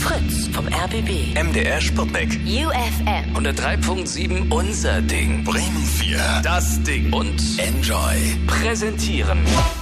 Fritz vom RBB. MDR Sputnik. UFM. 103.7 unser Ding. Bremen 4. Das Ding. Und Enjoy. präsentieren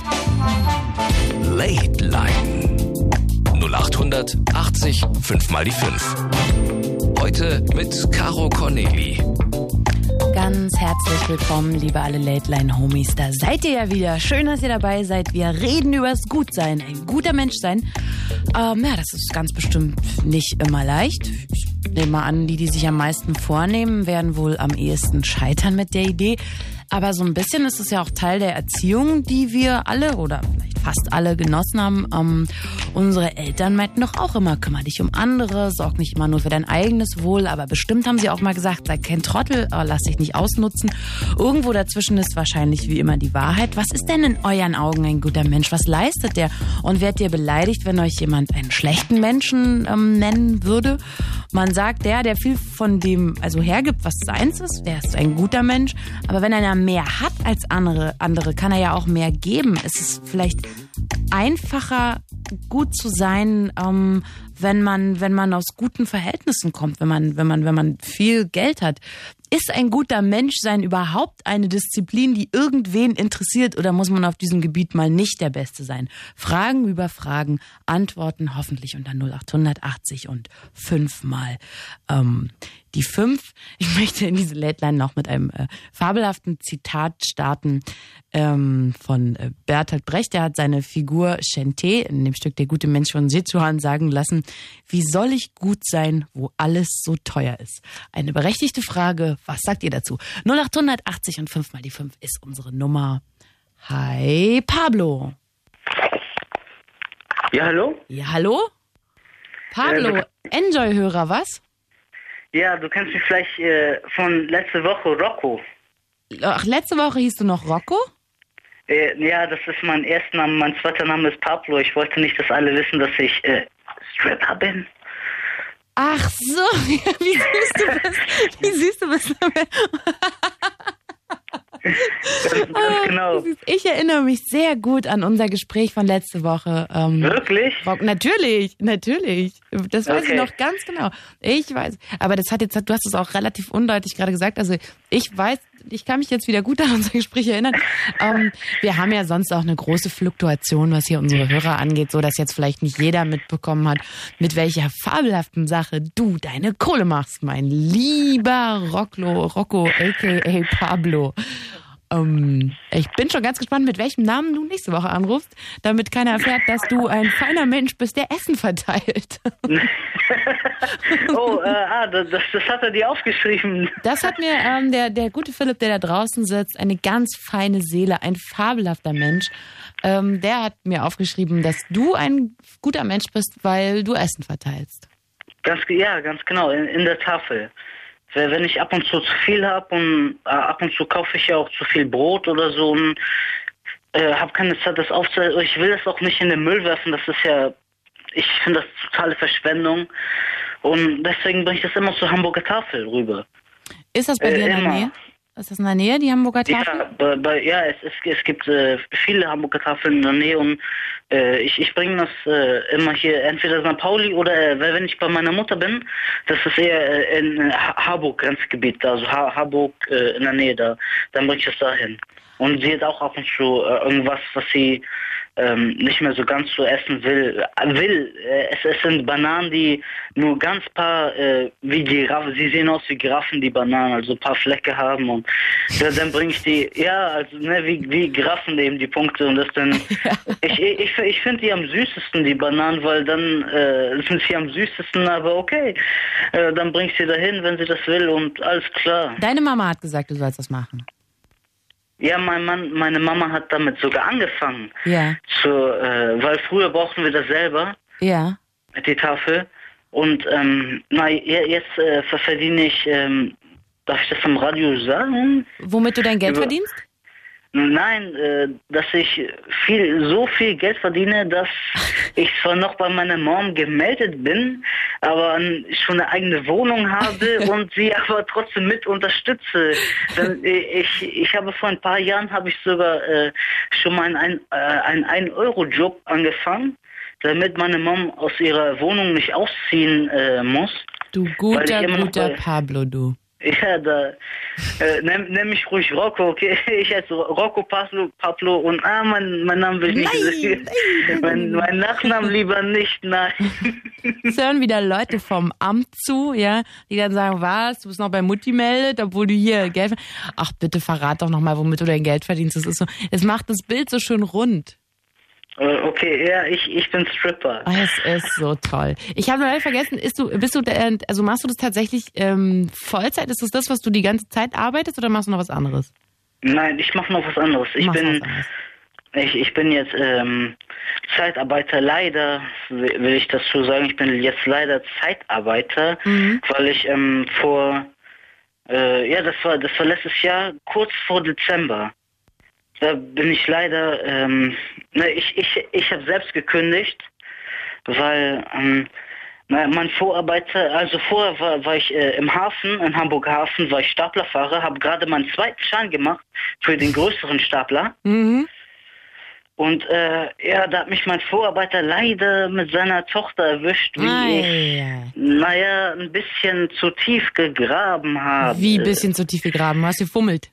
Late Line 0800 80 5 mal die 5. Heute mit Caro Corneli. Ganz herzlich willkommen, liebe alle Late-Line-Homies. Da seid ihr ja wieder. Schön, dass ihr dabei seid. Wir reden übers Gutsein, ein guter Mensch sein. Das ist ganz bestimmt nicht immer leicht. Ich nehme mal an, die sich am meisten vornehmen, werden wohl am ehesten scheitern mit der Idee. Aber so ein bisschen ist es ja auch Teil der Erziehung, die wir alle oder vielleicht fast alle genossen haben. Unsere Eltern meinten doch auch immer, kümmere dich um andere, sorg nicht immer nur für dein eigenes Wohl. Aber bestimmt haben sie auch mal gesagt, sei kein Trottel, lass dich nicht ausnutzen. Irgendwo dazwischen ist wahrscheinlich wie immer die Wahrheit. Was ist denn in euren Augen ein guter Mensch? Was leistet der? Und werdet ihr beleidigt, wenn euch jemand einen schlechten Menschen nennen würde? Man sagt, der viel von dem hergibt, was seins ist, der ist ein guter Mensch. Aber wenn einer mehr hat als andere, kann er ja auch mehr geben. Es ist vielleicht einfacher, gut zu sein, wenn man aus guten Verhältnissen kommt, wenn man viel Geld hat. Ist ein guter Mensch sein überhaupt eine Disziplin, die irgendwen interessiert, oder muss man auf diesem Gebiet mal nicht der Beste sein? Fragen über Fragen, Antworten hoffentlich unter 0880 und 5 mal die 5. Ich möchte in diese Late-Line noch mit einem fabelhaften Zitat starten von Bertolt Brecht. Der hat seine Figur Chanté in dem Stück Der gute Mensch von Sichuan sagen lassen: Wie soll ich gut sein, wo alles so teuer ist? Eine berechtigte Frage. Was sagt ihr dazu? 0880 und 5 mal die 5 ist unsere Nummer. Hi, Pablo. Ja, hallo? Ja, hallo? Pablo, Enjoy-Hörer, was? Ja, du kennst mich vielleicht von letzte Woche, Rocco. Ach, letzte Woche hieß du noch Rocco? Ja, das ist mein erster Name, mein zweiter Name ist Pablo. Ich wollte nicht, dass alle wissen, dass ich Stripper bin. Ach so, wie süß du bist. Ganz genau. Ich erinnere mich sehr gut an unser Gespräch von letzte Woche. Wirklich? Natürlich. Das weiß ich Okay. noch ganz genau. Ich weiß. Aber du hast es auch relativ undeutlich gerade gesagt. Also ich weiß, ich kann mich jetzt wieder gut an unser Gespräch erinnern. Wir haben ja sonst auch eine große Fluktuation, was hier unsere Hörer angeht, so dass jetzt vielleicht nicht jeder mitbekommen hat, mit welcher fabelhaften Sache du deine Kohle machst, mein lieber Rocco, a.k.a. Pablo. Ich bin schon ganz gespannt, mit welchem Namen du nächste Woche anrufst, damit keiner erfährt, dass du ein feiner Mensch bist, der Essen verteilt. Das hat er dir aufgeschrieben. Das hat mir der gute Philipp, der da draußen sitzt, eine ganz feine Seele, ein fabelhafter Mensch, der hat mir aufgeschrieben, dass du ein guter Mensch bist, weil du Essen verteilst. Ganz genau, in der Tafel. Wenn ich ab und zu viel habe und ab und zu kaufe ich ja auch zu viel Brot oder so und habe keine Zeit, das aufzuhalten. Ich will das auch nicht in den Müll werfen, ich finde das totale Verschwendung und deswegen bringe ich das immer zur Hamburger Tafel rüber. Ist das bei dir in der Nähe? Ist das in der Nähe, die Hamburger Tafel? Ja, es gibt viele Hamburger Tafeln in der Nähe und ich bringe das immer hier entweder St. Pauli oder wenn ich bei meiner Mutter bin, das ist eher in Harburg Grenzgebiet, also Harburg in der Nähe da, dann bringe ich das dahin. Und sie hat auch ab und zu irgendwas, was sie nicht mehr so ganz so essen will. Es sind Bananen, die nur ganz paar, wie Giraffen, sie sehen aus wie Giraffen, die Bananen, also ein paar Flecke haben und dann bringe ich die, wie Giraffen eben die Punkte und das dann, ich finde die am süßesten, die Bananen, weil dann sind sie am süßesten, aber okay, dann bringe ich sie dahin, wenn sie das will und alles klar. Deine Mama hat gesagt, du sollst das machen. Ja, meine Mama hat damit sogar angefangen. Ja. Weil früher brauchten wir das selber. Ja. Die Tafel. Und jetzt verdiene ich, darf ich das am Radio sagen? Womit du dein Geld verdienst? Nein, dass ich so viel Geld verdiene, dass ich zwar noch bei meiner Mom gemeldet bin, aber schon eine eigene Wohnung habe und sie aber trotzdem mit unterstütze. Ich habe vor ein paar Jahren sogar schon mal einen 1-Euro-Job angefangen damit meine Mom aus ihrer Wohnung nicht ausziehen muss. Du guter Pablo, du. Ja, nenn mich ruhig Rocco, okay? Ich heiße Rocco Pablo und mein Name will ich nicht. Mein Nachnamen lieber nicht, nein. Es hören wieder Leute vom Amt zu, ja, die dann sagen, was, du bist noch bei Mutti meldet, obwohl du hier Geld... Ach, bitte verrat doch nochmal, womit du dein Geld verdienst. Das ist so, es macht das Bild so schön rund. Okay, ja, ich bin Stripper. Es ist so toll. Ich habe leider vergessen, machst du das tatsächlich Vollzeit? Ist das, was du die ganze Zeit arbeitest oder machst du noch was anderes? Nein, ich mache noch was anderes. Ich bin jetzt Zeitarbeiter, leider, will ich dazu sagen, ich bin jetzt leider Zeitarbeiter, weil ich das war letztes Jahr, kurz vor Dezember. Da bin ich leider, ich habe selbst gekündigt, weil mein Vorarbeiter, also vorher war ich im Hafen, in Hamburg Hafen, war ich Staplerfahrer, habe gerade meinen zweiten Schein gemacht für den größeren Stapler. Mhm. Und da hat mich mein Vorarbeiter leider mit seiner Tochter erwischt, wie ich, ein bisschen zu tief gegraben habe. Wie ein bisschen zu tief gegraben? Hast du gefummelt?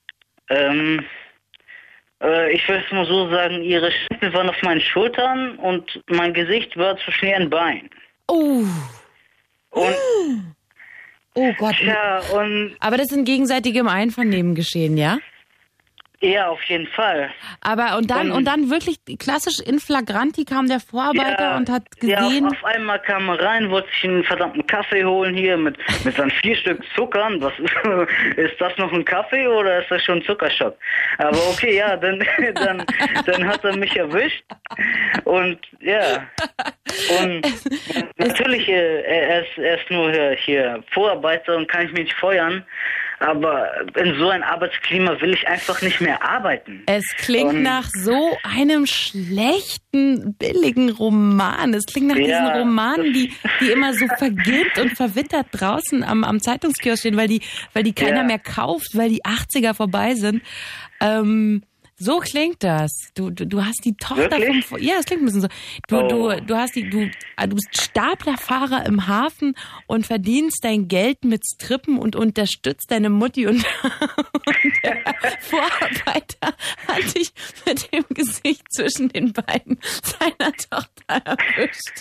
Ich will es mal so sagen, ihre Schenkel waren auf meinen Schultern und mein Gesicht war zwischen ihren Beinen. Oh. Und, oh Gott. Ja, aber das ist in gegenseitigem Einvernehmen geschehen, ja? Ja, auf jeden Fall. Aber und dann wirklich klassisch in flagranti kam der Vorarbeiter und hat gesehen... Ja, auf einmal kam er rein, wollte sich einen verdammten Kaffee holen hier mit seinen 4 Stück Zuckern. Was ist das noch ein Kaffee oder ist das schon ein Zuckerschock? Aber okay, ja, dann hat er mich erwischt und ja. Und natürlich, er ist nur hier Vorarbeiter und kann ich mich nicht feuern. Aber in so ein Arbeitsklima will ich einfach nicht mehr arbeiten. Es klingt nach so einem schlechten, billigen Roman. Es klingt nach diesen Romanen, die immer so vergilbt und verwittert draußen am Zeitungskiosk stehen, weil die keiner mehr kauft, weil die 80er vorbei sind. So klingt das. Du hast die Tochter vom... Ja, es klingt ein bisschen so. Du bist Staplerfahrer im Hafen und verdienst dein Geld mit Strippen und unterstützt deine Mutti und der Vorarbeiter hat dich mit dem Gesicht zwischen den Beinen seiner Tochter erwischt.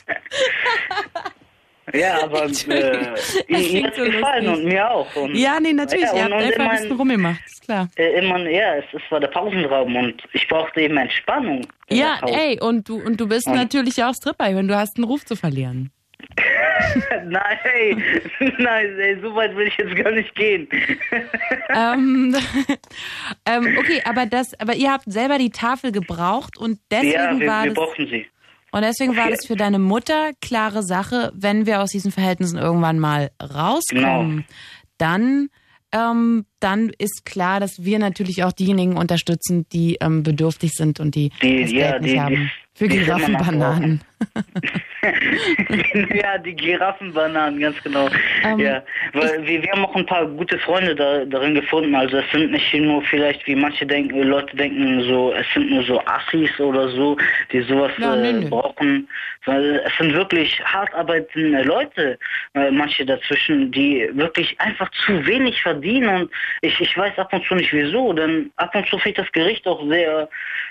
Ja, aber ihm hat's gefallen und mir auch. Und, ja, nee, natürlich. Ihr habt einfach ein bisschen rumgemacht, ist klar. Es war der Pausenraum und ich brauchte eben Entspannung. Ja, und du bist natürlich auch Stripper, wenn du hast einen Ruf zu verlieren. Nein, so weit will ich jetzt gar nicht gehen. Okay, aber ihr habt selber die Tafel gebraucht und deswegen wir brauchten sie. Und deswegen war das für deine Mutter klare Sache, wenn wir aus diesen Verhältnissen irgendwann mal rauskommen, dann ist klar, dass wir natürlich auch diejenigen unterstützen, die bedürftig sind und die das Geld nicht haben. Für Giraffenbananen. Ja, die Giraffenbananen, ganz genau. Ja, weil wir haben auch ein paar gute Freunde darin gefunden. Also es sind nicht nur vielleicht, wie manche Leute denken, so es sind nur so Assis oder so, die sowas brauchen. Weil es sind wirklich hart arbeitende Leute, manche dazwischen, die wirklich einfach zu wenig verdienen. Und ich weiß ab und zu nicht wieso, denn ab und zu finde ich das Gericht auch sehr,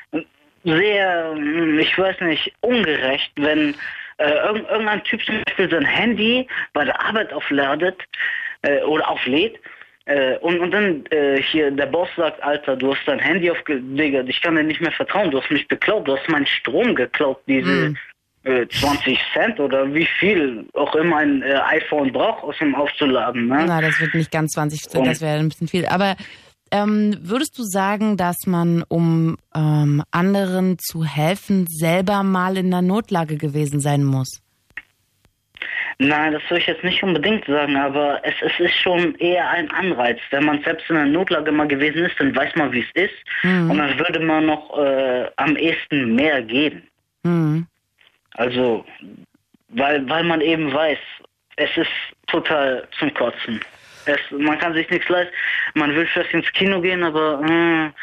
ich weiß nicht, ungerecht, wenn irgendein Typ zum Beispiel sein Handy bei der Arbeit aufladet oder auflädt und dann hier der Boss sagt, Alter, du hast dein Handy Digga, ich kann dir nicht mehr vertrauen, du hast mich beklaut, du hast meinen Strom geklaut, diese 20 Cent oder wie viel auch immer ein iPhone braucht, aus dem aufzuladen. Ne? Na, das wird nicht ganz 20 Cent, das wäre ein bisschen viel, aber würdest du sagen, dass man, um anderen zu helfen, selber mal in einer Notlage gewesen sein muss? Nein, das würde ich jetzt nicht unbedingt sagen, aber es ist schon eher ein Anreiz. Wenn man selbst in einer Notlage mal gewesen ist, dann weiß man, wie es ist. Und dann würde man noch am ehesten mehr geben. Also, weil man eben weiß, es ist total zum Kotzen. Man kann sich nichts leisten. Man will vielleicht ins Kino gehen, aber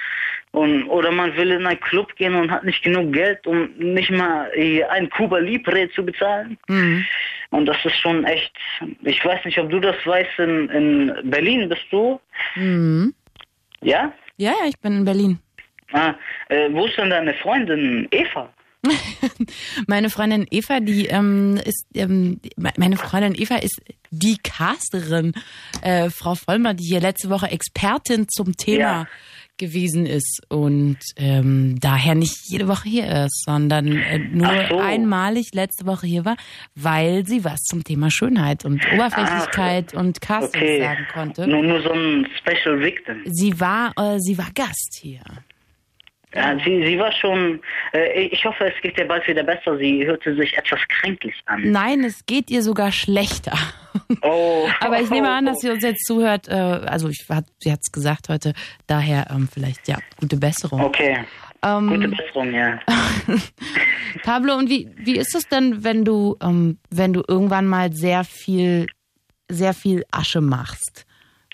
Oder man will in einen Club gehen und hat nicht genug Geld, um nicht mal ein Cuba Libre zu bezahlen. Mhm. Und das ist schon echt, ich weiß nicht, ob du das weißt, in Berlin bist du? Mhm. Ja? Ja, ich bin in Berlin. Wo ist denn deine Freundin Eva? Meine Freundin Eva, meine Freundin Eva ist die Casterin, Frau Vollmer, die hier letzte Woche Expertin zum Thema gewesen ist und daher nicht jede Woche hier ist, sondern nur einmalig letzte Woche hier war, weil sie was zum Thema Schönheit und Oberflächlichkeit und Casting sagen konnte. Nur so ein Special Victim. Sie war Gast hier. Ja, sie war schon, ich hoffe, es geht ihr bald wieder besser. Sie hörte sich etwas kränklich an. Nein, es geht ihr sogar schlechter. Oh. Aber ich nehme an, dass sie uns jetzt zuhört. Also sie hat es gesagt heute, daher vielleicht gute Besserung. Okay, gute Besserung, ja. Pablo, und wie ist es denn, wenn du irgendwann mal sehr viel Asche machst?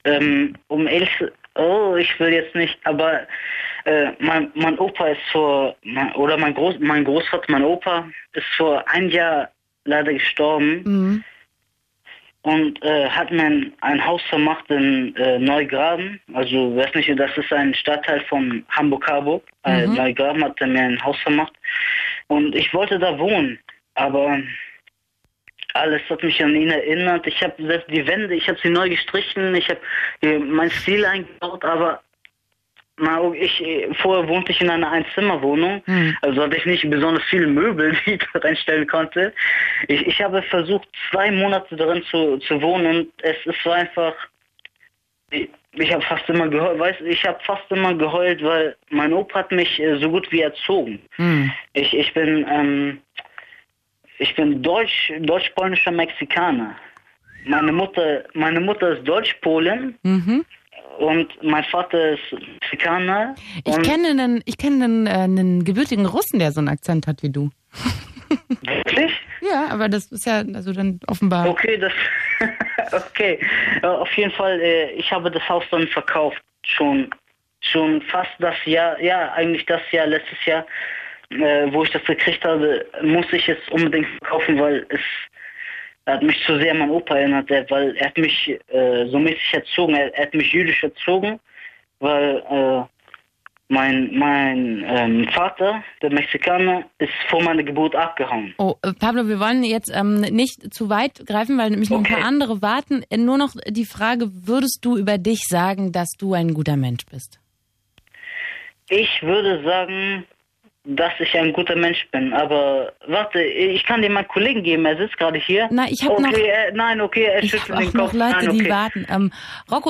Ich will jetzt nicht, aber mein Opa ist mein Großvater, mein Opa ist vor 1 Jahr leider gestorben. Mhm. Und hat mir ein Haus vermacht in Neugraben. Also, weiß nicht, das ist ein Stadtteil von Hamburg-Harburg. Neugraben hat er mir ein Haus vermacht. Und ich wollte da wohnen, aber alles hat mich an ihn erinnert. Ich habe selbst die Wände, ich habe sie neu gestrichen, ich habe meinen Stil eingebaut, aber vorher wohnte ich in einer Einzimmerwohnung, also hatte ich nicht besonders viele Möbel, die ich da reinstellen konnte. Ich habe versucht, 2 Monate darin zu wohnen und es war einfach, ich habe fast immer geheult, weil mein Opa hat mich so gut wie erzogen. Ich bin deutsch-polnischer Mexikaner. Meine Mutter ist Deutsch-Polin. Mhm. Und mein Vater ist Mexikaner. Ich kenne einen gebürtigen Russen, der so einen Akzent hat wie du. Wirklich? Ja, aber das ist ja also dann offenbar. Okay, okay. Auf jeden Fall, ich habe das Haus dann verkauft. Schon fast das Jahr, eigentlich das Jahr, letztes Jahr, wo ich das gekriegt habe, musste ich es unbedingt verkaufen, weil er hat mich zu sehr an meinen Opa erinnert, weil er hat mich so mäßig erzogen, er hat mich jüdisch erzogen, weil mein Vater, der Mexikaner, ist vor meiner Geburt abgehauen. Oh, Pablo, wir wollen jetzt nicht zu weit greifen, weil nämlich noch ein paar andere warten. Nur noch die Frage, würdest du über dich sagen, dass du ein guter Mensch bist? Ich würde sagen, dass ich ein guter Mensch bin, aber warte, ich kann dir meinen Kollegen geben, er sitzt gerade hier. Nein, ich habe er schüttelt den Kopf. Noch Leute, die warten. Rocco,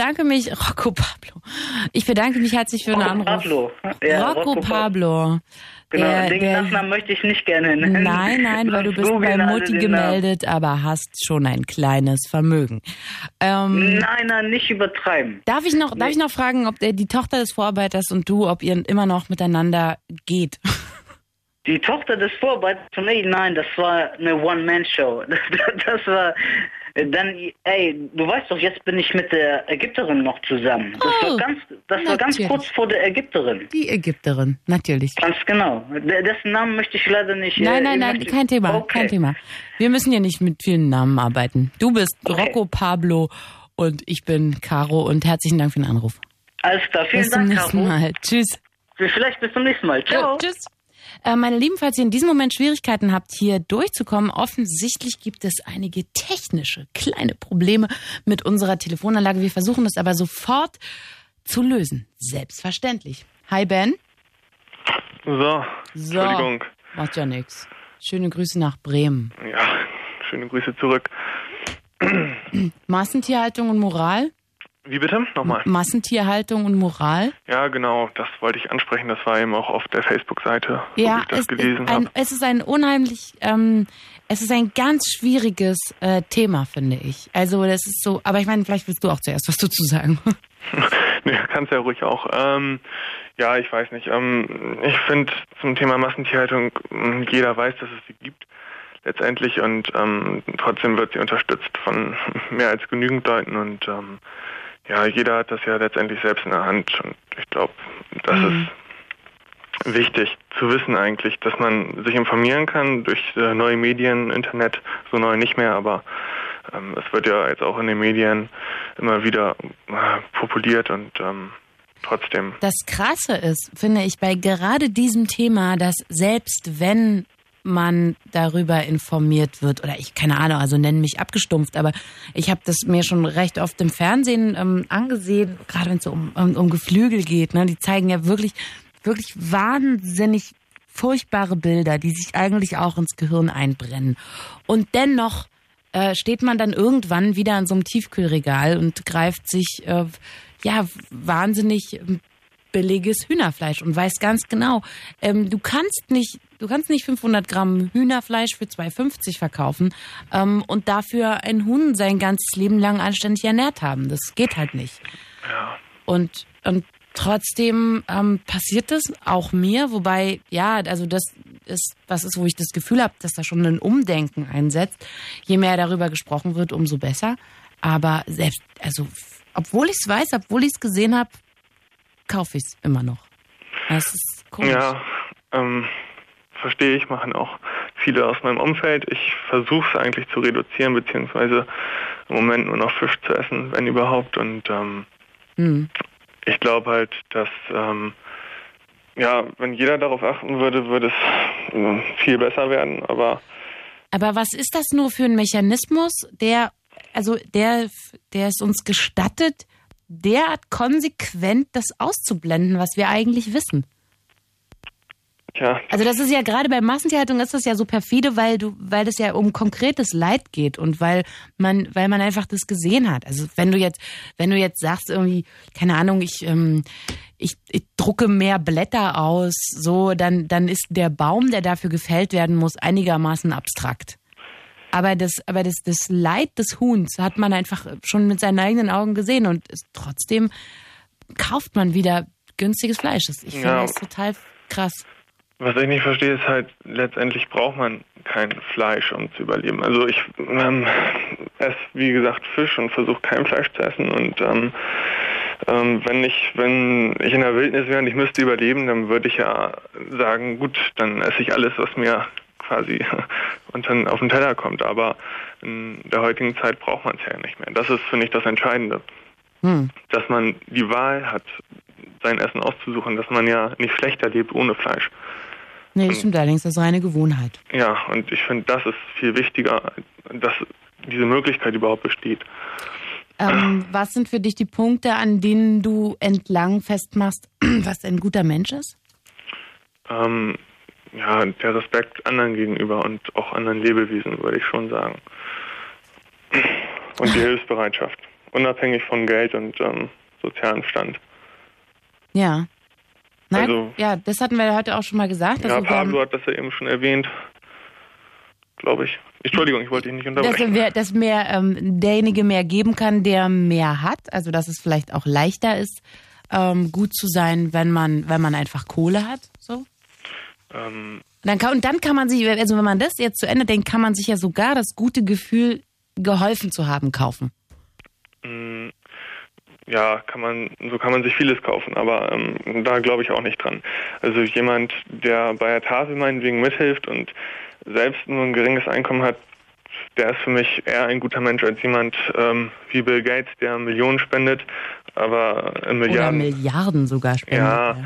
Pablo, ich bedanke mich herzlich für den Anruf. Pablo. Ja, Rocco Pablo. Genau, den Nachnamen möchte ich nicht gerne nennen. Nein, weil du bist bei Mutti gemeldet, aber hast schon ein kleines Vermögen. Nein, nicht übertreiben. Darf ich noch fragen, ob die Tochter des Vorarbeiters und du, ob ihr immer noch miteinander geht? Die Tochter des Vorarbeiters? Nein, das war eine One-Man-Show. Das war... Dann, du weißt doch, jetzt bin ich mit der Ägypterin noch zusammen. Das war ganz kurz vor der Ägypterin. Die Ägypterin, natürlich. Ganz genau. Dessen Namen möchte ich leider nicht... Nein, kein Thema, kein Thema. Wir müssen ja nicht mit vielen Namen arbeiten. Du bist Rocco Pablo und ich bin Caro und herzlichen Dank für den Anruf. Alles klar, vielen Dank, Caro. Bis zum nächsten Mal. Tschüss. Vielleicht bis zum nächsten Mal. Ciao. Ja, tschüss. Meine Lieben, falls ihr in diesem Moment Schwierigkeiten habt, hier durchzukommen, offensichtlich gibt es einige technische kleine Probleme mit unserer Telefonanlage. Wir versuchen das aber sofort zu lösen. Selbstverständlich. Hi, Ben. So, Entschuldigung. Macht ja nichts. Schöne Grüße nach Bremen. Ja, schöne Grüße zurück. Massentierhaltung und Moral? Wie bitte? Nochmal. Massentierhaltung und Moral? Ja, genau, das wollte ich ansprechen. Das war eben auch auf der Facebook-Seite, wo ich das gelesen habe. Es ist ein unheimlich, es ist ein ganz schwieriges Thema, finde ich. Also das ist so, aber ich meine, vielleicht willst du auch zuerst was dazu sagen. Nee, kannst ja ruhig auch. Ja, ich weiß nicht. Ich finde zum Thema Massentierhaltung, jeder weiß, dass es sie gibt. Letztendlich und trotzdem wird sie unterstützt von mehr als genügend Leuten und ja, jeder hat das ja letztendlich selbst in der Hand und ich glaube, das ist wichtig zu wissen eigentlich, dass man sich informieren kann durch neue Medien, Internet, so neu nicht mehr, aber es wird ja jetzt auch in den Medien immer wieder populiert und trotzdem. Das Krasse ist, finde ich, bei gerade diesem Thema, dass selbst wenn man darüber informiert wird, oder ich, keine Ahnung, also nennen mich abgestumpft, aber ich habe das mir schon recht oft im Fernsehen angesehen, gerade wenn es so um Geflügel geht, ne? Die zeigen ja wirklich wahnsinnig furchtbare Bilder, die sich eigentlich auch ins Gehirn einbrennen. Und dennoch steht man dann irgendwann wieder an so einem Tiefkühlregal und greift sich wahnsinnig billiges Hühnerfleisch und weiß ganz genau, du kannst nicht 500 Gramm Hühnerfleisch für 2,50 verkaufen und dafür ein Huhn sein ganzes Leben lang anständig ernährt haben. Das geht halt nicht. Ja. Und trotzdem passiert das auch mir, wobei, ja, also das ist was ist, wo ich das Gefühl habe, dass da schon ein Umdenken einsetzt. Je mehr darüber gesprochen wird, umso besser. Aber selbst, also obwohl ich es weiß, obwohl ich es gesehen habe, kaufe ich es immer noch. Das ist komisch. Ja, verstehe ich, machen auch viele aus meinem Umfeld. Ich versuche es eigentlich zu reduzieren, beziehungsweise im Moment nur noch Fisch zu essen, wenn überhaupt. Und ich glaube halt, dass wenn jeder darauf achten würde, würde es viel besser werden. Aber was ist das nur für ein Mechanismus, der es uns gestattet, derart konsequent das auszublenden, was wir eigentlich wissen? Ja. Also das ist ja gerade bei Massentierhaltung ist das ja so perfide, weil das ja um konkretes Leid geht und weil man einfach das gesehen hat. Also wenn du jetzt sagst irgendwie, keine Ahnung, ich drucke mehr Blätter aus, so dann ist der Baum, der dafür gefällt werden muss, einigermaßen abstrakt. Aber das Leid des Huhns hat man einfach schon mit seinen eigenen Augen gesehen und trotzdem kauft man wieder günstiges Fleisch. Ich finde das total krass. Was ich nicht verstehe, ist halt, letztendlich braucht man kein Fleisch, um zu überleben. Also ich esse, wie gesagt, Fisch und versuche kein Fleisch zu essen. Und wenn ich in der Wildnis wäre und ich müsste überleben, dann würde ich ja sagen, gut, dann esse ich alles, was mir quasi und dann auf den Teller kommt. Aber in der heutigen Zeit braucht man es ja nicht mehr. Das ist, finde ich, das Entscheidende. Dass man die Wahl hat, sein Essen auszusuchen, dass man ja nicht schlechter lebt ohne Fleisch. Nee, das stimmt allerdings, das ist reine Gewohnheit. Ja, und ich finde, das ist viel wichtiger, dass diese Möglichkeit überhaupt besteht. Was sind für dich die Punkte, an denen du entlang festmachst, was ein guter Mensch ist? Der Respekt anderen gegenüber und auch anderen Lebewesen, würde ich schon sagen. Und die Hilfsbereitschaft, unabhängig von Geld und sozialem Stand. Ja. Nein, also, ja, das hatten wir heute auch schon mal gesagt. Ja, Pablo hat das ja eben schon erwähnt, glaube ich. Entschuldigung, ich wollte dich nicht unterbrechen. Dass derjenige mehr geben kann, der mehr hat. Also, dass es vielleicht auch leichter ist, gut zu sein, wenn man einfach Kohle hat. So. Dann kann man sich, also wenn man das jetzt zu Ende denkt, kann man sich ja sogar das gute Gefühl, geholfen zu haben, kaufen. Ja, so kann man sich vieles kaufen, aber da glaube ich auch nicht dran. Also jemand, der bei der Tafel meinetwegen mithilft und selbst nur ein geringes Einkommen hat, der ist für mich eher ein guter Mensch als jemand wie Bill Gates, der Millionen spendet, aber Milliarden. Oder Milliarden sogar spendet. Ja.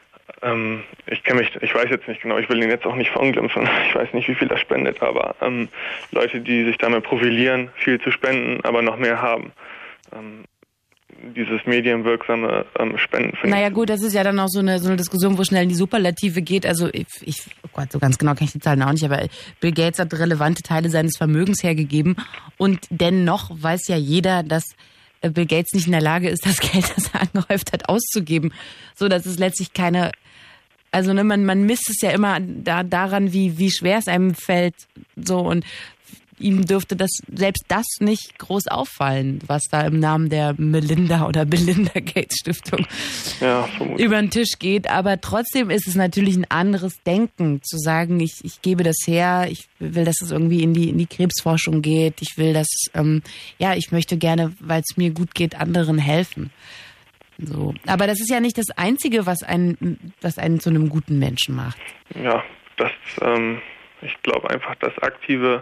Ich weiß jetzt nicht genau, ich will ihn jetzt auch nicht verunglimpfen, ich weiß nicht, wie viel er spendet, aber Leute, die sich damit profilieren, viel zu spenden, aber noch mehr haben. Dieses medienwirksame Spenden. Naja gut, das ist ja dann auch so eine Diskussion, wo schnell in die Superlative geht. Also oh Gott, so ganz genau kenne ich die Zahlen auch nicht, aber Bill Gates hat relevante Teile seines Vermögens hergegeben und dennoch weiß ja jeder, dass Bill Gates nicht in der Lage ist, das Geld, das er angehäuft hat, auszugeben. So, dass es letztlich keine, also man misst es ja immer daran, wie schwer es einem fällt. So, und ihm dürfte selbst das nicht groß auffallen, was da im Namen der Melinda oder Belinda Gates Stiftung über den Tisch geht. Aber trotzdem ist es natürlich ein anderes Denken, zu sagen, ich gebe das her, ich will, dass es irgendwie in die Krebsforschung geht, ich will, dass, ich möchte gerne, weil es mir gut geht, anderen helfen. So. Aber das ist ja nicht das Einzige, was einen zu einem guten Menschen macht. Ja, ich glaube einfach, das aktive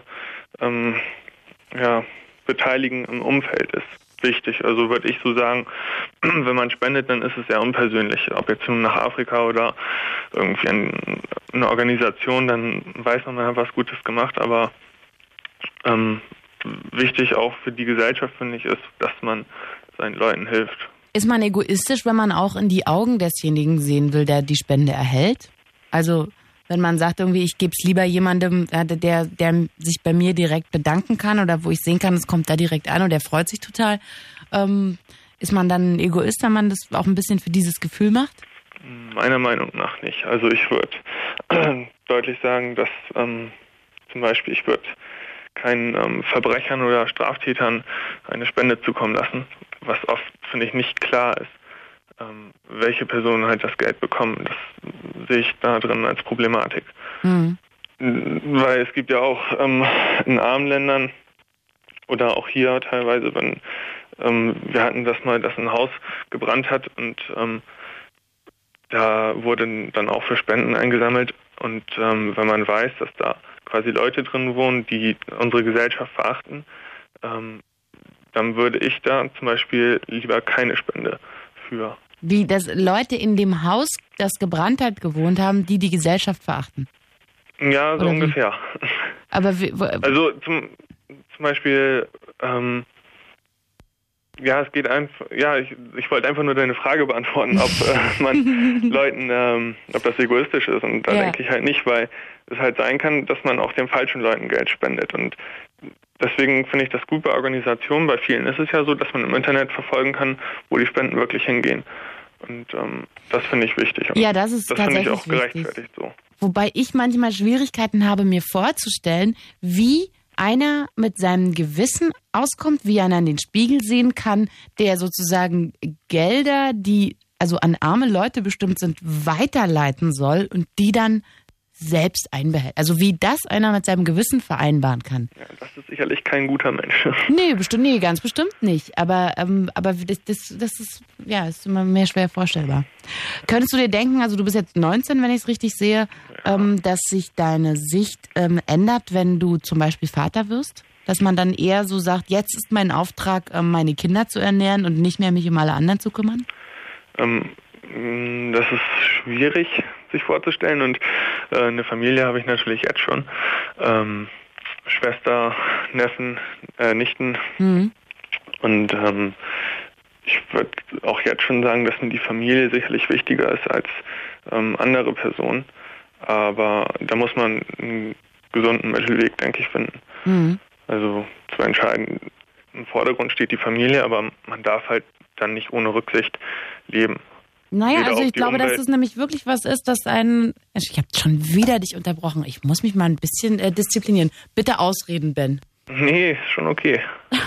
Beteiligen im Umfeld ist wichtig. Also würde ich so sagen, wenn man spendet, dann ist es sehr unpersönlich. Ob jetzt nun nach Afrika oder irgendwie eine Organisation, dann weiß man ja, was Gutes gemacht. Aber wichtig auch für die Gesellschaft, finde ich, ist, dass man seinen Leuten hilft. Ist man egoistisch, wenn man auch in die Augen desjenigen sehen will, der die Spende erhält? Also wenn man sagt, irgendwie, ich gebe es lieber jemandem, der sich bei mir direkt bedanken kann oder wo ich sehen kann, es kommt da direkt an und der freut sich total. Ist man dann ein Egoist, wenn man das auch ein bisschen für dieses Gefühl macht? Meiner Meinung nach nicht. Also ich würde deutlich sagen, dass zum Beispiel ich würde keinen Verbrechern oder Straftätern eine Spende zukommen lassen, was oft, finde ich, nicht klar ist. Welche Personen halt das Geld bekommen, das sehe ich da drin als Problematik. Mhm. Weil es gibt ja auch in armen Ländern oder auch hier teilweise, wenn wir hatten das mal, dass ein Haus gebrannt hat und da wurden dann auch für Spenden eingesammelt und wenn man weiß, dass da quasi Leute drin wohnen, die unsere Gesellschaft verachten, dann würde ich da zum Beispiel lieber keine Spende für. Wie, dass Leute in dem Haus, das gebrannt hat, gewohnt haben, die Gesellschaft verachten? Ja, so oder ungefähr. Wie? Aber also zum Beispiel, es geht einfach, ich wollte einfach nur deine Frage beantworten, ob man Leuten, ob das egoistisch ist. Und da denke ich halt nicht, weil es halt sein kann, dass man auch den falschen Leuten Geld spendet. Und deswegen finde ich das gut bei Organisationen. Bei vielen ist es ja so, dass man im Internet verfolgen kann, wo die Spenden wirklich hingehen. Und das finde ich wichtig. Und das ist tatsächlich das finde ich auch gerechtfertigt so. Wobei ich manchmal Schwierigkeiten habe, mir vorzustellen, wie einer mit seinem Gewissen auskommt, wie einer in den Spiegel sehen kann, der sozusagen Gelder, die also an arme Leute bestimmt sind, weiterleiten soll und die dann selbst einbehält. Also wie das einer mit seinem Gewissen vereinbaren kann. Ja, das ist sicherlich kein guter Mensch. Nee, ganz bestimmt nicht. Aber das ist immer mehr schwer vorstellbar. Könntest du dir denken, also du bist jetzt 19, wenn ich es richtig sehe, dass sich deine Sicht ändert, wenn du zum Beispiel Vater wirst? Dass man dann eher so sagt, jetzt ist mein Auftrag, meine Kinder zu ernähren und nicht mehr mich um alle anderen zu kümmern? Das ist schwierig, sich vorzustellen und eine Familie habe ich natürlich jetzt schon. Schwester, Neffen, Nichten. Mhm. Und ich würde auch jetzt schon sagen, dass mir die Familie sicherlich wichtiger ist als andere Personen. Aber da muss man einen gesunden Mittelweg, denke ich, finden. Mhm. Also zu entscheiden, im Vordergrund steht die Familie, aber man darf halt dann nicht ohne Rücksicht leben. Naja, also ich glaube, dass das nämlich wirklich was ist, dass ich habe schon wieder dich unterbrochen. Ich muss mich mal ein bisschen disziplinieren. Bitte ausreden, Ben. Nee, ist schon okay.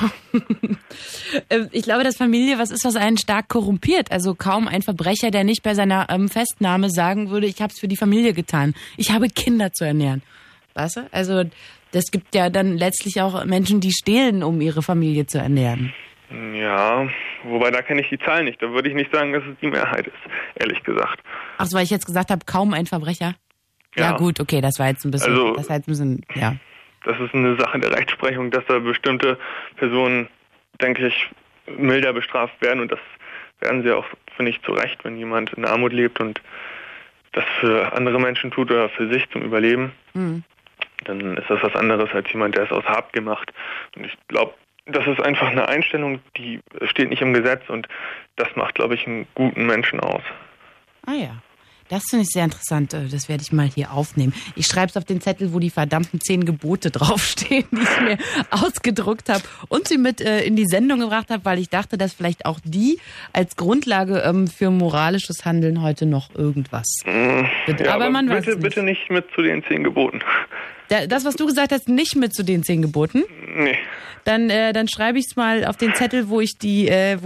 Ich glaube, dass Familie was ist, was einen stark korrumpiert. Also kaum ein Verbrecher, der nicht bei seiner Festnahme sagen würde, ich habe es für die Familie getan. Ich habe Kinder zu ernähren. Weißt du? Also das gibt ja dann letztlich auch Menschen, die stehlen, um ihre Familie zu ernähren. Ja, wobei da kenne ich die Zahlen nicht. Da würde ich nicht sagen, dass es die Mehrheit ist, ehrlich gesagt. Ach so, weil ich jetzt gesagt habe, kaum ein Verbrecher? Ja gut, okay, das war jetzt ein bisschen, ja. Das ist eine Sache der Rechtsprechung, dass da bestimmte Personen, denke ich, milder bestraft werden. Und das werden sie auch, finde ich, zu Recht, wenn jemand in Armut lebt und das für andere Menschen tut oder für sich zum Überleben. Mhm. Dann ist das was anderes als jemand, der es aus Habgier macht. Und ich glaube, das ist einfach eine Einstellung, die steht nicht im Gesetz und das macht, glaube ich, einen guten Menschen aus. Ah ja, das finde ich sehr interessant. Das werde ich mal hier aufnehmen. Ich schreibe es auf den Zettel, wo die verdammten 10 Gebote draufstehen, die ich mir ausgedruckt habe und sie mit in die Sendung gebracht habe, weil ich dachte, dass vielleicht auch die als Grundlage für moralisches Handeln heute noch irgendwas. Ja, aber man weiß es nicht. Bitte nicht mit zu den 10 Geboten. Das, was du gesagt hast, nicht mit zu den 10 Geboten? Nee. Dann schreibe ich es mal auf den Zettel, wo ich die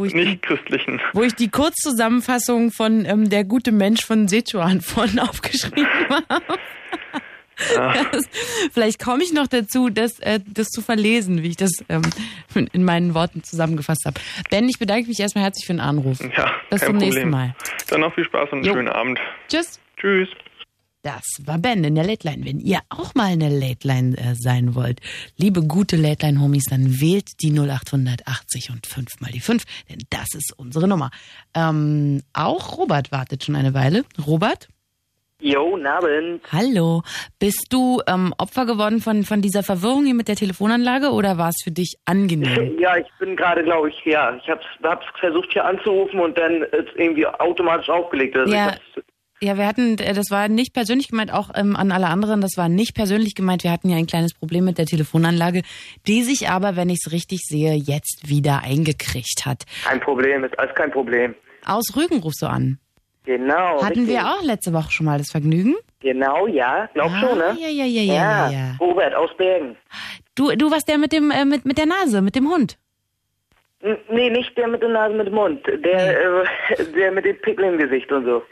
Kurzzusammenfassung von Der gute Mensch von Sichuan vorhin aufgeschrieben habe. Vielleicht komme ich noch dazu, das zu verlesen, wie ich das in meinen Worten zusammengefasst habe. Ben, ich bedanke mich erstmal herzlich für den Anruf. Ja, bis zum nächsten Mal. Dann noch viel Spaß und einen schönen Abend. Tschüss. Tschüss. Das war Ben in der Late Line. Wenn ihr auch mal in der Late Line sein wollt, liebe gute Late Line Homies, dann wählt die 0880 und 5 mal die 5, denn das ist unsere Nummer. Auch Robert wartet schon eine Weile. Robert? Jo, guten Abend. Hallo. Bist du Opfer geworden von dieser Verwirrung hier mit der Telefonanlage oder war es für dich angenehm? Ja, ich bin gerade, glaube ich, ich hab's versucht hier anzurufen und dann ist irgendwie automatisch aufgelegt. Also ja, wir hatten, das war nicht persönlich gemeint, auch an alle anderen, das war nicht persönlich gemeint. Wir hatten ja ein kleines Problem mit der Telefonanlage, die sich aber, wenn ich es richtig sehe, jetzt wieder eingekriegt hat. Kein Problem, ist alles kein Problem. Aus Rügen rufst du an. Genau. Hatten wir auch letzte Woche schon mal das Vergnügen? Genau, ja. Glaub schon, ne? Ja. Robert aus Bergen. Du warst der mit dem mit der Nase, mit dem Hund. Nee, nicht der mit der Nase, mit dem Mund. Der mit dem Pickel im Gesicht und so.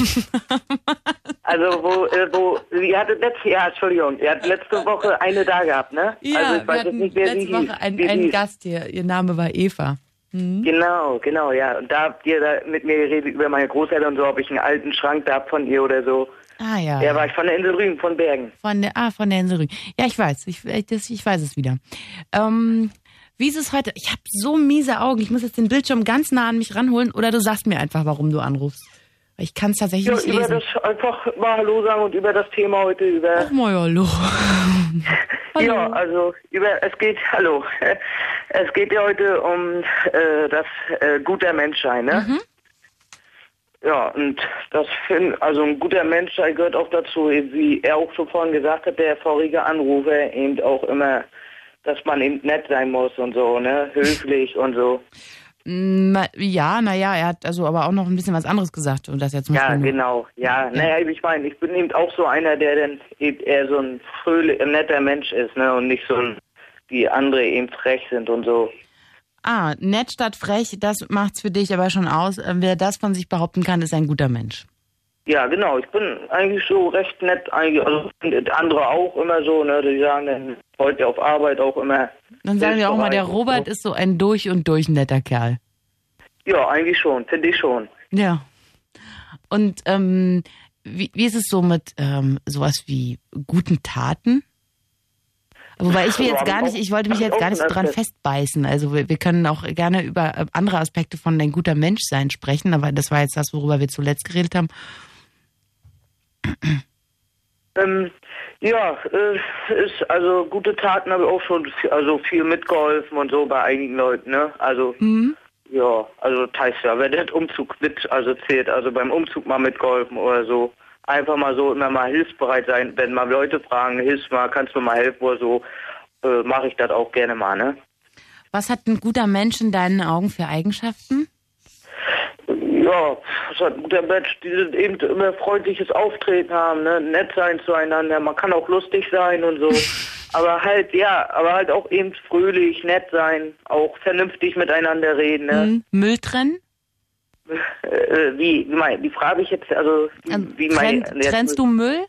Also, ihr hattet letzte Woche eine da gehabt, ne? Ja, also ich weiß jetzt nicht, wer letzte Woche einen Gast hier. Ihr Name war Eva. Mhm. Genau, ja. Und da habt ihr da mit mir geredet über meine Großeltern und so, ob ich einen alten Schrank da hab von ihr oder so. Ah, ja. Ja, war ich von der Insel Rügen, von Bergen. Von der Insel Rügen. Ja, ich weiß. Ich weiß es wieder. Wie ist es heute? Ich habe so miese Augen. Ich muss jetzt den Bildschirm ganz nah an mich ranholen oder du sagst mir einfach, warum du anrufst. Ich kann es tatsächlich nicht lesen. Über das einfach mal Hallo sagen und über das Thema heute Ach mal Hallo. Hallo. Ja, also Hallo. Es geht ja heute um das guter Menschsein, ne? Mhm. Ja, und also ein guter Menschsein gehört auch dazu, wie er auch schon vorhin gesagt hat, der vorige Anrufer, eben auch immer, dass man eben nett sein muss und so, ne? Höflich und so. Er hat also aber auch noch ein bisschen was anderes gesagt. Und das jetzt genau. Ja, naja, ich meine, ich bin eben auch so einer, der dann eben eher so ein netter Mensch ist, ne? Und nicht so wie andere eben frech sind und so. Ah, nett statt frech, das macht's für dich aber schon aus. Wer das von sich behaupten kann, ist ein guter Mensch. Ja, genau. Ich bin eigentlich so recht nett, also andere auch immer so, ne? Die sagen dann heute auf Arbeit auch immer. Dann sagen wir auch mal, der Robert ist so ein durch und durch netter Kerl. Ja, eigentlich schon, finde ich schon. Ja. Und wie ist es so mit sowas wie guten Taten? Wobei ich wollte mich jetzt gar nicht so dran festbeißen. Also wir können auch gerne über andere Aspekte von ein guter Menschsein sprechen, aber das war jetzt das, worüber wir zuletzt geredet haben. Ist also gute Taten habe ich auch schon viel mitgeholfen und so bei einigen Leuten, ne? Also ja, also teils ja, wenn der Umzug zählt, also beim Umzug mal mitgeholfen oder so. Einfach mal so immer mal hilfsbereit sein, wenn mal Leute fragen, hilfst mal, kannst du mal helfen oder so, mache ich das auch gerne mal, ne? Was hat ein guter Mensch in deinen Augen für Eigenschaften? Ja, was hat ein guter Mensch, die sind eben immer freundliches Auftreten haben, ne? Nett sein zueinander, man kann auch lustig sein und so. aber halt auch eben fröhlich, nett sein, auch vernünftig miteinander reden, ne? Müll trennen? Die frage ich jetzt, also trennst du Müll?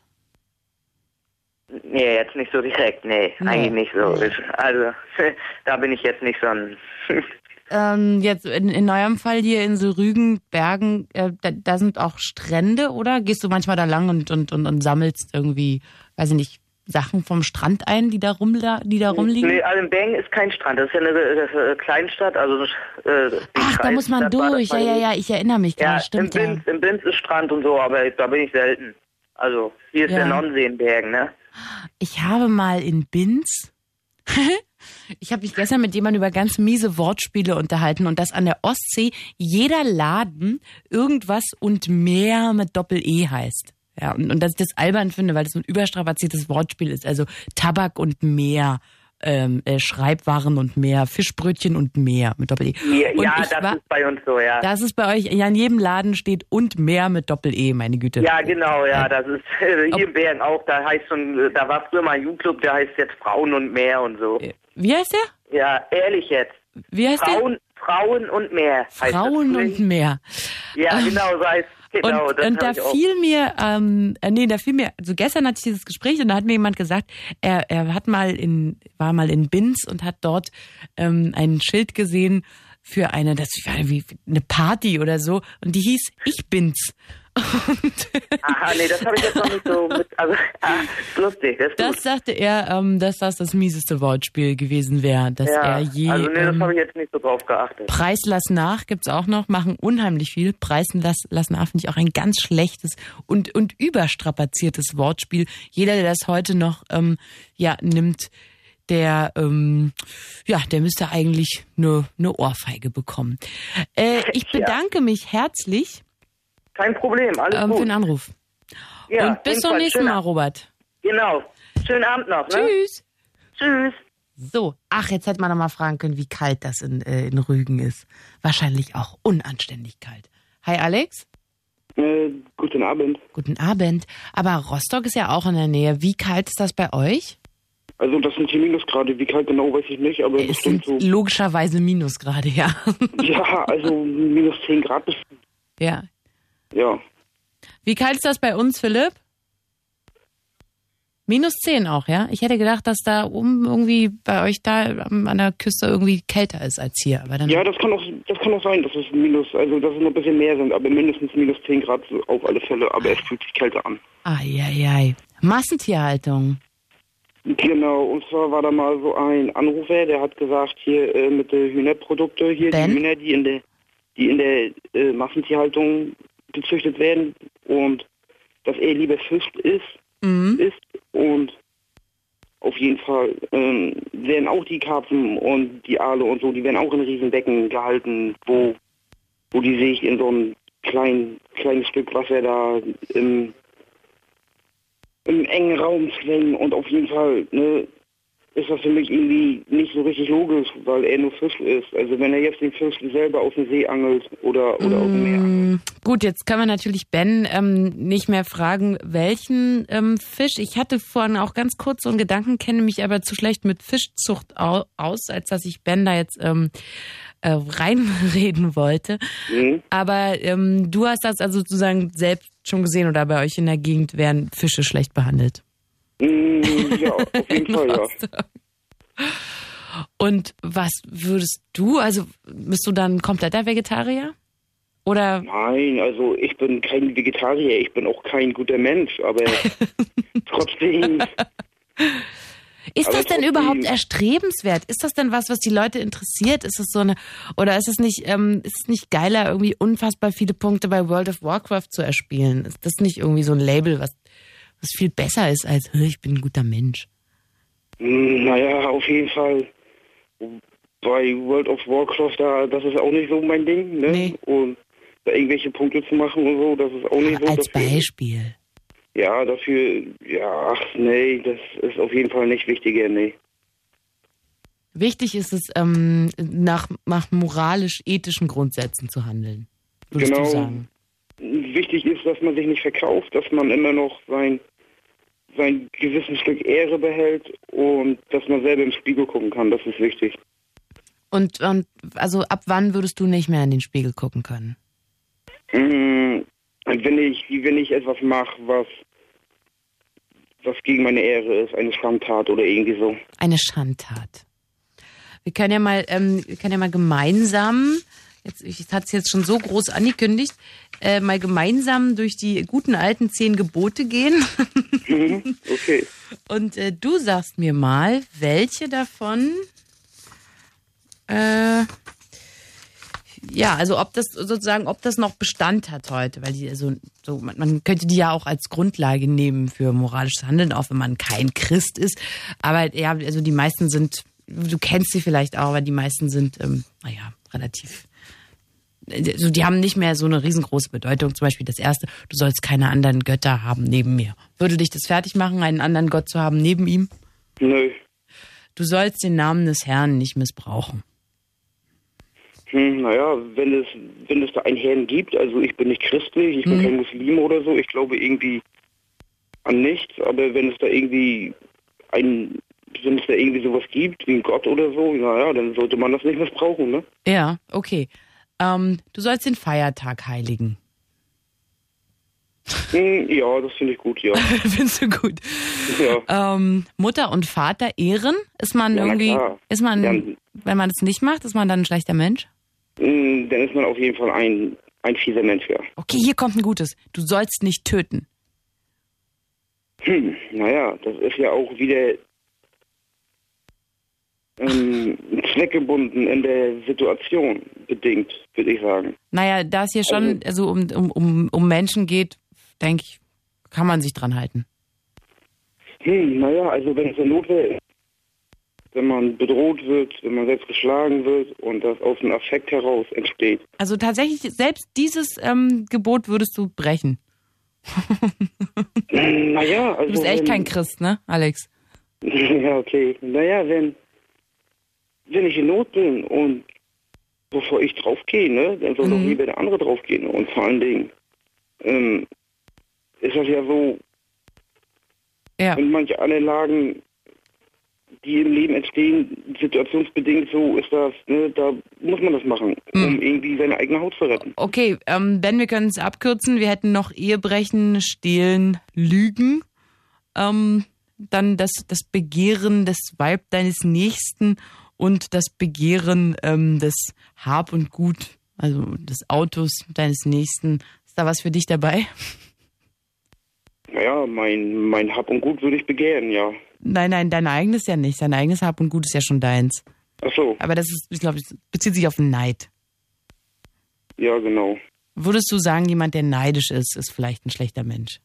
Nee, jetzt nicht so direkt, nee. Eigentlich nicht so. Also, da bin ich jetzt nicht so ein... Jetzt in eurem Fall hier in so Rügen, Bergen, da sind auch Strände, oder? Gehst du manchmal da lang und sammelst irgendwie, weiß ich nicht, Sachen vom Strand ein, die da rumliegen? Nee, also in Bergen ist kein Strand. Das ist ja eine Kleinstadt. Also, ach, da muss man durch. Ja, ich erinnere mich gerade. Stimmt, im Binz ist Strand und so, aber da bin ich selten. Also, hier ist der Nonsee in Bergen, ne? Ich habe mal in Binz... Ich habe mich gestern mit jemandem über ganz miese Wortspiele unterhalten und das an der Ostsee jeder Laden irgendwas und mehr mit Doppel-E heißt. Ja, und dass ich das albern finde, weil das so ein überstrapaziertes Wortspiel ist. Also Tabak und mehr. Schreibwaren und mehr Fischbrötchen und mehr mit Doppel-E. Ja, das ist bei uns so, ja. Das ist bei euch, ja, in jedem Laden steht und mehr mit Doppel-E, meine Güte. Ja, genau, ja, das ist hier in Bern auch, da heißt schon, da war früher mal ein U-Club, der heißt jetzt Frauen und mehr und so. Wie heißt der? Ja, ehrlich jetzt. Wie heißt der? Frauen und mehr. Frauen und mehr. Ja, genau, so heißt genau. Und da fiel mir, also gestern hatte ich dieses Gespräch und da hat mir jemand gesagt, er war mal in Binz und hat dort ein Schild gesehen für das war wie eine Party oder so und die hieß Ich bin's. Aha, nee, das habe ich jetzt noch nicht so mit, also, ist lustig. Das sagte er, dass das mieseste Wortspiel gewesen wäre, dass er je... Also nee, das habe ich jetzt nicht so drauf geachtet. Preis lass nach gibt's auch noch, machen unheimlich viel. Preis lass nach finde ich auch ein ganz schlechtes und überstrapaziertes Wortspiel. Jeder, der das heute noch nimmt, der müsste eigentlich nur eine Ohrfeige bekommen. Ich bedanke mich herzlich. Kein Problem, alles gut. Für den Anruf. Ja, und bis zum nächsten Mal, Robert. Genau. Schönen Abend noch, ne? Tschüss. Tschüss. So, jetzt hätte man noch mal fragen können, wie kalt das in Rügen ist. Wahrscheinlich auch unanständig kalt. Hi, Alex. Guten Abend. Guten Abend. Aber Rostock ist ja auch in der Nähe. Wie kalt ist das bei euch? Also das sind die Minusgrade. Wie kalt genau, weiß ich nicht, aber es sind so logischerweise Minusgrade, ja. Ja, also minus 10 Grad. Ja. Ja. Wie kalt ist das bei uns, Philipp? Minus 10 auch, ja? Ich hätte gedacht, dass da oben irgendwie bei euch da an der Küste irgendwie kälter ist als hier. Aber dann ja, das kann auch sein, dass es dass es noch ein bisschen mehr sind, aber mindestens minus 10 Grad auf alle Fälle, aber es fühlt sich kälter an. Eieiei. Massentierhaltung. Genau, und zwar war da mal so ein Anrufer, der hat gesagt, hier mit den Hühnerprodukte, hier Ben? die Hühner, die in der Massentierhaltung gezüchtet werden und dass er lieber Fisch isst und auf jeden Fall werden auch die Karpfen und die Aale und so, die werden auch in Riesenbecken gehalten, wo die sich in so einem kleines Stück Wasser da im engen Raum zwängen und auf jeden Fall, ne, ist das für mich irgendwie nicht so richtig logisch, weil er nur Fisch isst. Also wenn er jetzt den Fisch selber aus dem See angelt oder aus dem Meer angelt. Gut, jetzt kann man natürlich Ben nicht mehr fragen, welchen Fisch. Ich hatte vorhin auch ganz kurz so einen Gedanken, kenne mich aber zu schlecht mit Fischzucht aus, als dass ich Ben da jetzt reinreden wollte. Mhm. Aber du hast das also sozusagen selbst schon gesehen oder bei euch in der Gegend werden Fische schlecht behandelt? Ja, auf jeden Fall, ja. Und was würdest du, also bist du dann kompletter Vegetarier? Oder? Nein, also ich bin kein Vegetarier, ich bin auch kein guter Mensch, aber trotzdem... Ist das denn überhaupt erstrebenswert? Ist das denn was die Leute interessiert? Ist das so oder ist es nicht geiler, irgendwie unfassbar viele Punkte bei World of Warcraft zu erspielen? Ist das nicht irgendwie so ein Label, was viel besser ist als, ich bin ein guter Mensch? Naja, auf jeden Fall. Bei World of Warcraft, das ist auch nicht so mein Ding, ne? Nee. Und da irgendwelche Punkte zu machen und so, das ist auch nicht so. Als Beispiel. Ja, dafür, nee, das ist auf jeden Fall nicht wichtiger, nee. Wichtig ist es, nach moralisch-ethischen Grundsätzen zu handeln, würdest du sagen? Wichtig ist, dass man sich nicht verkauft, dass man immer noch sein gewisses Stück Ehre behält und dass man selber im Spiegel gucken kann, das ist wichtig. Und also ab wann würdest du nicht mehr in den Spiegel gucken können? Wenn ich etwas mache, was gegen meine Ehre ist, eine Schandtat oder irgendwie so. Eine Schandtat. Wir können ja mal gemeinsam, ich hatte es jetzt schon so groß angekündigt, mal gemeinsam durch die guten alten 10 Gebote gehen. Okay. Und du sagst mir mal, welche davon, also ob das noch Bestand hat heute, weil die man könnte die ja auch als Grundlage nehmen für moralisches Handeln, auch wenn man kein Christ ist. Aber ja, also die meisten sind, du kennst sie vielleicht auch, aber die meisten sind, relativ, also die haben nicht mehr so eine riesengroße Bedeutung. Zum Beispiel das erste, du sollst keine anderen Götter haben neben mir. Würde dich das fertig machen, einen anderen Gott zu haben neben ihm? Nö. du sollst den Namen des Herrn nicht missbrauchen. Naja, wenn es da einen Herrn gibt, also ich bin nicht christlich, ich bin kein Muslim oder so, ich glaube irgendwie an nichts, aber wenn es da irgendwie sowas gibt, wie ein Gott oder so, naja, dann sollte man das nicht missbrauchen, ne? Ja, okay. Du sollst den Feiertag heiligen. Ja, das finde ich gut, ja. Findest du gut? Ja. Mutter und Vater ehren? Ist man Ja, irgendwie, klar. wenn man es nicht macht, ist man dann ein schlechter Mensch? Dann ist man auf jeden Fall ein fieser Mensch, ja. Okay, hier kommt ein gutes. Du sollst nicht töten. Naja, das ist ja auch wieder zweckgebunden in der Situation bedingt, würde ich sagen. Naja, da es hier schon also um Menschen geht, denke ich, kann man sich dran halten. Naja, also wenn es eine Notwehr ist, wenn man bedroht wird, wenn man selbst geschlagen wird und das aus dem Affekt heraus entsteht. Also tatsächlich, selbst dieses Gebot würdest du brechen. Naja, also. Du bist echt kein Christ, ne, Alex? Ja, okay. Naja, wenn ich in Not bin und bevor ich draufgehe, ne, dann soll doch lieber der andere draufgehen. Und vor allen Dingen ist das ja so, in manchen Anlagen, die im Leben entstehen, situationsbedingt so ist das, ne, da muss man das machen, um irgendwie seine eigene Haut zu retten. Okay, Ben, wir können es abkürzen. Wir hätten noch Ehebrechen, Stehlen, Lügen, dann das Begehren des Weib deines Nächsten und das Begehren des Hab und Gut, also des Autos deines Nächsten. Ist da was für dich dabei? Naja, mein Hab und Gut würde ich begehren, ja. Nein, dein eigenes ja nicht. Dein eigenes Hab und Gut ist ja schon deins. Ach so. Aber das ist, ich glaube, das bezieht sich auf den Neid. Ja, genau. Würdest du sagen, jemand, der neidisch ist vielleicht ein schlechter Mensch?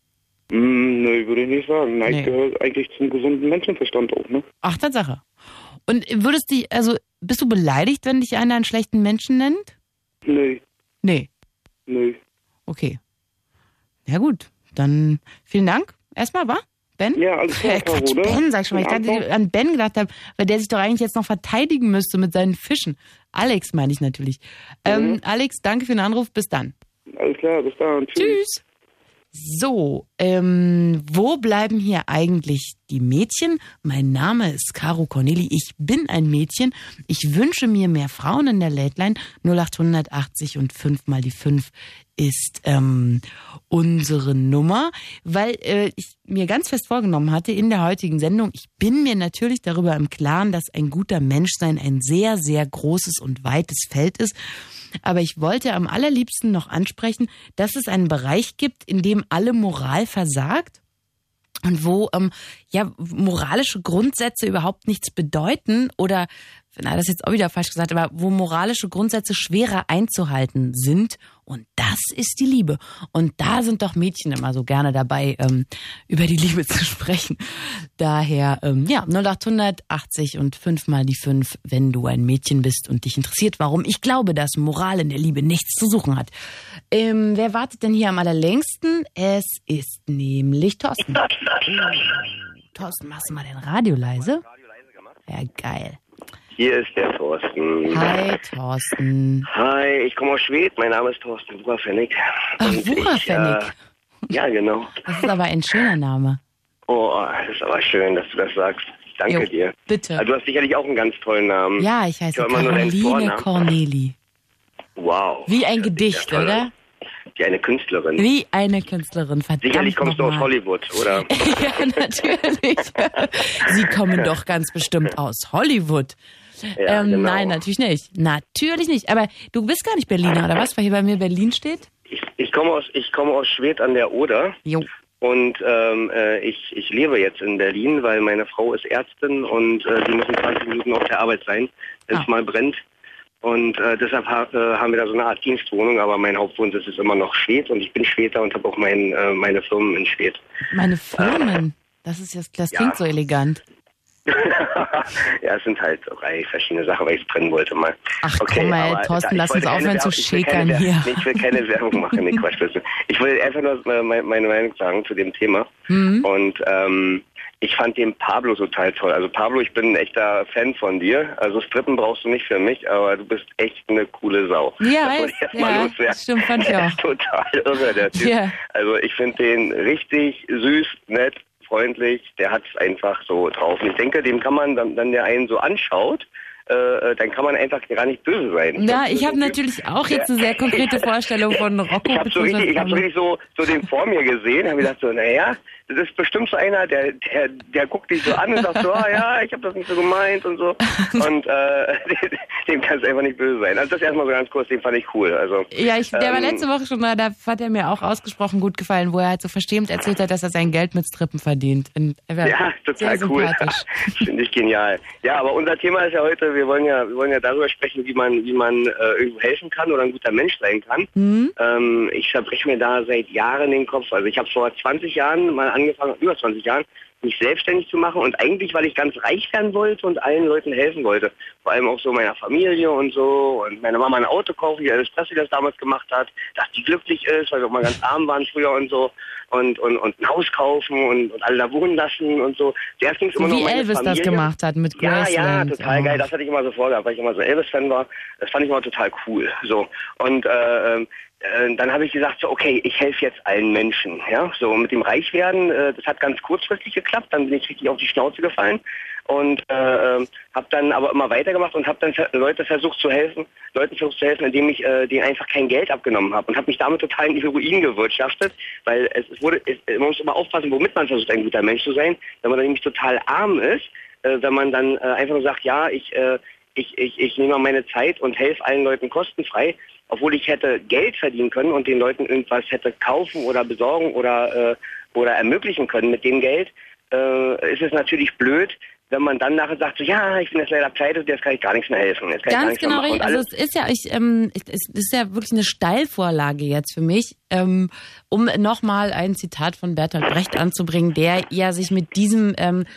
Nö, würde ich nicht sagen. Neid gehört eigentlich zum gesunden Menschenverstand auch, ne? Ach, Tatsache. Und bist du beleidigt, wenn dich einer einen schlechten Menschen nennt? Nö. Nee. Nö. Okay. Ja gut, dann vielen Dank. Erstmal, wa? Ben? Ja, alles klar, Quatsch, oder? Ben, sag schon mal. Ich gerade an Ben gedacht habe, weil der sich doch eigentlich jetzt noch verteidigen müsste mit seinen Fischen. Alex meine ich natürlich. Alex, danke für den Anruf. Bis dann. Alles klar, bis dann. Tschüss. So, wo bleiben hier eigentlich die Mädchen? Mein Name ist Caro Corneli. Ich bin ein Mädchen. Ich wünsche mir mehr Frauen in der Late Line. 0880 und 5 mal die 5 ist unsere Nummer, weil ich mir ganz fest vorgenommen hatte in der heutigen Sendung, ich bin mir natürlich darüber im Klaren, dass ein guter Menschsein ein sehr, sehr großes und weites Feld ist. Aber ich wollte am allerliebsten noch ansprechen, dass es einen Bereich gibt, in dem alle Moral versagt und wo moralische Grundsätze überhaupt nichts bedeuten oder, das ist jetzt auch wieder falsch gesagt, aber wo moralische Grundsätze schwerer einzuhalten sind. Und das ist die Liebe. Und da sind doch Mädchen immer so gerne dabei, über die Liebe zu sprechen. Daher, 0880 und 5 mal die 5, wenn du ein Mädchen bist und dich interessiert, warum ich glaube, dass Moral in der Liebe nichts zu suchen hat. Wer wartet denn hier am allerlängsten? Es ist nämlich Thorsten. Thorsten, machst du mal dein Radio leise? Ja, geil. Hier ist der Thorsten. Hi, Thorsten. Hi, ich komme aus Schwedt. Mein Name ist Thorsten Wucherpfennig. Ach, Wucherpfennig. Ja, genau. Das ist aber ein schöner Name. Oh, das ist aber schön, dass du das sagst. Danke dir. Bitte. Du hast sicherlich auch einen ganz tollen Namen. Ja, ich heiße Caroline Corneli. Wow. Wie ein Gedicht, oder? Wie eine Künstlerin. Wie eine Künstlerin, verdammt. Sicherlich kommst du aus Hollywood, oder? Ja, natürlich. Sie kommen doch ganz bestimmt aus Hollywood. Ja, genau. Nein, natürlich nicht. Natürlich nicht. Aber du bist gar nicht Berliner, oder was? Weil hier bei mir Berlin steht? Ich komme aus Schwedt an der Oder. Jo. Und ich lebe jetzt in Berlin, weil meine Frau ist Ärztin und die müssen 20 Minuten auf der Arbeit sein, wenn es mal brennt. Und deshalb haben wir da so eine Art Dienstwohnung, aber mein Hauptwohnsitz ist immer noch Schwedt und ich bin Schwedter und habe auch meine Firmen in Schwedt. Meine Firmen? Das klingt so elegant. Ja, es sind halt 3 verschiedene Sachen, weil ich es trennen wollte mal. Ach okay, komm mal, Thorsten, lass uns aufhören zu schäkern hier. Ich will keine Werbung machen, nee, Quatsch. Ich will einfach nur meine Meinung sagen zu dem Thema. Und ich fand den Pablo total toll. Also Pablo, ich bin ein echter Fan von dir. Also Strippen brauchst du nicht für mich, aber du bist echt eine coole Sau. Ja, das stimmt, fand ich auch. Total irre, der Typ. Ja. Also ich finde den richtig süß, nett, freundlich. Der hat es einfach so drauf. Und ich denke, dem kann man dann der einen so anschaut, dann kann man einfach gar nicht böse sein. Ja, ich habe natürlich auch jetzt eine sehr konkrete Vorstellung von Rocco. Ich habe so richtig so den vor mir gesehen, habe gedacht so, naja, das ist bestimmt so einer, der guckt dich so an und sagt so, ja, ich habe das nicht so gemeint und so. Und dem kann es einfach nicht böse sein. Also das erstmal so ganz kurz, den fand ich cool. Also, ja, der war letzte Woche schon da hat er mir auch ausgesprochen gut gefallen, wo er halt so verstehend erzählt hat, dass er sein Geld mit Strippen verdient. Ja, total cool. Finde ich genial. Ja, aber unser Thema ist ja heute, wir wollen ja darüber sprechen, wie man irgendwo helfen kann oder ein guter Mensch sein kann. Ich zerbreche mir da seit Jahren den Kopf. Also ich habe vor 20 Jahren mal angefangen, über 20 Jahren, mich selbstständig zu machen und eigentlich, weil ich ganz reich werden wollte und allen Leuten helfen wollte. Vor allem auch so meiner Familie und so und meiner Mama ein Auto kaufen, wie Elvis Presley das damals gemacht hat, dass die glücklich ist, weil wir auch mal ganz arm waren früher und so und ein Haus kaufen und alle da wohnen lassen und so. Zuerst ging's immer so nur um wie Elvis Familie. Das gemacht hat mit Graceland. Ja, total geil. Das hatte ich immer so vorgehabt, weil ich immer so Elvis-Fan war. Das fand ich immer total cool. So und dann habe ich gesagt, so okay, ich helfe jetzt allen Menschen. Ja, so mit dem Reichwerden, das hat ganz kurzfristig geklappt. Dann bin ich richtig auf die Schnauze gefallen und habe dann aber immer weitergemacht und habe dann Leuten versucht zu helfen, indem ich denen einfach kein Geld abgenommen habe und habe mich damit total in die Ruin gewirtschaftet, weil man muss immer aufpassen, womit man versucht, ein guter Mensch zu sein. Wenn man dann nämlich total arm ist, wenn man dann einfach nur sagt, ja, ich nehme mal meine Zeit und helfe allen Leuten kostenfrei, obwohl ich hätte Geld verdienen können und den Leuten irgendwas hätte kaufen oder besorgen oder ermöglichen können mit dem Geld, ist es natürlich blöd, wenn man dann nachher sagt, so, ja, ich bin jetzt leider pleite, jetzt kann ich gar nichts mehr helfen. Jetzt kann Ganz ich gar genau nichts mehr richtig. machen. Also es ist ja wirklich eine Steilvorlage jetzt für mich, um nochmal ein Zitat von Bertolt Brecht anzubringen, der ja sich mit diesem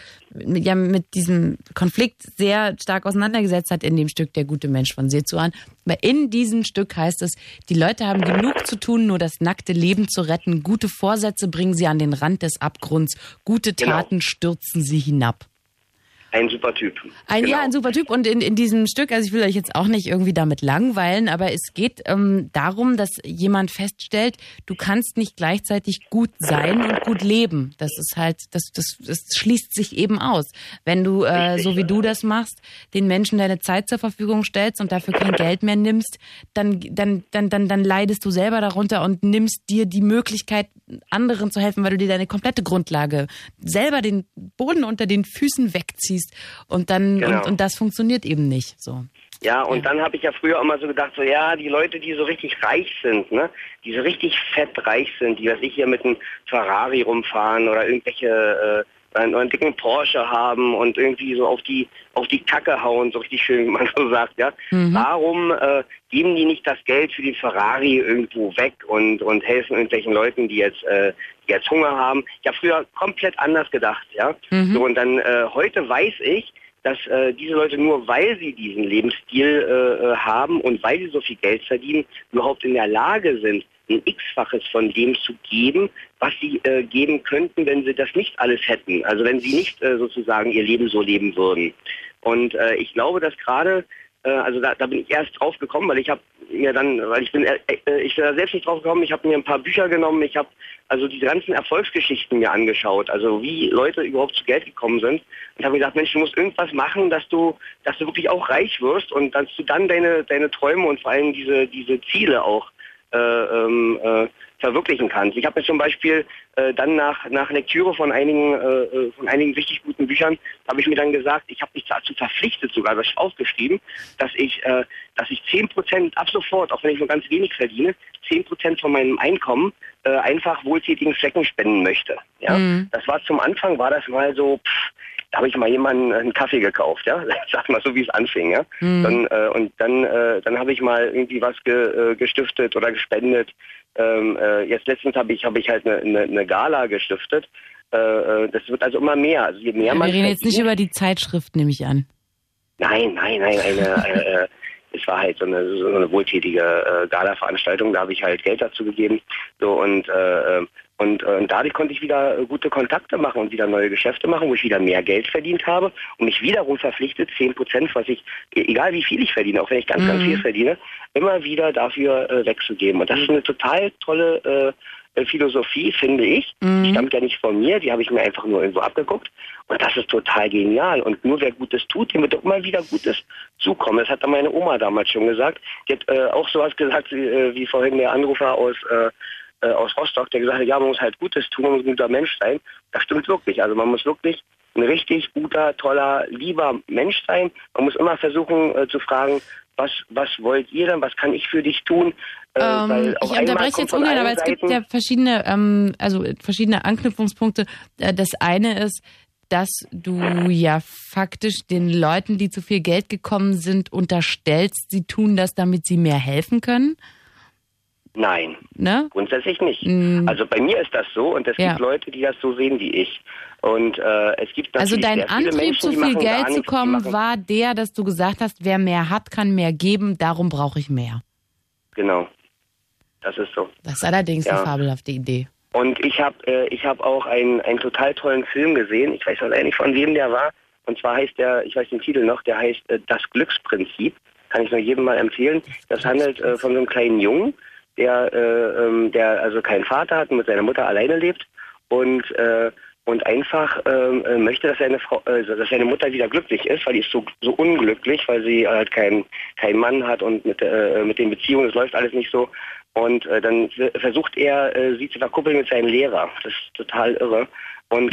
Konflikt sehr stark auseinandergesetzt hat in dem Stück Der gute Mensch von Sezuan. Weil in diesem Stück heißt es, die Leute haben genug zu tun, nur das nackte Leben zu retten. Gute Vorsätze bringen sie an den Rand des Abgrunds. Gute Taten stürzen sie hinab. Ein super Typ. Ja, ein super Typ. Und in diesem Stück, also ich will euch jetzt auch nicht irgendwie damit langweilen, aber es geht darum, dass jemand feststellt, du kannst nicht gleichzeitig gut sein und gut leben. Das ist halt, das schließt sich eben aus. Wenn du, so wie du das machst, den Menschen deine Zeit zur Verfügung stellst und dafür kein Geld mehr nimmst, dann leidest du selber darunter und nimmst dir die Möglichkeit, anderen zu helfen, weil du dir deine komplette Grundlage selber den Boden unter den Füßen wegziehst. Und dann und das funktioniert eben nicht so. Ja, und dann habe ich ja früher immer so gedacht, so ja, die Leute, die so richtig reich sind, ne, die so richtig fett reich sind, die, was ich hier mit einem Ferrari rumfahren oder irgendwelche einen dicken Porsche haben und irgendwie so auf die Kacke hauen, so richtig schön, wie man so sagt, ja. Warum geben die nicht das Geld für die Ferrari irgendwo weg und helfen irgendwelchen Leuten, die jetzt Hunger haben? Ich habe früher komplett anders gedacht, ja. So, und dann heute weiß ich, dass diese Leute nur, weil sie diesen Lebensstil haben und weil sie so viel Geld verdienen, überhaupt in der Lage sind, ein X-faches von dem zu geben, was sie geben könnten, wenn sie das nicht alles hätten. Also wenn sie nicht sozusagen ihr Leben so leben würden. Und ich glaube, dass gerade, also da bin ich erst drauf gekommen, weil ich bin da selbst nicht drauf gekommen, ich habe mir ein paar Bücher genommen, ich habe also diese ganzen Erfolgsgeschichten mir angeschaut, also wie Leute überhaupt zu Geld gekommen sind und habe mir gedacht, Mensch, du musst irgendwas machen, dass du wirklich auch reich wirst und dass du dann deine Träume und vor allem diese Ziele auch verwirklichen kannst. Ich habe mir zum Beispiel dann nach Lektüre von einigen richtig guten Büchern, habe ich mir dann gesagt, ich habe mich dazu verpflichtet, sogar das aufgeschrieben, dass ich 10% ab sofort, auch wenn ich nur ganz wenig verdiene, 10% von meinem Einkommen einfach wohltätigen Zwecken spenden möchte. Ja? Das war zum Anfang, war das mal so, da habe ich mal jemanden einen Kaffee gekauft, ja, sag mal so, wie es anfing, ja. Dann habe ich mal irgendwie was gestiftet oder gespendet. Jetzt letztens habe ich halt eine Gala gestiftet. Das wird also immer mehr. Also je mehr man. Wir reden jetzt nicht über die Zeitschrift, nehme ich an. Nein, es war halt so eine wohltätige Gala-Veranstaltung, da habe ich halt Geld dazu gegeben. So und Und dadurch konnte ich wieder gute Kontakte machen und wieder neue Geschäfte machen, wo ich wieder mehr Geld verdient habe und mich wiederum verpflichtet, 10%, was ich, egal wie viel ich verdiene, auch wenn ich ganz viel verdiene, immer wieder dafür wegzugeben. Und das ist eine total tolle Philosophie, finde ich. Die stammt ja nicht von mir, die habe ich mir einfach nur irgendwo abgeguckt. Und das ist total genial. Und nur wer Gutes tut, dem wird auch immer wieder Gutes zukommen. Das hat dann meine Oma damals schon gesagt. Die hat auch sowas gesagt, wie vorhin der Anrufer aus Rostock, der gesagt hat, ja, man muss halt Gutes tun, man muss ein guter Mensch sein. Das stimmt wirklich. Also man muss wirklich ein richtig guter, toller, lieber Mensch sein. Man muss immer versuchen zu fragen, was wollt ihr denn, was kann ich für dich tun? Weil ich unterbreche jetzt ungern, aber es gibt ja verschiedene Anknüpfungspunkte. Das eine ist, dass du ja faktisch den Leuten, die zu viel Geld gekommen sind, unterstellst, sie tun das, damit sie mehr helfen können. Nein, ne? Grundsätzlich nicht. Also bei mir ist das so und es gibt Leute, die das so sehen wie ich. Und es gibt natürlich also dein sehr viele Antrieb, Menschen, zu viel Geld zu kommen, war der, dass du gesagt hast, wer mehr hat, kann mehr geben, darum brauche ich mehr. Genau, das ist so. Das ist allerdings eine fabelhafte Idee. Und ich hab auch einen total tollen Film gesehen, ich weiß leider nicht, von wem der war. Und zwar heißt der, ich weiß den Titel noch, der heißt Das Glücksprinzip. Kann ich nur jedem mal empfehlen. Das handelt von so einem kleinen Jungen, der also keinen Vater hat und mit seiner Mutter alleine lebt und einfach möchte, dass seine Mutter wieder glücklich ist, weil die ist so unglücklich, weil sie halt keinen Mann hat und mit den Beziehungen, das läuft alles nicht so. Und dann versucht er, sie zu verkuppeln mit seinem Lehrer. Das ist total irre. Und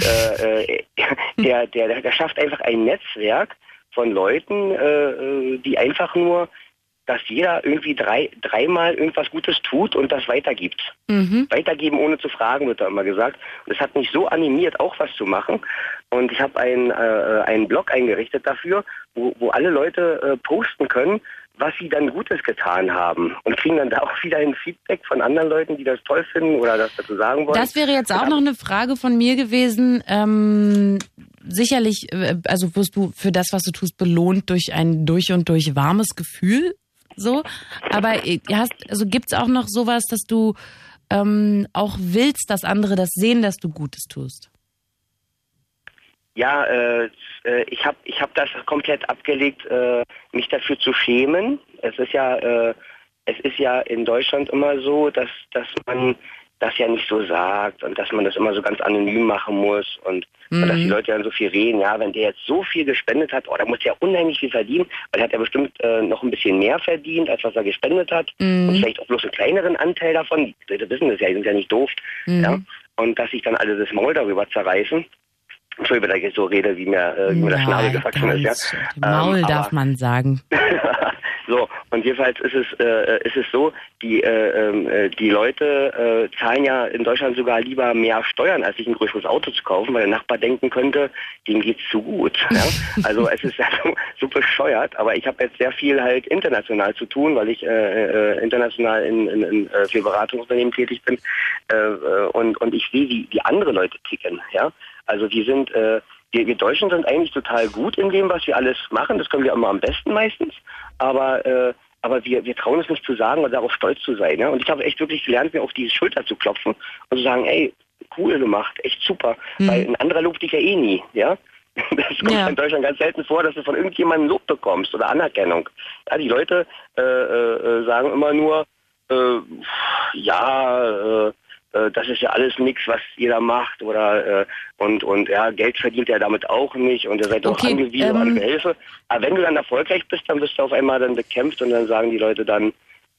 der schafft einfach ein Netzwerk von Leuten, die einfach nur, dass jeder irgendwie dreimal irgendwas Gutes tut und das weitergibt. Weitergeben ohne zu fragen, wird da immer gesagt. Und das hat mich so animiert, auch was zu machen. Und ich habe einen Blog eingerichtet dafür, wo alle Leute posten können, was sie dann Gutes getan haben. Und kriegen dann da auch wieder ein Feedback von anderen Leuten, die das toll finden oder das dazu sagen wollen. Das wäre jetzt auch noch eine Frage von mir gewesen. Sicherlich, also wirst du für das, was du tust, belohnt durch ein durch und durch warmes Gefühl. So, aber gibt's auch noch sowas, dass du auch willst, dass andere das sehen, dass du Gutes tust? Ja, ich hab das komplett abgelegt, mich dafür zu schämen. Es ist ja in Deutschland immer so, dass man das ja nicht so sagt und dass man das immer so ganz anonym machen muss und dass die Leute dann so viel reden, ja, wenn der jetzt so viel gespendet hat, da muss er unheimlich viel verdienen, weil er hat ja bestimmt noch ein bisschen mehr verdient, als was er gespendet hat und vielleicht auch bloß einen kleineren Anteil davon, die Leute wissen das ja, die sind ja nicht doof, ja, und dass sich dann alle das Maul darüber zerreißen. Entschuldigung, wenn ich jetzt so rede, wie mir der Schnabel gewachsen ist, ja. Maul darf man sagen. So, und jedenfalls ist es so, die Leute zahlen ja in Deutschland sogar lieber mehr Steuern, als sich ein größeres Auto zu kaufen, weil der Nachbar denken könnte, dem geht's zu gut. Ja? Also es ist ja so bescheuert, aber ich habe jetzt sehr viel halt international zu tun, weil ich international für Beratungsunternehmen tätig bin und ich sehe, wie andere Leute ticken. Ja? Also wir Deutschen sind eigentlich total gut in dem, was wir alles machen. Das können wir immer am besten meistens. Aber wir trauen es nicht zu sagen und darauf stolz zu sein. Ja? Und ich habe echt wirklich gelernt, mir auf die Schulter zu klopfen und zu sagen, ey, cool gemacht, echt super. Weil ein anderer lobt dich ja eh nie. Ja? Das kommt in Deutschland ganz selten vor, dass du von irgendjemandem Lob bekommst oder Anerkennung. Ja, die Leute sagen immer nur, das ist ja alles nichts, was jeder macht oder und Geld verdient er damit auch nicht und ihr seid doch angewiesen an Hilfe. Aber wenn du dann erfolgreich bist, dann wirst du auf einmal dann bekämpft und dann sagen die Leute dann,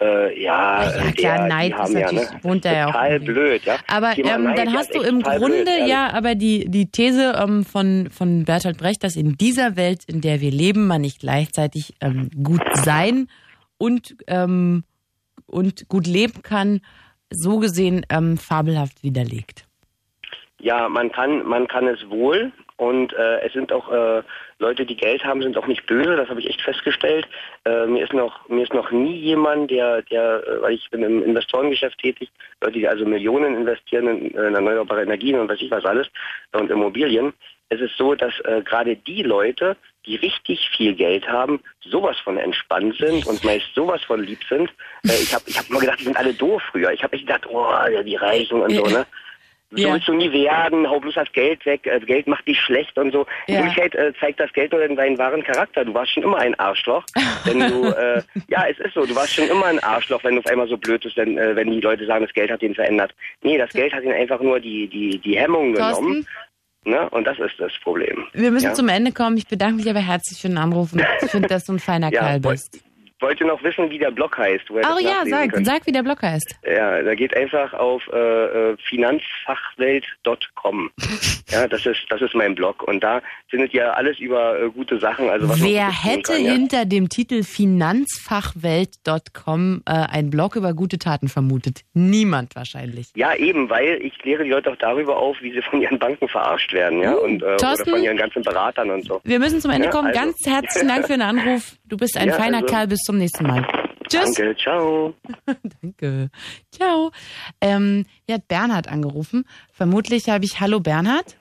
Neid ist natürlich, wohnt er ja auch. Total blöd, ja. Aber dann hast du im Grunde blöd, aber die These von Bertolt Brecht, dass in dieser Welt, in der wir leben, man nicht gleichzeitig gut sein und gut leben kann, so gesehen fabelhaft widerlegt. Ja, man kann es wohl und es sind auch Leute, die Geld haben, sind auch nicht böse, das habe ich echt festgestellt. Mir ist noch nie jemand, der weil ich bin im Investorengeschäft tätig, Leute, die also Millionen investieren in erneuerbare Energien und weiß ich was alles und Immobilien. Es ist so, dass gerade die Leute, die richtig viel Geld haben, sowas von entspannt sind und meist sowas von lieb sind. Ich hab immer gedacht, die sind alle doof früher. Ich habe echt gedacht, die Reichen und so, ne? So willst du nie werden, hau bloß das Geld weg, Geld macht dich schlecht und so. In Wirklichkeit zeigt das Geld nur deinen wahren Charakter. Du warst schon immer ein Arschloch. Wenn du, ja, es ist so, du warst schon immer ein Arschloch, wenn du auf einmal so blöd bist, wenn die Leute sagen, das Geld hat ihn verändert. Nee, das Geld hat ihn einfach nur die Hemmung genommen. Ne? Und das ist das Problem. Wir müssen zum Ende kommen. Ich bedanke mich aber herzlich für den Anruf. Und ich finde, dass du ein feiner Kerl bist. Wollt ihr noch wissen, wie der Blog heißt? Sag, wie der Blog heißt. Ja, da geht einfach auf finanzfachwelt.com. Ja, das ist mein Blog. Und da findet ihr alles über gute Sachen. Also was Wer hätte hinter dem Titel finanzfachwelt.com einen Blog über gute Taten vermutet? Niemand wahrscheinlich. Ja, eben, weil ich kläre die Leute auch darüber auf, wie sie von ihren Banken verarscht werden. Ja? Oder von ihren ganzen Beratern und so. Wir müssen zum Ende kommen. Also. Ganz herzlichen Dank für den Anruf. Du bist ein feiner Kerl. Bis zum nächsten Mal. Tschüss. Danke, ciao. Danke. Ciao. Hier hat Bernhard angerufen. Vermutlich habe ich... Hallo Bernhard?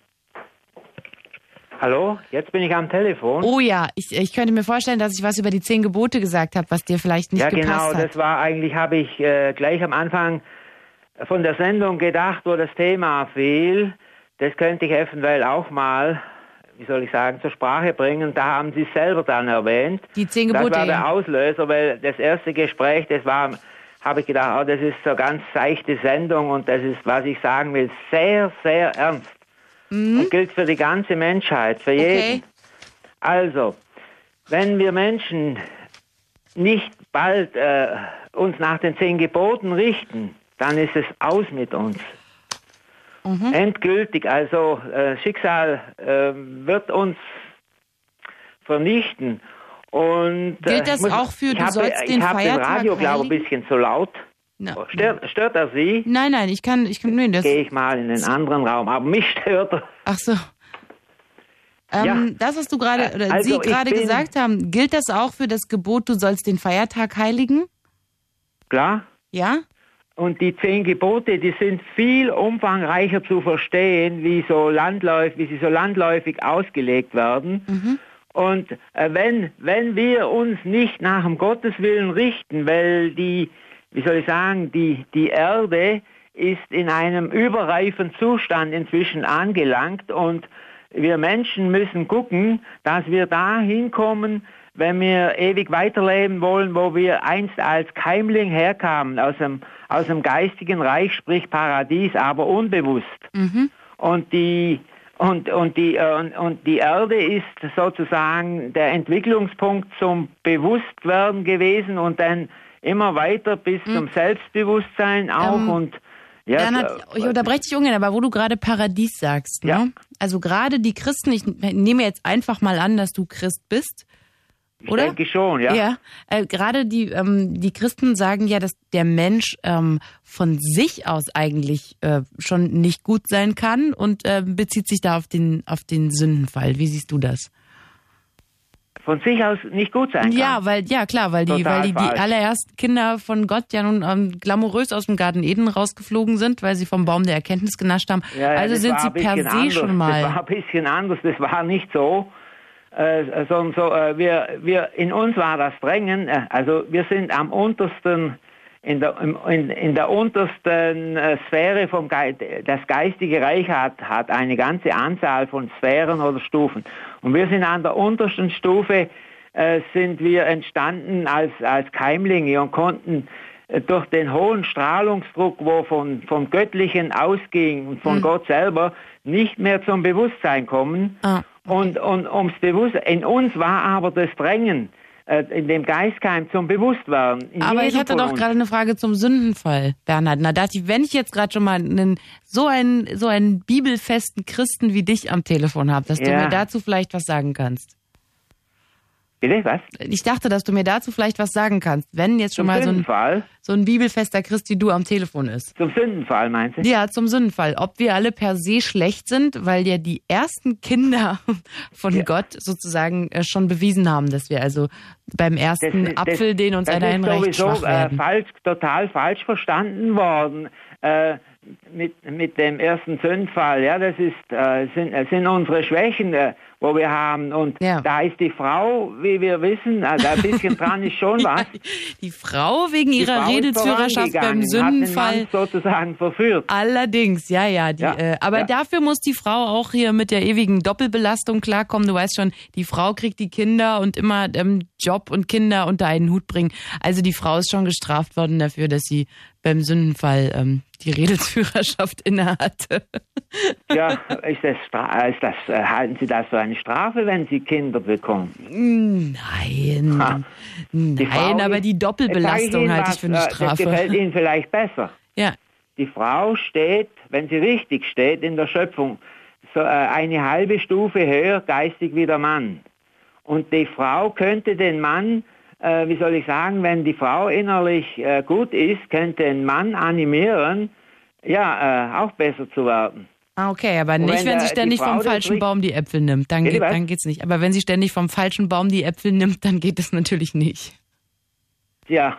Hallo, jetzt bin ich am Telefon. Oh ja, ich könnte mir vorstellen, dass ich was über die 10 Gebote gesagt habe, was dir vielleicht nicht gepasst hat. Ja genau, das war eigentlich, habe ich gleich am Anfang von der Sendung gedacht, wo das Thema fiel. Das könnte ich eventuell auch mal... wie soll ich sagen, zur Sprache bringen. Da haben Sie es selber dann erwähnt. Die 10 Gebote. Das war der Auslöser, weil das erste Gespräch, habe ich gedacht, das ist so ganz seichte Sendung und das ist, was ich sagen will, sehr, sehr ernst. Und gilt für die ganze Menschheit, für jeden. Also, wenn wir Menschen nicht bald uns nach den 10 Geboten richten, dann ist es aus mit uns. Endgültig, also Schicksal wird uns vernichten. Und gilt das auch für, du sollst den Feiertag Ich habe den Radio, glaube ich, ein bisschen zu laut. No. Stört er Sie? Nein, ich kann das... Gehe ich mal in den anderen Raum, aber mich stört er. Ach so. Das, was du gerade, oder Sie gerade gesagt haben, gilt das auch für das Gebot, du sollst den Feiertag heiligen? Klar. Ja? Und die 10 Gebote, die sind viel umfangreicher zu verstehen, wie sie so landläufig ausgelegt werden. Und wenn wir uns nicht nach dem Gotteswillen richten, weil die Erde ist in einem überreifen Zustand inzwischen angelangt und wir Menschen müssen gucken, dass wir dahin kommen, wenn wir ewig weiterleben wollen, wo wir einst als Keimling herkamen, aus dem geistigen Reich, sprich Paradies, aber unbewusst. Und die Erde ist sozusagen der Entwicklungspunkt zum Bewusstwerden gewesen und dann immer weiter bis zum Selbstbewusstsein auch und Bernhard, ich unterbreche dich ungern, aber wo du gerade Paradies sagst, ne? Also gerade die Christen, ich nehme jetzt einfach mal an, dass du Christ bist, oder? Ich denke schon, ja. Ja, gerade die Christen sagen ja, dass der Mensch von sich aus eigentlich schon nicht gut sein kann und bezieht sich da auf den Sündenfall. Wie siehst du das? Von sich aus nicht gut sein kann. Ja, weil die allerersten Kinder von Gott ja nun glamourös aus dem Garten Eden rausgeflogen sind, weil sie vom Baum der Erkenntnis genascht haben. Ja, also sind sie per se schon mal. Das war ein bisschen anders, das war nicht so. In uns war das Drängen, also wir sind am untersten, in der untersten Sphäre das geistige Reich hat eine ganze Anzahl von Sphären oder Stufen. Und wir sind an der untersten Stufe, sind wir entstanden als Keimlinge und konnten durch den hohen Strahlungsdruck, wo vom Göttlichen ausging und von Gott selber, nicht mehr zum Bewusstsein kommen. Und ums Bewusstsein, in uns war aber das Drängen, in dem Geistkeim zum Bewusstwerden. Aber ich hatte doch gerade eine Frage zum Sündenfall, Bernhard. Na, dachte ich, wenn ich jetzt gerade schon mal so einen bibelfesten Christen wie dich am Telefon habe, dass du mir dazu vielleicht was sagen kannst. Bitte, was? Ich dachte, dass du mir dazu vielleicht was sagen kannst, wenn jetzt schon mal so ein bibelfester Christ wie du am Telefon ist. Zum Sündenfall, meinst du? Ja, zum Sündenfall. Ob wir alle per se schlecht sind, weil ja die ersten Kinder von Gott sozusagen schon bewiesen haben, dass wir also beim ersten Apfel, den uns einer hinreicht, schwach werden. Das ist sowieso total falsch verstanden worden. Mit dem ersten Sündenfall, ja, das sind unsere Schwächen wo wir haben. Und da ist die Frau, wie wir wissen, also ein bisschen dran ist schon was. Die Frau wegen ihrer Redelsführerschaft beim Sündenfall sozusagen verführt. Allerdings, aber dafür muss die Frau auch hier mit der ewigen Doppelbelastung klarkommen. Du weißt schon, die Frau kriegt die Kinder und immer Job und Kinder unter einen Hut bringen. Also die Frau ist schon gestraft worden dafür, dass sie beim Sündenfall die Redelsführerschaft innehatte. Ja, halten Sie das für eine Strafe, wenn Sie Kinder bekommen? Nein, aber die Doppelbelastung halte ich für eine Strafe. Das gefällt Ihnen vielleicht besser. Ja. Die Frau steht, wenn sie richtig steht in der Schöpfung, so eine halbe Stufe höher geistig wie der Mann. Und die Frau könnte den Mann, wenn die Frau innerlich gut ist, könnte den Mann animieren, auch besser zu werden. Okay, aber nicht, wenn sie ständig vom falschen Baum die Äpfel nimmt. Dann geht's nicht. Aber wenn sie ständig vom falschen Baum die Äpfel nimmt, dann geht es natürlich nicht. Ja,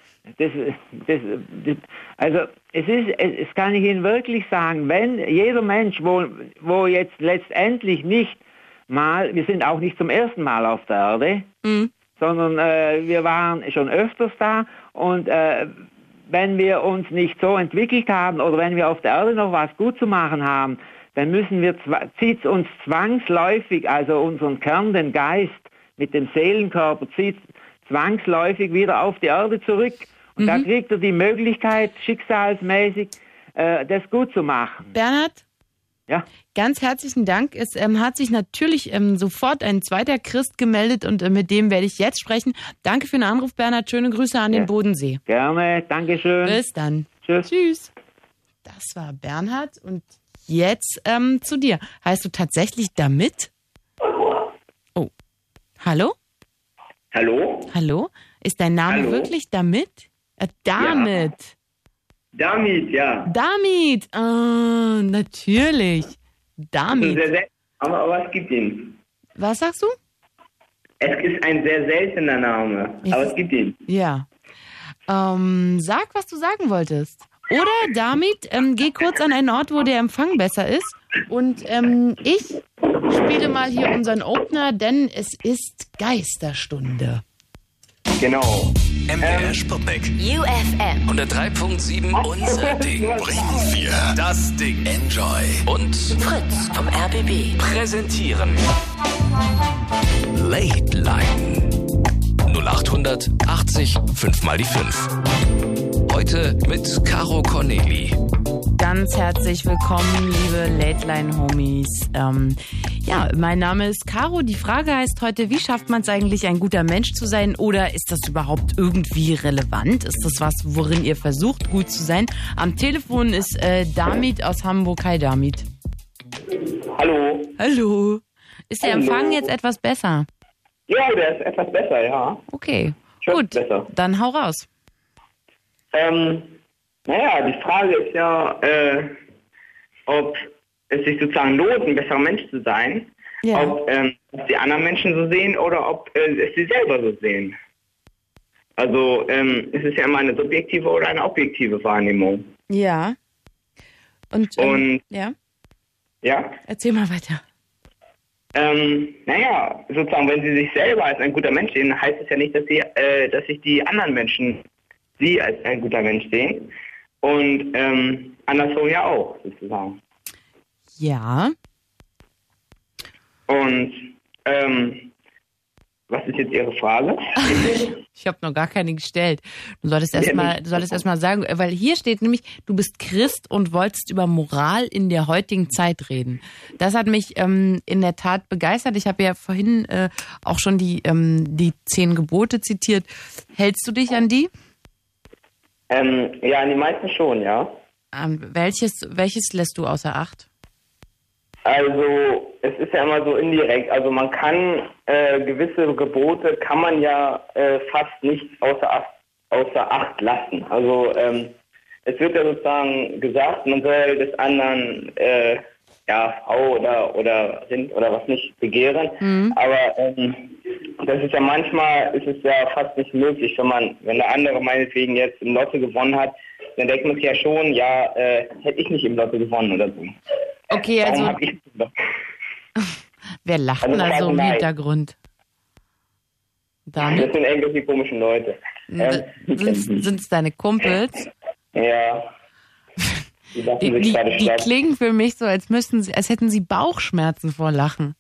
also es kann ich Ihnen wirklich sagen, wenn jeder Mensch, wo jetzt letztendlich nicht mal, wir sind auch nicht zum ersten Mal auf der Erde, sondern wir waren schon öfters da und wenn wir uns nicht so entwickelt haben oder wenn wir auf der Erde noch was gut zu machen haben, dann zieht es uns zwangsläufig, also unseren Kern, den Geist mit dem Seelenkörper, zieht zwangsläufig wieder auf die Erde zurück. Und da kriegt er die Möglichkeit, schicksalsmäßig das gut zu machen. Bernhard? Ja? Ganz herzlichen Dank. Es hat sich natürlich sofort ein zweiter Christ gemeldet und mit dem werde ich jetzt sprechen. Danke für den Anruf, Bernhard. Schöne Grüße an den Bodensee. Gerne, Dankeschön. Bis dann. Tschüss. Das war Bernhard und jetzt zu dir. Heißt du tatsächlich Damit? Oh. Hallo? Hallo? Ist dein Name wirklich Damit? Damit. Ja. Damit, ja. Damit, natürlich. Damit. Sehr selten, aber es gibt ihn. Was sagst du? Es ist ein sehr seltener Name, aber es gibt ihn. Ja. Sag, was du sagen wolltest. Oder Damit, geh kurz an einen Ort, wo der Empfang besser ist. Und ich spiele mal hier unseren Opener, denn es ist Geisterstunde. Genau. MDR Sputnik. UFM. 103.7 unser Ding. Bringen wir das Ding. Enjoy. Und Fritz vom RBB präsentieren Late Line 0800 80 5 mal die 5. Heute mit Caro Corneli. Ganz herzlich willkommen, liebe Late-Line-Homies. Mein Name ist Caro. Die Frage heißt heute, wie schafft man es eigentlich, ein guter Mensch zu sein? Oder ist das überhaupt irgendwie relevant? Ist das was, worin ihr versucht, gut zu sein? Am Telefon ist Damit aus Hamburg. Hi, Damit. Hallo. Hallo. Ist der Empfang jetzt etwas besser? Ja, der ist etwas besser, ja. Okay, schon gut. Besser. Dann hau raus. Die Frage ist ja, ob es sich sozusagen lohnt, ein besserer Mensch zu sein, ob es die anderen Menschen so sehen oder ob es sie selber so sehen. Also es ist ja immer eine subjektive oder eine objektive Wahrnehmung. Ja. Und ja? Ja? Erzähl mal weiter. Sozusagen, wenn sie sich selber als ein guter Mensch sehen, heißt es ja nicht, dass sich die anderen Menschen sie als ein guter Mensch sehen. Und andersrum ja auch, sozusagen. Ja. Und was ist jetzt Ihre Frage? Ich habe noch gar keine gestellt. Du solltest erst mal sagen, weil hier steht nämlich, du bist Christ und wolltest über Moral in der heutigen Zeit reden. Das hat mich in der Tat begeistert. Ich habe ja vorhin auch schon die 10 Gebote zitiert. Hältst du dich an die? An die meisten schon, ja. Welches lässt du außer Acht? Also, es ist ja immer so indirekt. Also, man kann gewisse Gebote kann man ja fast nicht außer Acht lassen. Also, es wird ja sozusagen gesagt, man soll des anderen Frau oder Rind oder was nicht begehren. Mhm. Aber das ist ja manchmal, ist es ja fast nicht möglich, wenn der andere meinetwegen jetzt im Lotto gewonnen hat, dann denkt man sich ja schon, hätte ich nicht im Lotto gewonnen oder so. Okay, also Wer lacht denn da so im Hintergrund? Damit? Das sind irgendwelche komischen Leute. Sind es deine Kumpels? Ja. Die klingen für mich so, als hätten sie Bauchschmerzen vor Lachen.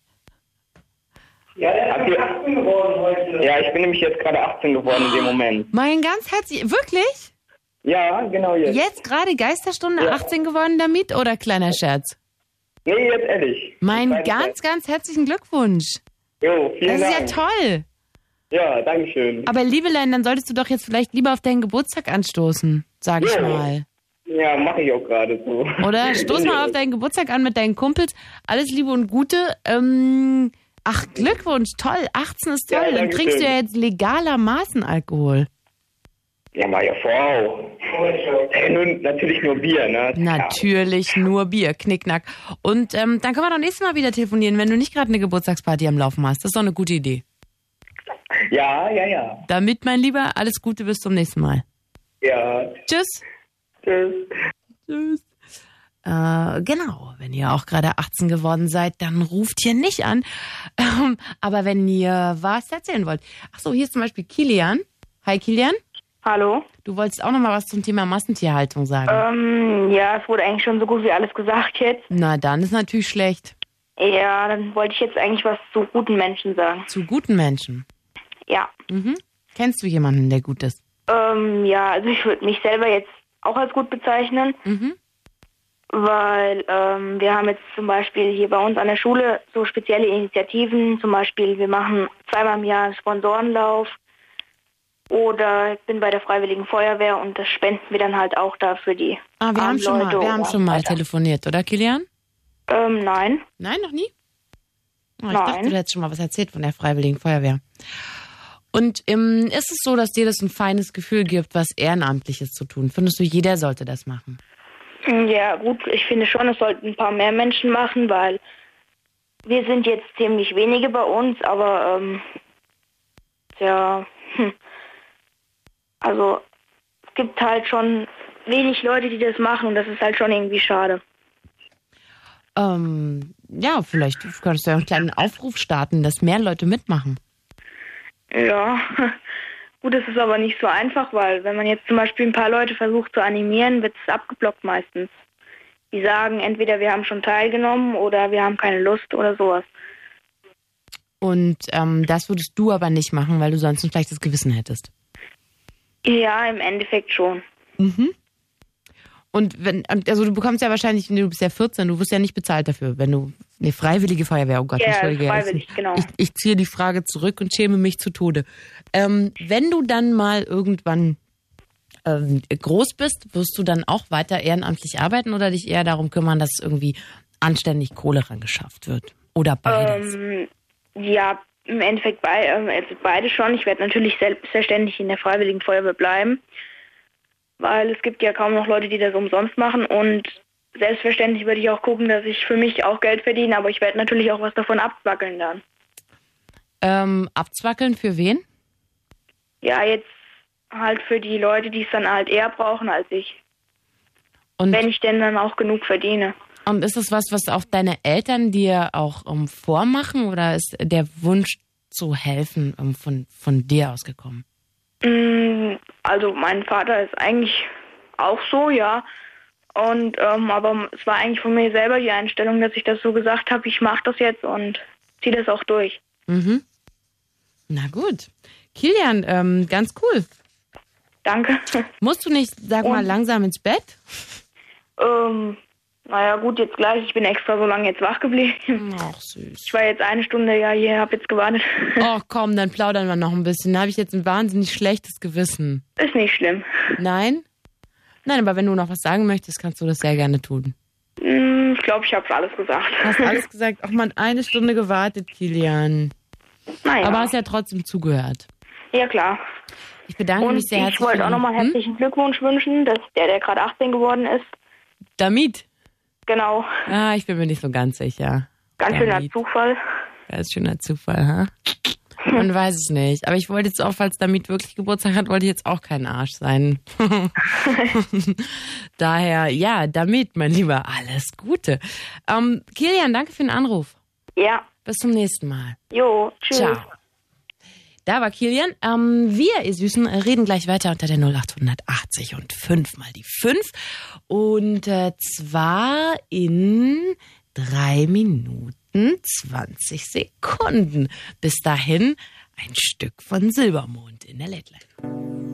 Ja, ich bin 18 geworden heute. Ja, ich bin nämlich jetzt gerade 18 geworden in dem Moment. Mein ganz herzlich, wirklich? Ja, genau jetzt. Jetzt gerade Geisterstunde 18 geworden damit oder kleiner Scherz? Nee, jetzt ehrlich. Mein ganz herzlichen Glückwunsch. Jo, vielen Dank. Das ist ja toll. Ja, danke schön. Aber Liebelein, dann solltest du doch jetzt vielleicht lieber auf deinen Geburtstag anstoßen, sag ich mal. Ja, mache ich auch gerade so. Oder stoß mal auf deinen Geburtstag an mit deinen Kumpels. Alles Liebe und Gute. Ach, Glückwunsch, toll. 18 ist toll. Dann trinkst du ja jetzt legalermaßen Alkohol. Ja, meine Frau. Natürlich nur Bier, ne? Natürlich nur Bier, Knickknack. Und dann können wir doch nächstes Mal wieder telefonieren, wenn du nicht gerade eine Geburtstagsparty am Laufen hast. Das ist doch eine gute Idee. Ja. Damit, mein Lieber, alles Gute, bis zum nächsten Mal. Ja. Tschüss. Tschüss. Genau, wenn ihr auch gerade 18 geworden seid, dann ruft hier nicht an. Aber wenn ihr was erzählen wollt. Achso, hier ist zum Beispiel Kilian. Hi Kilian. Hallo. Du wolltest auch noch mal was zum Thema Massentierhaltung sagen. Ja, es wurde eigentlich schon so gut wie alles gesagt jetzt. Na, dann ist natürlich schlecht. Ja, dann wollte ich jetzt eigentlich was zu guten Menschen sagen. Zu guten Menschen? Ja. Mhm. Kennst du jemanden, der gut ist? Ja, also ich würde mich selber jetzt auch als gut bezeichnen. Mhm. Weil wir haben jetzt zum Beispiel hier bei uns an der Schule so spezielle Initiativen. Zum Beispiel, wir machen zweimal im Jahr einen Sponsorenlauf. Oder ich bin bei der Freiwilligen Feuerwehr und das spenden wir dann halt auch da für die wir haben schon mal telefoniert, oder Kilian? Nein. Nein, noch nie? Oh, ich Nein. dachte, du hättest schon mal was erzählt von der Freiwilligen Feuerwehr. Und ist es so, dass dir das ein feines Gefühl gibt, was Ehrenamtliches zu tun? Findest du, jeder sollte das machen? Ja, gut, ich finde schon, es sollten ein paar mehr Menschen machen, weil wir sind jetzt ziemlich wenige bei uns, aber also es gibt halt schon wenig Leute, die das machen und das ist halt schon irgendwie schade. Ja, vielleicht könntest du ja einen kleinen Aufruf starten, dass mehr Leute mitmachen. Ja, gut, es ist aber nicht so einfach, weil wenn man jetzt zum Beispiel ein paar Leute versucht zu animieren, wird es abgeblockt meistens. Die sagen entweder wir haben schon teilgenommen oder wir haben keine Lust oder sowas. Und das würdest du aber nicht machen, weil du sonst ein schlechtes Gewissen hättest? Ja, im Endeffekt schon. Mhm. Und du bekommst ja wahrscheinlich, du bist ja 14, du wirst ja nicht bezahlt dafür, wenn du eine Freiwillige Feuerwehr, oh Gott, ja, freiwillig, genau. Ich ziehe die Frage zurück und schäme mich zu Tode. Wenn du dann mal irgendwann groß bist, wirst du dann auch weiter ehrenamtlich arbeiten oder dich eher darum kümmern, dass irgendwie anständig Kohle rangeschafft wird? Oder beides? Ja, im Endeffekt beide schon. Ich werde natürlich selbstverständlich in der Freiwilligen Feuerwehr bleiben, weil es gibt ja kaum noch Leute, die das umsonst machen und selbstverständlich würde ich auch gucken, dass ich für mich auch Geld verdiene, aber ich werde natürlich auch was davon abzwackeln dann. Abzwackeln für wen? Ja, jetzt halt für die Leute, die es dann halt eher brauchen als ich. Und wenn ich denn dann auch genug verdiene. Und ist das was auch deine Eltern dir auch vormachen oder ist der Wunsch zu helfen von dir ausgekommen? Also mein Vater ist eigentlich auch so, ja. Und aber es war eigentlich von mir selber die Einstellung, dass ich das so gesagt habe, ich mache das jetzt und ziehe das auch durch. Mhm. Na gut. Kilian, ganz cool. Danke. Musst du nicht, sag mal, langsam ins Bett? Naja gut, jetzt gleich. Ich bin extra so lange jetzt wach geblieben. Ach süß. Ich war jetzt eine Stunde hier, hab jetzt gewartet. Ach komm, dann plaudern wir noch ein bisschen. Da habe ich jetzt ein wahnsinnig schlechtes Gewissen. Ist nicht schlimm. Nein? Nein, aber wenn du noch was sagen möchtest, kannst du das sehr gerne tun. Ich glaube, ich habe alles gesagt. Hast alles gesagt? Ach man, eine Stunde gewartet, Kilian. Naja. Aber hast ja trotzdem zugehört. Ja, klar. Ich bedanke mich sehr herzlich. Ich wollte auch nochmal herzlichen Glückwunsch wünschen, dass der gerade 18 geworden ist. Damit? Genau. Ah, ich bin mir nicht so ganz sicher. Ganz schöner Zufall. Ganz schöner Zufall, ha? Man weiß es nicht. Aber ich wollte jetzt auch, falls Damit wirklich Geburtstag hat, wollte ich jetzt auch kein Arsch sein. Daher, ja, Damit, mein Lieber, alles Gute. Kilian, danke für den Anruf. Ja. Bis zum nächsten Mal. Jo, tschüss. Ciao. Da war Kilian. Wir, ihr Süßen, reden gleich weiter unter der 0880 und 5 mal die 5. Und zwar in 3 Minuten 20 Sekunden. Bis dahin ein Stück von Silbermond in der Late Line.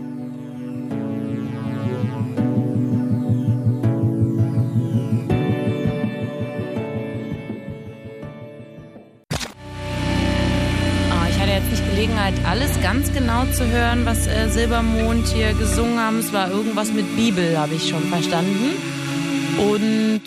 Jetzt nicht Gelegenheit, alles ganz genau zu hören, was Silbermond hier gesungen haben. Es war irgendwas mit Bibel, habe ich schon verstanden. Und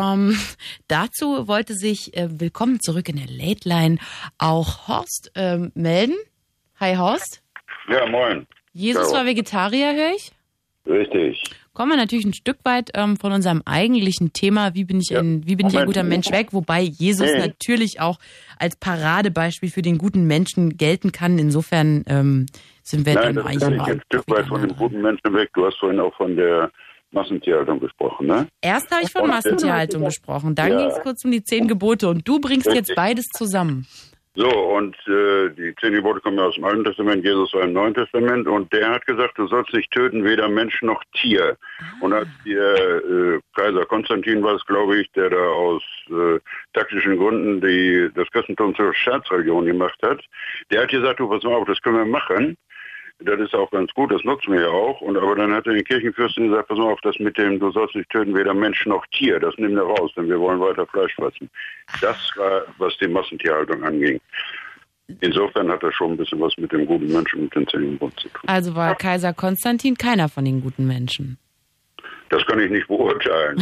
dazu wollte sich willkommen zurück in der Late Line auch Horst melden. Hi Horst. Ja, moin. Jesus war Vegetarier, höre ich? Richtig. Kommen wir natürlich ein Stück weit von unserem eigentlichen Thema, wie bin ich ein guter Mensch weg, wobei Jesus natürlich auch als Paradebeispiel für den guten Menschen gelten kann. Insofern sind wir dann eigentlich ein Stück weit von dem guten Menschen weg. Du hast vorhin auch von der Massentierhaltung gesprochen, ne? Erst habe ich von Massentierhaltung gesprochen, dann ging es kurz um die 10 Gebote und du bringst jetzt beides zusammen. So, und die 10 Gebote kommen ja aus dem Alten Testament, Jesus war im Neuen Testament und der hat gesagt, du sollst nicht töten, weder Mensch noch Tier. Und als der Kaiser Konstantin war es, glaube ich, der da aus taktischen Gründen das Christentum zur Staatsreligion gemacht hat, der hat gesagt, du pass mal auf, das können wir machen. Das ist auch ganz gut, das nutzen wir ja auch. Aber dann hat er den Kirchenfürsten gesagt, pass mal auf, das mit dem, du sollst nicht töten, weder Mensch noch Tier, das nimm wir raus, denn wir wollen weiter Fleisch fressen. Das war, was die Massentierhaltung anging. Insofern hat das schon ein bisschen was mit dem guten Menschen und den 10 Geboten zu tun. Also war Kaiser Konstantin keiner von den guten Menschen? Das kann ich nicht beurteilen.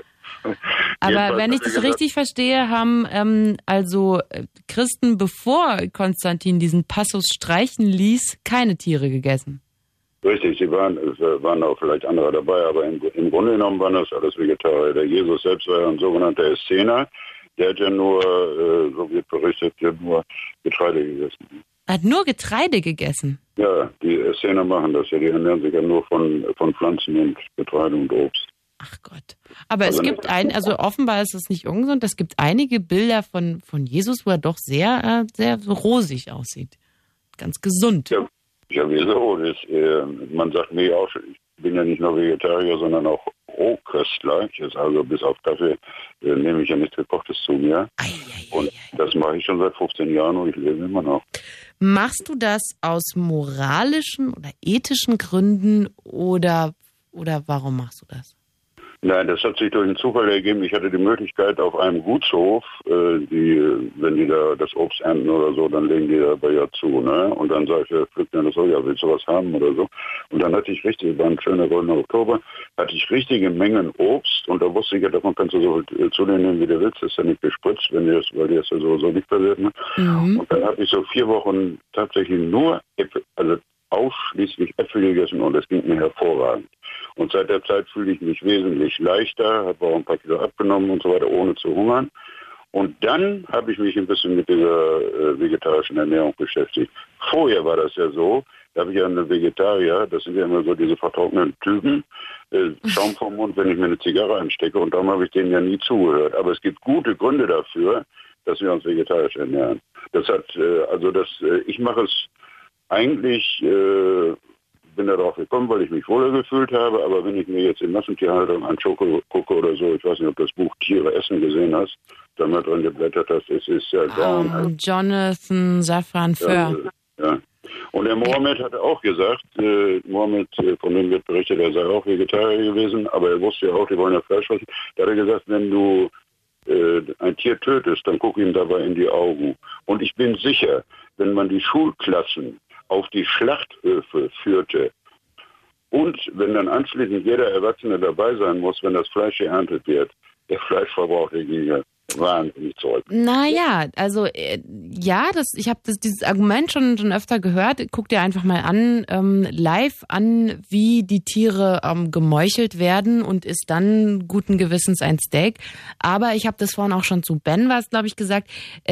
Aber wenn ich das richtig verstehe, haben Christen, bevor Konstantin diesen Passus streichen ließ, keine Tiere gegessen. Richtig, es waren auch vielleicht andere dabei, aber im Grunde genommen waren das alles Vegetarier. Der Jesus selbst war ja ein sogenannter Essener, der hat ja nur, so wird berichtet, nur Getreide gegessen. Hat nur Getreide gegessen? Ja, die Essener machen das ja, die ernähren sich ja nur von Pflanzen und Getreide und Obst. Ach Gott. Aber es gibt offenbar ist es nicht ungesund, es gibt einige Bilder von Jesus, wo er doch sehr, sehr rosig aussieht. Ganz gesund. Ja, wieso? Man sagt mir auch, ich bin ja nicht nur Vegetarier, sondern auch Rohköstler. Also bis auf Kaffee nehme ich ja nichts Gekochtes zu mir. Und das mache ich schon seit 15 Jahren und ich lebe immer noch. Machst du das aus moralischen oder ethischen Gründen oder warum machst du das? Nein, das hat sich durch einen Zufall ergeben. Ich hatte die Möglichkeit auf einem Gutshof, wenn die da das Obst ernten oder so, dann legen die dabei ja zu, ne? Und dann sage ich, pflückt mir das so, ja, willst du was haben oder so? Und dann hatte ich war ein schöner goldener Oktober, hatte ich richtige Mengen Obst und da wusste ich ja, davon kannst du so viel zu dir nehmen, wie du willst, das ist ja nicht gespritzt, weil die das ja sowieso nicht verwirrt, ne? Und dann habe ich so 4 Wochen tatsächlich nur Äpfel, also ausschließlich Äpfel gegessen und es ging mir hervorragend. Und seit der Zeit fühle ich mich wesentlich leichter, habe auch ein paar Kilo abgenommen und so weiter, ohne zu hungern. Und dann habe ich mich ein bisschen mit dieser vegetarischen Ernährung beschäftigt. Vorher war das ja so, da habe ich ja eine Vegetarier, das sind ja immer so diese vertrockneten Typen, Schaum vom Mund, wenn ich mir eine Zigarre anstecke und darum habe ich denen ja nie zugehört. Aber es gibt gute Gründe dafür, dass wir uns vegetarisch ernähren. Ich mache es eigentlich, bin darauf gekommen, weil ich mich wohler gefühlt habe, aber wenn ich mir jetzt in Massentierhaltung angucke oder so, ich weiß nicht, ob du das Buch Tiere essen gesehen hast, da mal drin geblättert hast, es ist ja gar Jonathan Safran Foer. Ja. Und der Mohammed hatte auch gesagt, Mohammed, von dem wird berichtet, er sei auch Vegetarier gewesen, aber er wusste ja auch, die wollen ja Fleisch fressen. Da hat er gesagt, wenn du ein Tier tötest, dann guck ihm dabei in die Augen. Und ich bin sicher, wenn man die Schulklassen auf die Schlachthöfe führte und wenn dann anschließend jeder Erwachsene dabei sein muss, wenn das Fleisch geerntet wird, der Fleischverbrauch, der ginge wahnsinnig zurück. Naja, also ich habe dieses Argument schon öfter gehört. Guck dir einfach mal live an, wie die Tiere gemeuchelt werden und isst dann guten Gewissens ein Steak. Aber ich habe das vorhin auch schon zu Ben, glaube ich, gesagt.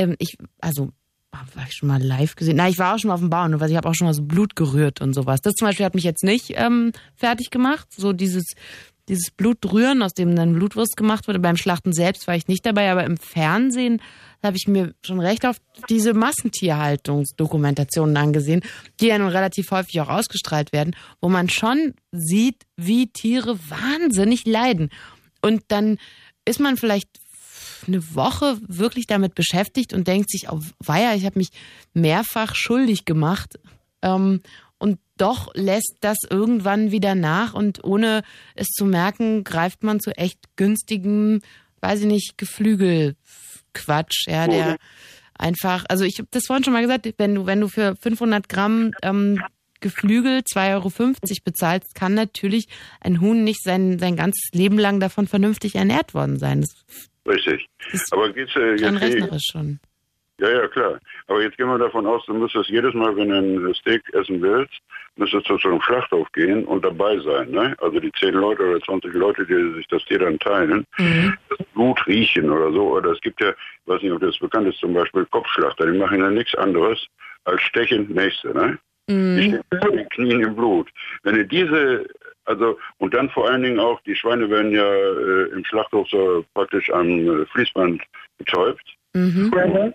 War ich schon mal live gesehen? Nein, ich war auch schon mal auf dem Bauernhof, ich habe auch schon mal so Blut gerührt und sowas. Das zum Beispiel hat mich jetzt nicht fertig gemacht. So dieses Blutrühren, aus dem dann Blutwurst gemacht wurde. Beim Schlachten selbst war ich nicht dabei, aber im Fernsehen habe ich mir schon recht oft diese Massentierhaltungsdokumentationen angesehen, die ja nun relativ häufig auch ausgestrahlt werden, wo man schon sieht, wie Tiere wahnsinnig leiden. Und dann ist man vielleicht eine Woche wirklich damit beschäftigt und denkt sich, oh weia, ich habe mich mehrfach schuldig gemacht. Und doch lässt das irgendwann wieder nach und ohne es zu merken, greift man zu echt günstigem, weiß ich nicht, Geflügelquatsch, ja, der einfach, also ich habe das vorhin schon mal gesagt, wenn du für 500 Gramm Geflügel 2,50 € bezahlst, kann natürlich ein Huhn nicht sein ganzes Leben lang davon vernünftig ernährt worden sein. Richtig. Aber geht's jetzt rechnerisch schon. Ja, klar. Aber jetzt gehen wir davon aus, du müsstest jedes Mal, wenn du ein Steak essen willst, müsstest du zu einem Schlachthof gehen und dabei sein. Ne? Also die 10 Leute oder 20 Leute, die sich das Tier dann teilen, das Blut riechen oder so. Oder es gibt ja, ich weiß nicht, ob das bekannt ist, zum Beispiel Kopfschlachter. Die machen ja nichts anderes als stechen Nächste. Ne? Die stechen vor den Knien im Blut. Wenn du diese... und dann vor allen Dingen auch, die Schweine werden ja im Schlachthof so praktisch am Fließband betäubt. Und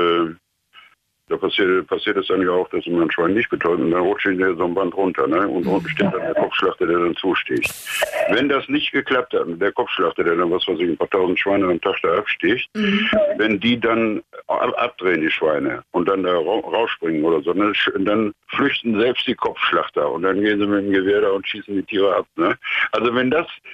da passiert es dann ja auch, dass man ein Schwein nicht betäubt und dann rutscht hinterher so ein Band runter, ne? Und unten steht dann der Kopfschlachter, der dann zusticht. Wenn das nicht geklappt hat, der Kopfschlachter, der dann, was weiß ich, ein paar tausend Schweine am Tag da absticht, wenn die dann abdrehen, die Schweine, und dann da rausspringen oder so, dann flüchten selbst die Kopfschlachter und dann gehen sie mit dem Gewehr da und schießen die Tiere ab, ne? Also wenn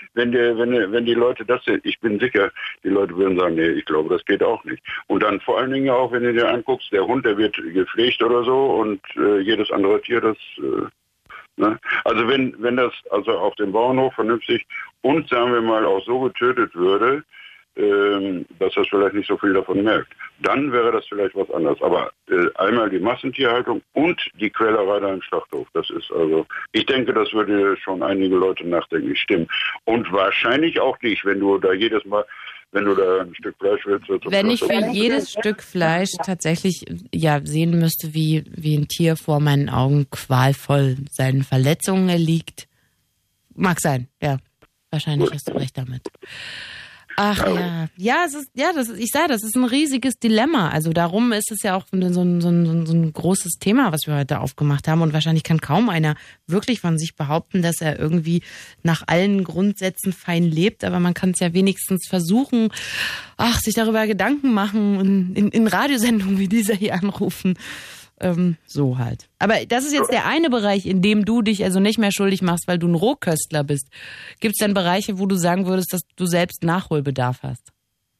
die Leute das sehen, ich bin sicher, die Leute würden sagen, nee, ich glaube, das geht auch nicht. Und dann vor allen Dingen auch, wenn du dir anguckst, der Hund, der wird gepflegt oder so und jedes andere Tier, das ne? Also wenn das also auf dem Bauernhof vernünftig und sagen wir mal auch so getötet würde, dass das vielleicht nicht so viel davon merkt, dann wäre das vielleicht was anderes. Aber einmal die Massentierhaltung und die Quälerei da im Schlachthof, das ist also, ich denke, das würde schon einige Leute nachdenklich stimmen. Und wahrscheinlich auch dich, wenn du da jedes Mal, wenn du da ein Stück Fleisch willst. Wenn ich für jedes Stück Fleisch tatsächlich sehen müsste, wie ein Tier vor meinen Augen qualvoll seinen Verletzungen erliegt. Mag sein, ja. Wahrscheinlich hast du recht damit. Ach ja. Das ist ein riesiges Dilemma. Also darum ist es ja auch so ein großes Thema, was wir heute aufgemacht haben. Und wahrscheinlich kann kaum einer wirklich von sich behaupten, dass er irgendwie nach allen Grundsätzen fein lebt. Aber man kann es ja wenigstens versuchen, sich darüber Gedanken machen und in Radiosendungen wie dieser hier anrufen. So halt. Aber das ist jetzt der eine Bereich, in dem du dich also nicht mehr schuldig machst, weil du ein Rohköstler bist. Gibt es denn Bereiche, wo du sagen würdest, dass du selbst Nachholbedarf hast?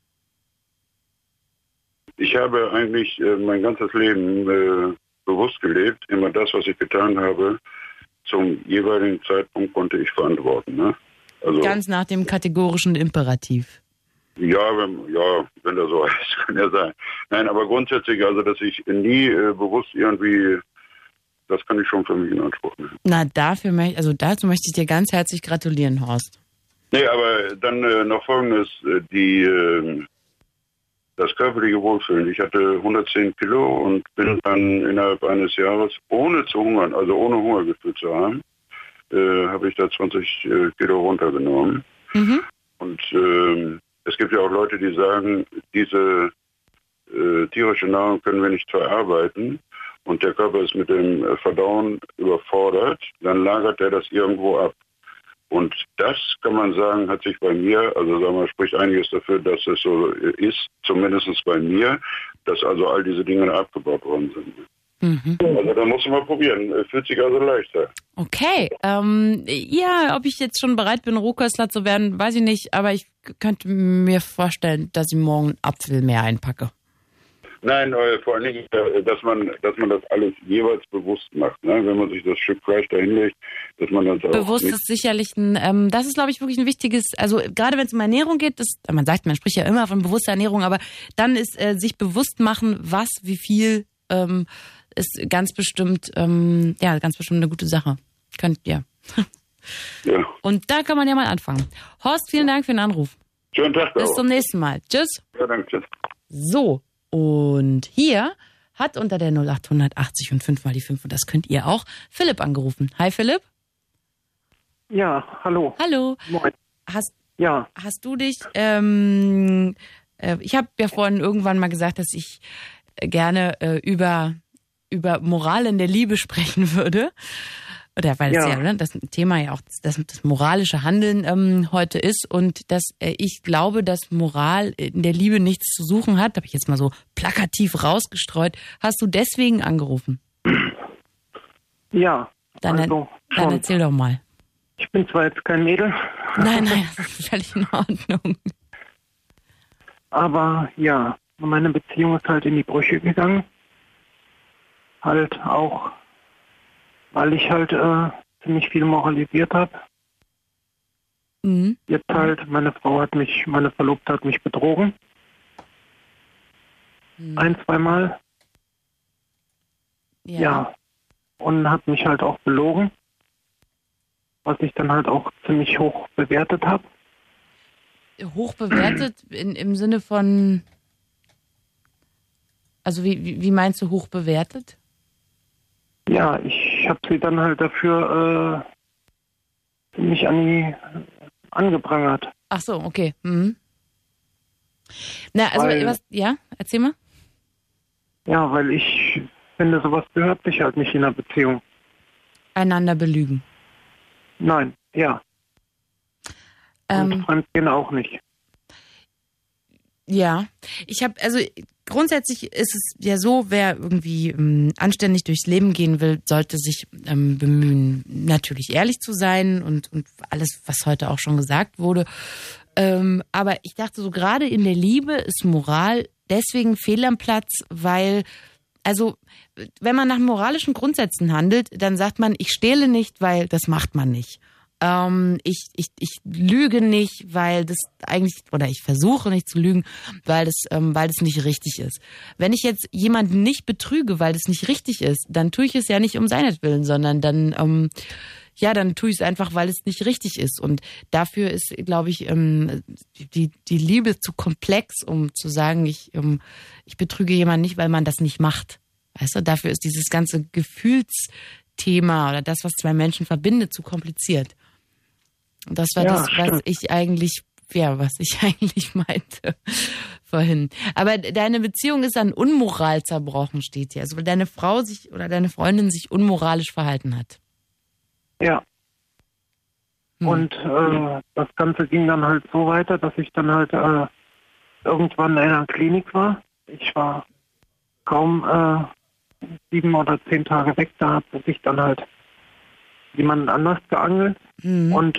Ich habe eigentlich mein ganzes Leben bewusst gelebt. Immer das, was ich getan habe, zum jeweiligen Zeitpunkt konnte ich verantworten. Ne? Also, ganz nach dem kategorischen Imperativ. Ja, wenn das so heißt, kann ja sein. Nein, aber grundsätzlich, also dass ich nie bewusst irgendwie, das kann ich schon für mich in Anspruch nehmen. Na, dazu möchte ich dir ganz herzlich gratulieren, Horst. Nee, aber dann noch Folgendes, das körperliche Wohlfühlen. Ich hatte 110 Kilo und bin dann innerhalb eines Jahres, ohne zu hungern, also ohne Hungergefühl zu haben, habe ich da 20 Kilo runtergenommen. Und es gibt ja auch Leute, die sagen, diese tierische Nahrung können wir nicht verarbeiten und der Körper ist mit dem Verdauen überfordert, dann lagert er das irgendwo ab. Und das, kann man sagen, hat sich bei mir, also sagen wir, spricht einiges dafür, dass es so ist, zumindest bei mir, dass also all diese Dinge abgebaut worden sind. Also da muss man mal probieren. Fühlt sich also leichter. Okay. Ob ich jetzt schon bereit bin, Rohköstler zu werden, weiß ich nicht. Aber ich könnte mir vorstellen, dass ich morgen einen Apfel mehr einpacke. Nein, vor allen Dingen, dass man das alles jeweils bewusst macht. Ne? Wenn man sich das Stück Fleisch da hinlegt, dass man das auch bewusst ist sicherlich das ist, glaube ich, wirklich ein wichtiges, also gerade wenn es um Ernährung geht, man spricht ja immer von bewusster Ernährung, aber dann ist sich bewusst machen, was, wie viel, ist ganz bestimmt eine gute Sache. Ja. Und da kann man ja mal anfangen. Horst, vielen Dank für den Anruf. Schönen Tag. Bis zum nächsten Mal. Tschüss. Ja, danke. Tschüss. So, und hier hat unter der 0880 und 5 mal die 5, und das könnt ihr auch, Philipp angerufen. Hi Philipp. Ja, hallo. Hallo. Moin. hast du dich, ich habe ja vorhin irgendwann mal gesagt, dass ich gerne über Moral in der Liebe sprechen würde. Oder weil es ja das Thema ja auch das moralische Handeln heute ist und dass ich glaube, dass Moral in der Liebe nichts zu suchen hat, habe ich jetzt mal so plakativ rausgestreut. Hast du deswegen angerufen? Ja. Dann erzähl doch mal. Ich bin zwar jetzt kein Mädel. Nein, das ist völlig in Ordnung. Aber ja, meine Beziehung ist halt in die Brüche gegangen. Halt auch, weil ich halt ziemlich viel moralisiert habe. Mhm. Jetzt halt, meine Verlobte hat mich betrogen. 1-2 Mal. Ja. Und hat mich halt auch belogen. Was ich dann halt auch ziemlich hoch bewertet habe. Hoch bewertet im Sinne von, also wie meinst du hoch bewertet? Ja, ich habe sie dann halt dafür ziemlich angeprangert. Ach so, okay. Mhm. Na, also erzähl mal. Ja, weil ich finde, sowas gehört sich halt nicht in einer Beziehung. Einander belügen. Nein, ja. Und Fremdgehen auch nicht. Ja, grundsätzlich ist es ja so, wer irgendwie anständig durchs Leben gehen will, sollte sich bemühen, natürlich ehrlich zu sein und alles, was heute auch schon gesagt wurde. Aber ich dachte so, gerade in der Liebe ist Moral deswegen fehl am Platz, weil, also, wenn man nach moralischen Grundsätzen handelt, dann sagt man, ich stehle nicht, weil das macht man nicht. Ich lüge nicht, weil das eigentlich, oder ich versuche nicht zu lügen, weil das nicht richtig ist. Wenn ich jetzt jemanden nicht betrüge, weil das nicht richtig ist, dann tue ich es ja nicht um seinetwillen, sondern dann tue ich es einfach, weil es nicht richtig ist. Und dafür ist, glaube ich, die Liebe zu komplex, um zu sagen, ich betrüge jemanden nicht, weil man das nicht macht. Weißt du, dafür ist dieses ganze Gefühlsthema oder das, was zwei Menschen verbindet, zu kompliziert. Und das war was ich eigentlich meinte vorhin. Aber deine Beziehung ist an Unmoral zerbrochen, steht hier. Also weil deine Frau sich oder deine Freundin sich unmoralisch verhalten hat. Ja. Und das Ganze ging dann halt so weiter, dass ich dann halt irgendwann in einer Klinik war. Ich war kaum 7 oder 10 Tage weg. Da hat sich dann halt jemand anders geangelt. Und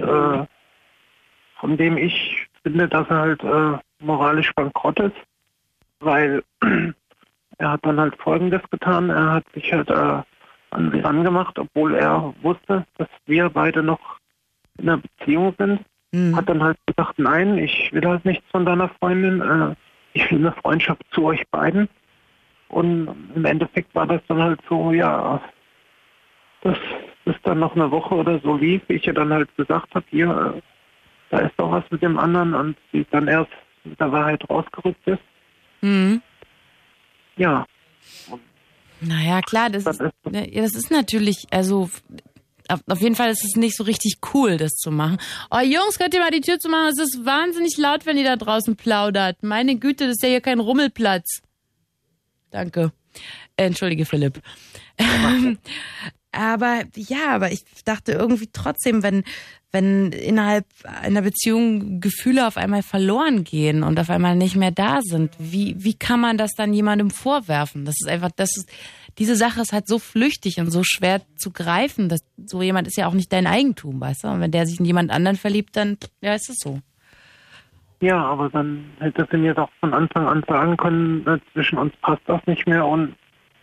von dem ich finde, dass er halt moralisch bankrott ist, weil er hat dann halt Folgendes getan. Er hat sich halt an sie rangemacht, obwohl er wusste, dass wir beide noch in einer Beziehung sind. Hat dann halt gesagt, nein, ich will halt nichts von deiner Freundin. Ich will eine Freundschaft zu euch beiden. Und im Endeffekt war das dann halt so, ja, dass es dann noch eine Woche oder so lief, wie ich ja dann halt gesagt habe, hier, da ist doch was mit dem anderen und sie dann erst mit der Wahrheit rausgerückt ist. Ja. Naja, klar, das ist natürlich, also auf jeden Fall ist es nicht so richtig cool, das zu machen. Oh Jungs, könnt ihr mal die Tür zu machen? Es ist wahnsinnig laut, wenn ihr da draußen plaudert. Meine Güte, das ist ja hier kein Rummelplatz. Danke. Entschuldige, Philipp. Aber ich dachte irgendwie trotzdem, wenn innerhalb einer Beziehung Gefühle auf einmal verloren gehen und auf einmal nicht mehr da sind, wie kann man das dann jemandem vorwerfen? Diese Sache ist halt so flüchtig und so schwer zu greifen, dass so jemand ist ja auch nicht dein Eigentum, weißt du? Und wenn der sich in jemand anderen verliebt, dann ist es so. Ja, aber dann hätte sie mir doch von Anfang an sagen können, zwischen uns passt das nicht mehr und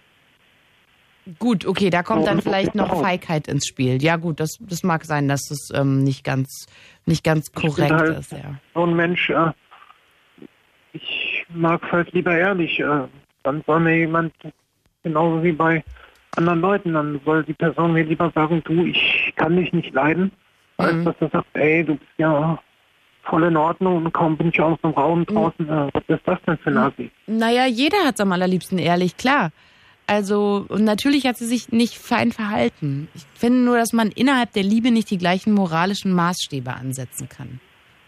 gut, okay, da kommt dann vielleicht noch Feigheit ins Spiel. Ja gut, das mag sein, dass das nicht ganz korrekt halt ist. Ja. So ein Mensch, ich mag es halt lieber ehrlich. Dann soll mir jemand, genauso wie bei anderen Leuten, dann soll die Person mir lieber sagen, du, ich kann dich nicht leiden, als dass er sagt, ey, du bist ja voll in Ordnung und kaum bin ich aus dem Raum draußen. Was ist das denn für ein Asi? Naja, jeder hat es am allerliebsten ehrlich, klar. Also, und natürlich hat sie sich nicht fein verhalten. Ich finde nur, dass man innerhalb der Liebe nicht die gleichen moralischen Maßstäbe ansetzen kann.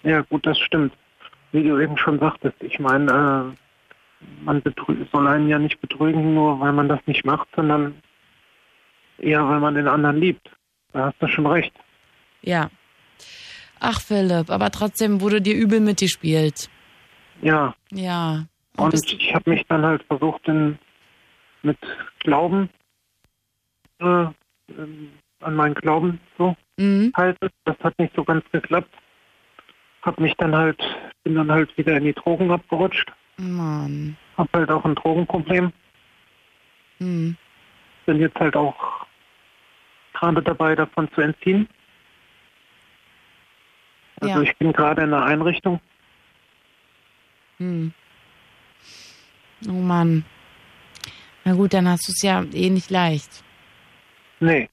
Ja, gut, das stimmt. Wie du eben schon sagtest, ich meine, man soll einen ja nicht betrügen, nur weil man das nicht macht, sondern eher, weil man den anderen liebt. Da hast du schon recht. Ja. Ach, Philipp, aber trotzdem wurde dir übel mitgespielt. Ja. Ja. Und ich habe mich dann halt versucht, mit Glauben an meinen Glauben so halten. Das hat nicht so ganz geklappt. Bin dann halt wieder in die Drogen abgerutscht. Mann. Hab halt auch ein Drogenproblem. Bin jetzt halt auch gerade dabei, davon zu entziehen. Also ich bin gerade in einer Einrichtung. Oh Mann. Na gut, dann hast du es ja eh nicht leicht. Nee.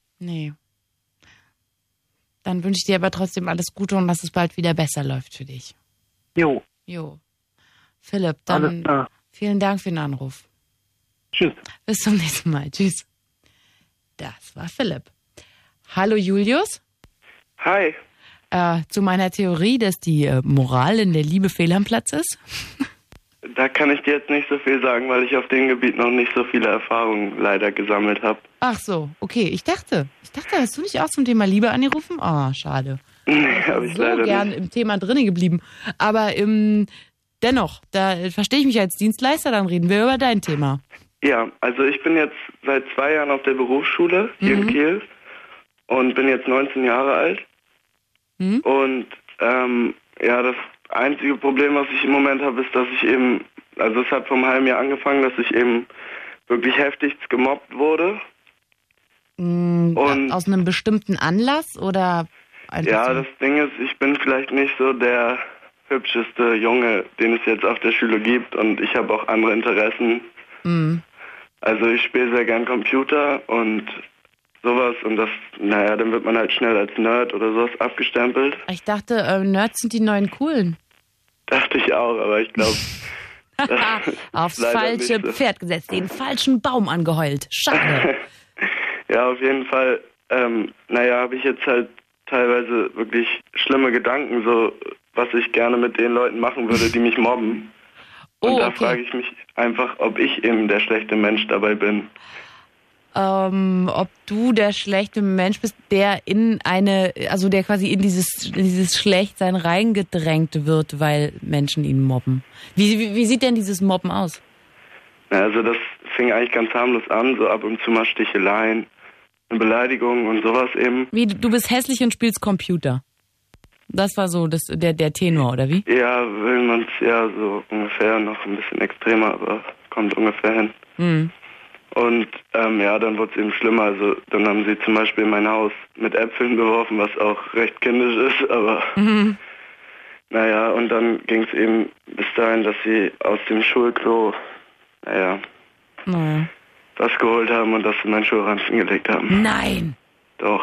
Dann wünsche ich dir aber trotzdem alles Gute und dass es bald wieder besser läuft für dich. Jo. Philipp, dann vielen Dank für den Anruf. Tschüss. Bis zum nächsten Mal. Tschüss. Das war Philipp. Hallo Julius. Hi. Zu meiner Theorie, dass die Moral in der Liebe fehl am Platz ist? Da kann ich dir jetzt nicht so viel sagen, weil ich auf dem Gebiet noch nicht so viele Erfahrungen leider gesammelt habe. Ach so, okay. Ich dachte, hast du nicht auch zum Thema Liebe angerufen? Oh, schade. Nee, habe ich so leider gern nicht. im Thema drinnen geblieben. Aber dennoch, da verstehe ich mich als Dienstleister, dann reden wir über dein Thema. Ja, also ich bin jetzt seit 2 Jahren auf der Berufsschule hier in Kiel und bin jetzt 19 Jahre alt. Und das einzige Problem, was ich im Moment habe, ist, dass ich eben, also es hat vor einem halben Jahr angefangen, dass ich eben wirklich heftigst gemobbt wurde. Und aus einem bestimmten Anlass oder einfach ja, so? das Ding ist, ich bin vielleicht nicht so der hübscheste Junge, den es jetzt auf der Schule gibt und ich habe auch andere Interessen. Also ich spiele sehr gern Computer und sowas und das, dann wird man halt schnell als Nerd oder sowas abgestempelt. Ich dachte, Nerds sind die neuen Coolen. Dachte ich auch, aber ich glaube... Aufs falsche Pferd gesetzt, den falschen Baum angeheult. Schade. Ja, auf jeden Fall, habe ich jetzt halt teilweise wirklich schlimme Gedanken, so was ich gerne mit den Leuten machen würde, die mich mobben. Und da frage ich mich einfach, ob ich eben der schlechte Mensch dabei bin. Ob du der schlechte Mensch bist, der der quasi in dieses Schlechtsein reingedrängt wird, weil Menschen ihn mobben. Wie sieht denn dieses Mobben aus? Also das fing eigentlich ganz harmlos an, so ab und zu mal Sticheleien, Beleidigungen und sowas eben. Wie, du bist hässlich und spielst Computer. Das war so der Tenor, oder wie? Ja, will man es ja so ungefähr, noch ein bisschen extremer, aber kommt ungefähr hin. Und dann wurde es eben schlimmer. Also dann haben sie zum Beispiel mein Haus mit Äpfeln beworfen, was auch recht kindisch ist, aber und dann ging es eben bis dahin, dass sie aus dem Schulklo, was geholt haben und das in meinen Schulranzen gelegt haben. Nein! Doch.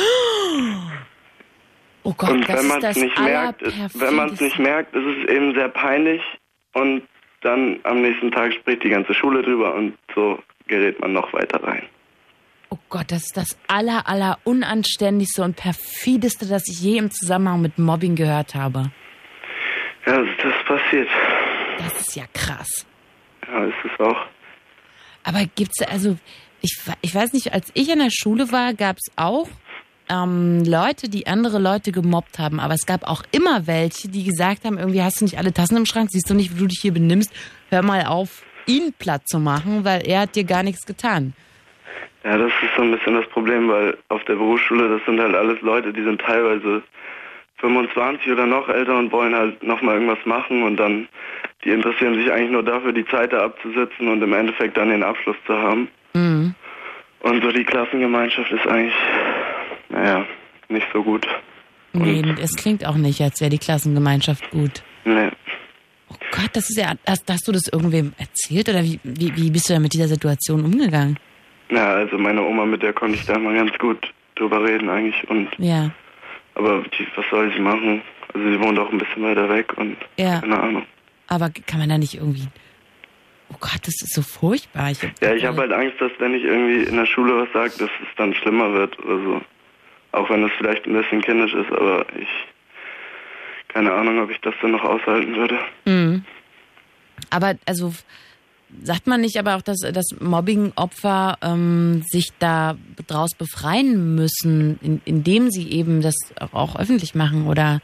Oh Gott, und das wenn man ist das es nicht merkt, ist es eben sehr peinlich und dann am nächsten Tag spricht die ganze Schule drüber und so gerät man noch weiter rein. Oh Gott, das ist das aller unanständigste und perfideste, das ich je im Zusammenhang mit Mobbing gehört habe. Ja, das passiert. Das ist ja krass. Ja, ist es auch. Aber gibt's ich weiß nicht, als ich in der Schule war, gab es auch Leute, die andere Leute gemobbt haben. Aber es gab auch immer welche, die gesagt haben, irgendwie hast du nicht alle Tassen im Schrank, siehst du nicht, wie du dich hier benimmst, hör mal auf, ihn platt zu machen, weil er hat dir gar nichts getan. Ja, das ist so ein bisschen das Problem, weil auf der Berufsschule, das sind halt alles Leute, die sind teilweise 25 oder noch älter und wollen halt nochmal irgendwas machen und dann, die interessieren sich eigentlich nur dafür, die Zeit da abzusitzen und im Endeffekt dann den Abschluss zu haben. Und so die Klassengemeinschaft ist eigentlich, nicht so gut. Nee, es klingt auch nicht, als wäre die Klassengemeinschaft gut. Nee. Oh Gott, das ist ja, hast du das irgendwem erzählt oder wie bist du da mit dieser Situation umgegangen? Ja, also meine Oma, mit der konnte ich da mal ganz gut drüber reden eigentlich und aber was soll sie machen? Also sie wohnt auch ein bisschen weiter weg und keine Ahnung. Aber kann man da nicht irgendwie... Oh Gott, das ist so furchtbar. Ich habe halt Angst, dass wenn ich irgendwie in der Schule was sage, dass es dann schlimmer wird oder so. Auch wenn es vielleicht ein bisschen kindisch ist, aber keine Ahnung, ob ich das dann noch aushalten würde. Mhm. Aber also sagt man nicht aber auch, dass Mobbing-Opfer sich da draus befreien müssen, indem sie eben das auch öffentlich machen, oder?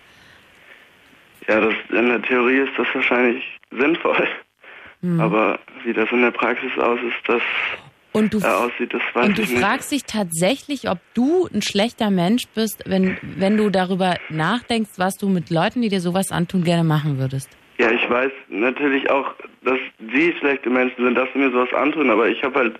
Ja, in der Theorie ist das wahrscheinlich sinnvoll. Aber wie das in der Praxis aussieht, das weiß ich nicht. Und du fragst dich tatsächlich, ob du ein schlechter Mensch bist, wenn du darüber nachdenkst, was du mit Leuten, die dir sowas antun, gerne machen würdest. Ja, ich weiß natürlich auch, dass sie schlechte Menschen sind, dass sie mir sowas antun, aber ich habe halt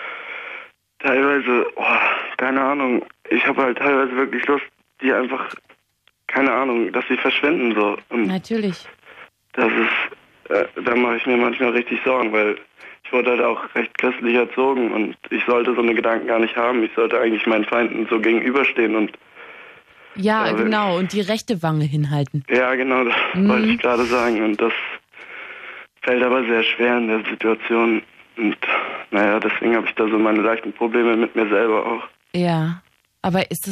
teilweise, keine Ahnung, ich habe halt teilweise wirklich Lust, die einfach, keine Ahnung, dass sie verschwinden so. Und natürlich. Das ist, da mache ich mir manchmal richtig Sorgen, weil ich wurde halt auch recht christlich erzogen und ich sollte so eine Gedanken gar nicht haben. Ich sollte eigentlich meinen Feinden so gegenüberstehen und ja, genau, und die rechte Wange hinhalten. Ja, genau, das wollte ich gerade sagen. Und das fällt aber sehr schwer in der Situation. Und naja, deswegen habe ich da so meine leichten Probleme mit mir selber auch. Ja, aber ist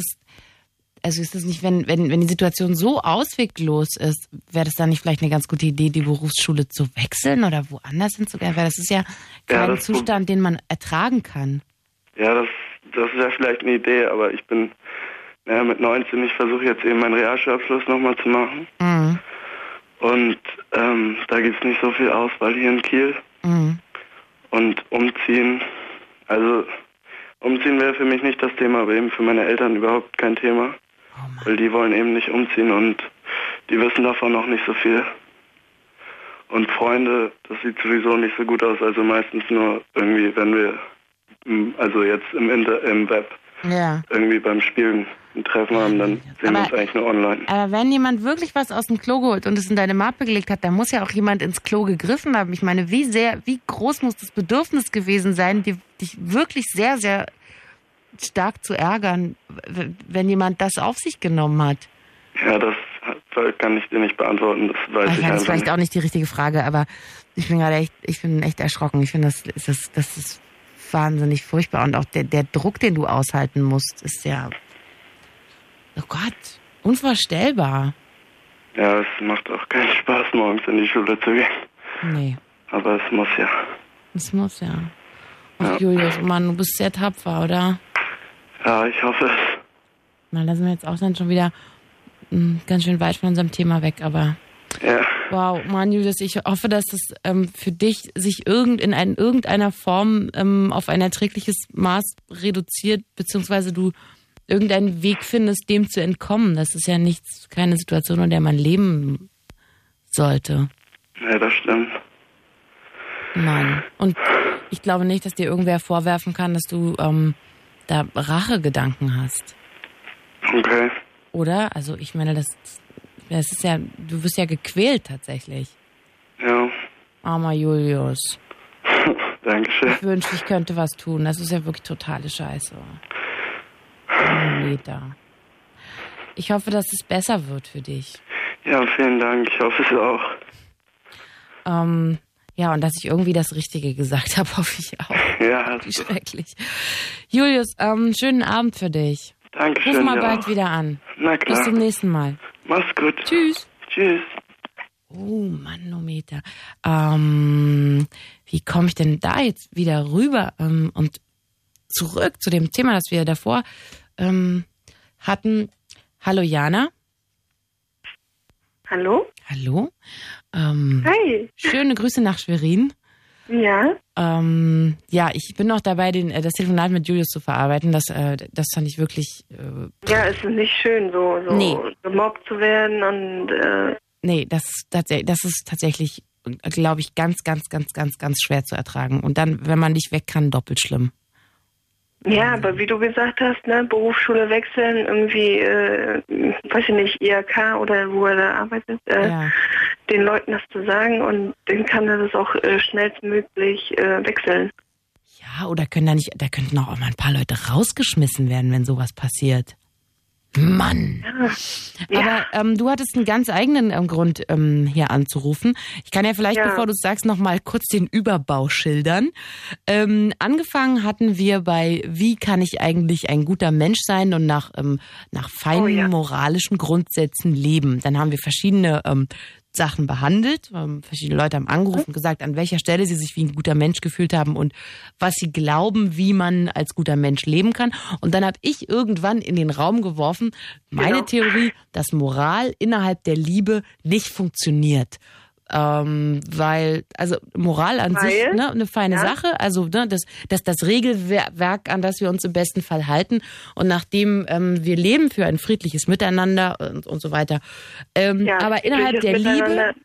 es nicht, wenn die Situation so ausweglos ist, wäre das dann nicht vielleicht eine ganz gute Idee, die Berufsschule zu wechseln oder woanders hinzugehen? Weil das ist ja kein Zustand, den man ertragen kann. Ja, das wäre vielleicht eine Idee, aber ich bin mit 19, ich versuche jetzt eben meinen Realschulabschluss nochmal zu machen. Mhm. Und da gibt es nicht so viel Auswahl hier in Kiel. Mhm. Und umziehen, also umziehen wäre für mich nicht das Thema, aber eben für meine Eltern überhaupt kein Thema. Weil die wollen eben nicht umziehen und die wissen davon noch nicht so viel. Und Freunde, das sieht sowieso nicht so gut aus, also meistens nur irgendwie, wenn wir, also jetzt im Web, irgendwie beim Spielen ein Treffen haben, dann sehen wir uns eigentlich nur online. Aber wenn jemand wirklich was aus dem Klo geholt und es in deine Mappe gelegt hat, dann muss ja auch jemand ins Klo gegriffen haben. Ich meine, wie groß muss das Bedürfnis gewesen sein, dich wirklich sehr, sehr stark zu ärgern, wenn jemand das auf sich genommen hat? Ja, das kann ich dir nicht beantworten, das weiß ich einfach nicht. Das ist vielleicht auch nicht die richtige Frage, aber ich bin echt erschrocken. Ich finde, das ist wahnsinnig furchtbar. Und auch der Druck, den du aushalten musst, ist ja, oh Gott, unvorstellbar. Ja, es macht auch keinen Spaß, morgens in die Schule zu gehen. Nee. Aber es muss ja. Es muss ja. Ach, Julius, Mann, du bist sehr tapfer, oder? Ja, ich hoffe es. Na, da sind wir jetzt auch dann schon wieder ganz schön weit von unserem Thema weg, aber ja. Wow, Mann, Julius, ich hoffe, dass das für dich sich in irgendeiner Form auf ein erträgliches Maß reduziert, beziehungsweise du irgendeinen Weg findest, dem zu entkommen. Das ist ja keine Situation, in der man leben sollte. Ja, das stimmt. Nein. Und ich glaube nicht, dass dir irgendwer vorwerfen kann, dass du da Rachegedanken hast. Okay. Oder? Also ich meine, das ist ja, du wirst ja gequält tatsächlich. Ja. Armer Julius. Dankeschön. Ich wünschte, ich könnte was tun. Das ist ja wirklich totale Scheiße. Meter. Ich hoffe, dass es besser wird für dich. Ja, vielen Dank. Ich hoffe es auch. Ja, und dass ich irgendwie das Richtige gesagt habe, hoffe ich auch. Ja. Wie schrecklich. Julius, schönen Abend für dich. Dankeschön. Ruf mal bald wieder an. Na klar. Bis zum nächsten Mal. Mach's gut. Tschüss. Tschüss. Oh, Manometer. Wie komme ich denn da jetzt wieder rüber und zurück zu dem Thema, das wir davor hatten? Hallo, Jana. Hallo. Hallo. Hi. Schöne Grüße nach Schwerin. Ja. Ja, ich bin noch dabei, das Telefonat mit Julius zu verarbeiten. Das fand ich wirklich... ja, es ist nicht schön, so gemobbt zu werden und... Nee, das ist tatsächlich, glaube ich, ganz, ganz, ganz, ganz, ganz schwer zu ertragen. Und dann, wenn man nicht weg kann, doppelt schlimm. Ja, aber wie du gesagt hast, ne, Berufsschule wechseln, irgendwie, weiß ich nicht, IHK oder wo er da arbeitet, den Leuten das zu sagen und dann kann er das auch schnellstmöglich wechseln. Ja, oder da könnten auch mal ein paar Leute rausgeschmissen werden, wenn sowas passiert. Mann. Ja. Aber du hattest einen ganz eigenen Grund, hier anzurufen. Ich kann ja vielleicht, bevor du es sagst, noch mal kurz den Überbau schildern. Angefangen hatten wir bei Wie kann ich eigentlich ein guter Mensch sein und nach feinen moralischen Grundsätzen leben. Dann haben wir verschiedene Sachen behandelt. Verschiedene Leute haben angerufen und gesagt, an welcher Stelle sie sich wie ein guter Mensch gefühlt haben und was sie glauben, wie man als guter Mensch leben kann. Und dann habe ich irgendwann in den Raum geworfen, meine Theorie, dass Moral innerhalb der Liebe nicht funktioniert. Weil, also Moral an sich, ne, eine feine Sache, also ne, das Regelwerk, an das wir uns im besten Fall halten und nachdem wir leben für ein friedliches Miteinander und so weiter. Aber innerhalb der Liebe,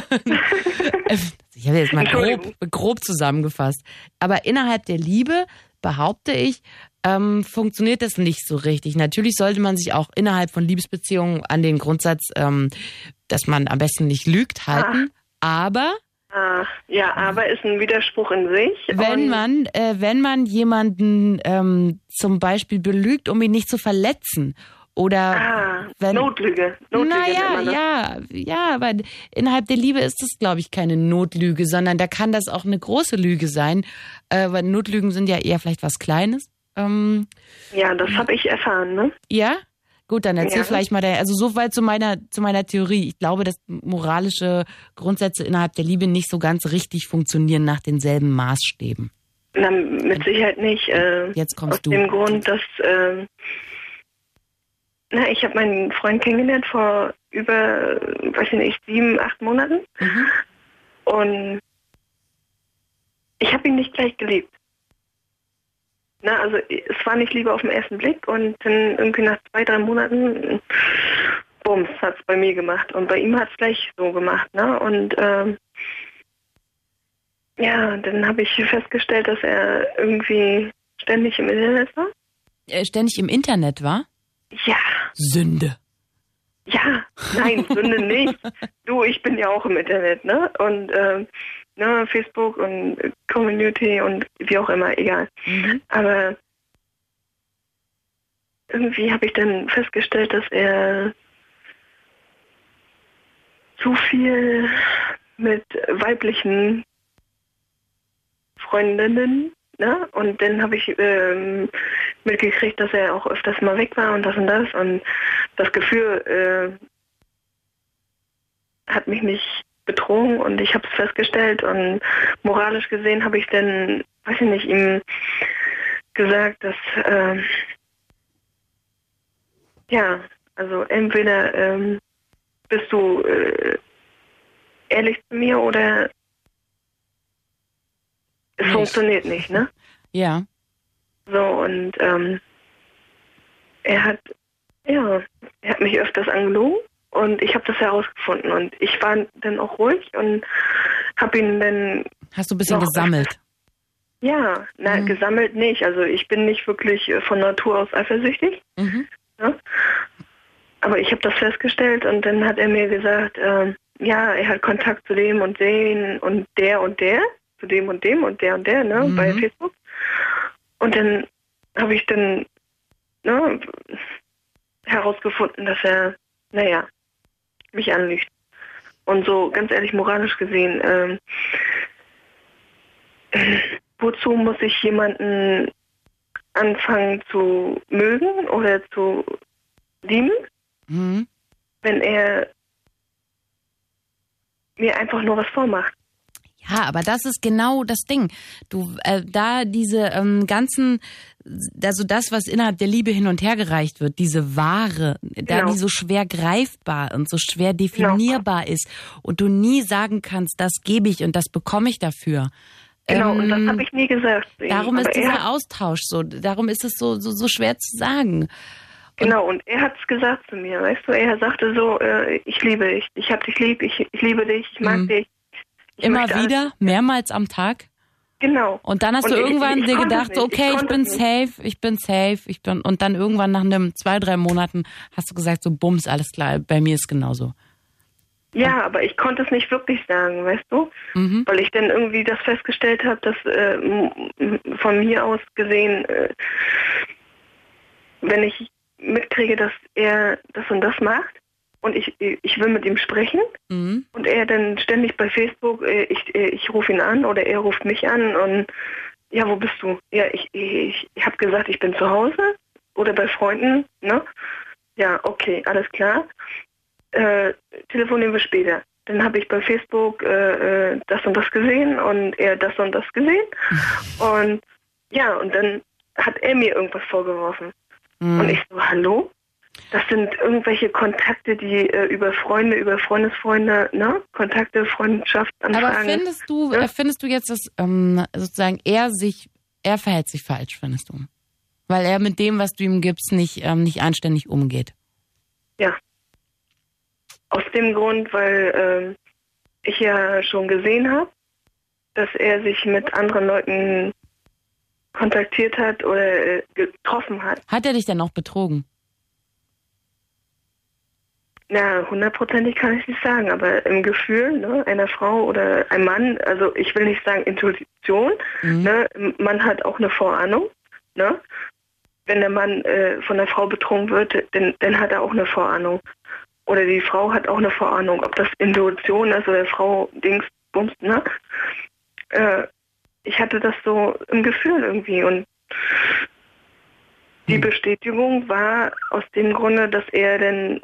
ich habe jetzt mal grob zusammengefasst, aber innerhalb der Liebe behaupte ich, funktioniert das nicht so richtig. Natürlich sollte man sich auch innerhalb von Liebesbeziehungen an den Grundsatz, dass man am besten nicht lügt, halten. Aber aber ist ein Widerspruch in sich. Wenn man jemanden zum Beispiel belügt, um ihn nicht zu verletzen. Oder Notlüge. Ja, aber innerhalb der Liebe ist das, glaube ich, keine Notlüge, sondern da kann das auch eine große Lüge sein. Weil Notlügen sind ja eher vielleicht was Kleines. Ja, das habe ich erfahren, ne? Ja? Gut, dann erzähl vielleicht mal, also soweit zu meiner Theorie. Ich glaube, dass moralische Grundsätze innerhalb der Liebe nicht so ganz richtig funktionieren nach denselben Maßstäben. Na, mit Sicherheit nicht. Jetzt kommst du. Aus dem Grund, dass ich habe meinen Freund kennengelernt vor über, 7, 8 Monaten. Und ich habe ihn nicht gleich geliebt. Also es war nicht Liebe auf den ersten Blick und dann irgendwie nach 2, 3 Monaten, bums, hat es bei mir gemacht und bei ihm hat es gleich so gemacht, ne? Und dann habe ich festgestellt, dass er irgendwie ständig im Internet war. Ständig im Internet war? Ja. Sünde. Ja, nein, Sünde nicht. Du, ich bin ja auch im Internet, ne? Und Facebook und Community und wie auch immer, egal. Aber irgendwie habe ich dann festgestellt, dass er zu viel mit weiblichen Freundinnen, ne? Und dann habe ich mitgekriegt, dass er auch öfters mal weg war und das. Und das Gefühl hat mich nicht betrogen und ich habe es festgestellt und moralisch gesehen habe ich dann, ihm gesagt, dass also entweder bist du ehrlich zu mir oder es funktioniert nicht, ne? Ja. So, und er hat mich öfters angelogen. Und ich habe das herausgefunden und ich war dann auch ruhig und habe ihn dann... Hast du ein bisschen gesammelt? Ja, gesammelt nicht. Also ich bin nicht wirklich von Natur aus eifersüchtig. Ja? Aber ich habe das festgestellt und dann hat er mir gesagt, er hat Kontakt zu dem und den und der, zu dem und dem und der, ne, bei Facebook. Und dann habe ich dann herausgefunden, dass er, mich anlügt. Und so ganz ehrlich, moralisch gesehen, wozu muss ich jemanden anfangen zu mögen oder zu lieben, wenn er mir einfach nur was vormacht? Ja, aber das ist genau das Ding. Du, da diese ganzen, also das, was innerhalb der Liebe hin und her gereicht wird, diese Ware, da die so schwer greifbar und so schwer definierbar ist und du nie sagen kannst, das gebe ich und das bekomme ich dafür. Genau, und das habe ich nie gesagt. Darum ist dieser Austausch so, darum ist es so schwer zu sagen. Genau, und er hat es gesagt zu mir, weißt du, er sagte so, ich liebe dich, ich hab dich lieb, ich liebe dich, ich mag dich. Immer wieder, mehrmals am Tag? Genau. Und dann hast du irgendwann dir gedacht, okay, ich bin safe, und dann irgendwann nach 2, 3 Monaten hast du gesagt, so bums, alles klar, bei mir ist genauso. Ja, aber ich konnte es nicht wirklich sagen, weißt du? Weil ich dann irgendwie das festgestellt habe, dass von mir aus gesehen, wenn ich mitkriege, dass er das und das macht und ich will mit ihm sprechen und er dann ständig bei Facebook, ich rufe ihn an oder er ruft mich an und ja, wo bist du? Ja, ich habe gesagt, ich bin zu Hause oder bei Freunden, ne? Ja, okay, alles klar. Telefonieren wir später. Dann habe ich bei Facebook das und das gesehen und er das und das gesehen. Und ja, und dann hat er mir irgendwas vorgeworfen. Und ich so, hallo? Das sind irgendwelche Kontakte, die über Freunde, über Freundesfreunde, ne? Kontakte, Freundschaft, Anfragen. Aber findest du jetzt, dass sozusagen er verhält sich falsch, findest du? Weil er mit dem, was du ihm gibst, nicht anständig umgeht. Ja. Aus dem Grund, weil ich ja schon gesehen habe, dass er sich mit anderen Leuten kontaktiert hat oder getroffen hat. Hat er dich dann auch betrogen? Na, 100%ig kann ich nicht sagen, aber im Gefühl, ne, einer Frau oder ein Mann, also ich will nicht sagen Intuition, ne, man hat auch eine Vorahnung, ne? Wenn der Mann von der Frau betrogen wird, dann hat er auch eine Vorahnung. Oder die Frau hat auch eine Vorahnung, ob das Intuition ist oder Frau Dings, Bums, ne? Ich hatte das so im Gefühl irgendwie und die Bestätigung war aus dem Grunde, dass er dann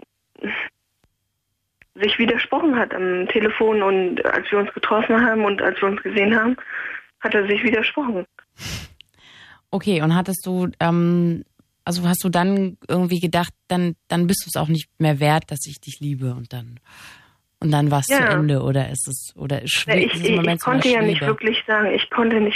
sich widersprochen hat am Telefon und als wir uns getroffen haben und als wir uns gesehen haben, hat er sich widersprochen. Okay, und hattest du, also hast du dann irgendwie gedacht, dann bist du es auch nicht mehr wert, dass ich dich liebe und dann war es zu Ende oder ist es schwierig? Ich konnte ja nicht wirklich sagen, ich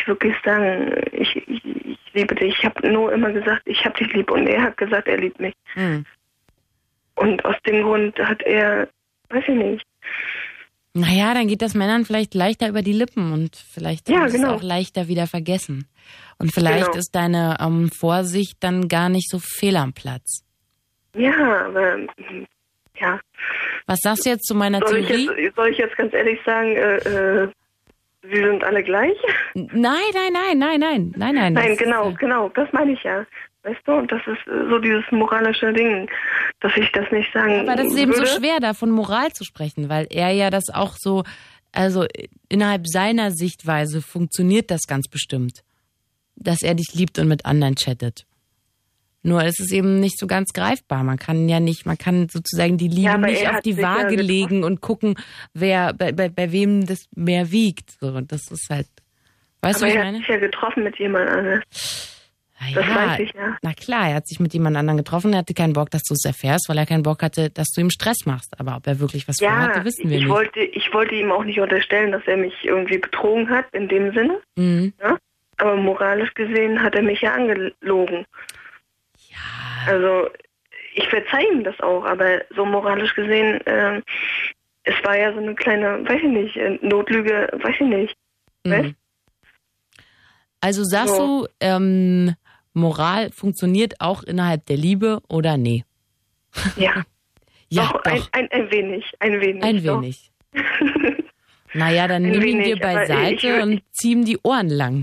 liebe dich. Ich habe nur immer gesagt, ich habe dich lieb und er hat gesagt, er liebt mich. Und aus dem Grund hat er, weiß ich nicht. Naja, dann geht das Männern vielleicht leichter über die Lippen und vielleicht ist es auch leichter wieder vergessen. Und vielleicht ist deine Vorsicht dann gar nicht so fehl am Platz. Ja, aber ja. Was sagst du jetzt zu meiner Theorie? Soll ich jetzt ganz ehrlich sagen, sie sind alle gleich? Nein. Nein, genau, das meine ich ja. Weißt du, und das ist so dieses moralische Ding, dass ich das nicht sagen würde. Aber das ist eben so schwer, da von Moral zu sprechen, weil er ja das auch so, also innerhalb seiner Sichtweise funktioniert das ganz bestimmt, dass er dich liebt und mit anderen chattet. Nur ist es eben nicht so ganz greifbar. Man kann sozusagen die Liebe nicht auf die Waage legen und gucken, wer bei wem das mehr wiegt. So, das ist halt, weißt du, was ich meine? Aber er hat sich ja getroffen mit jemand anderem. Das weiß ich, ja. Na klar, er hat sich mit jemand anderem getroffen, er hatte keinen Bock, dass du es erfährst, weil er keinen Bock hatte, dass du ihm Stress machst. Aber ob er wirklich was vorhatte, wissen wir nicht. Ich wollte ihm auch nicht unterstellen, dass er mich irgendwie betrogen hat, in dem Sinne. Ja? Aber moralisch gesehen hat er mich ja angelogen. Ja. Also, ich verzeihe ihm das auch, aber so moralisch gesehen, es war ja so eine kleine, weiß ich nicht, Notlüge, weiß ich nicht. Weißt? Also sagst du, Moral funktioniert auch innerhalb der Liebe oder nee? Ja. Ja, doch. Ein wenig. Ein wenig. Naja, dann nimm ihn dir beiseite und zieh ihm die Ohren lang.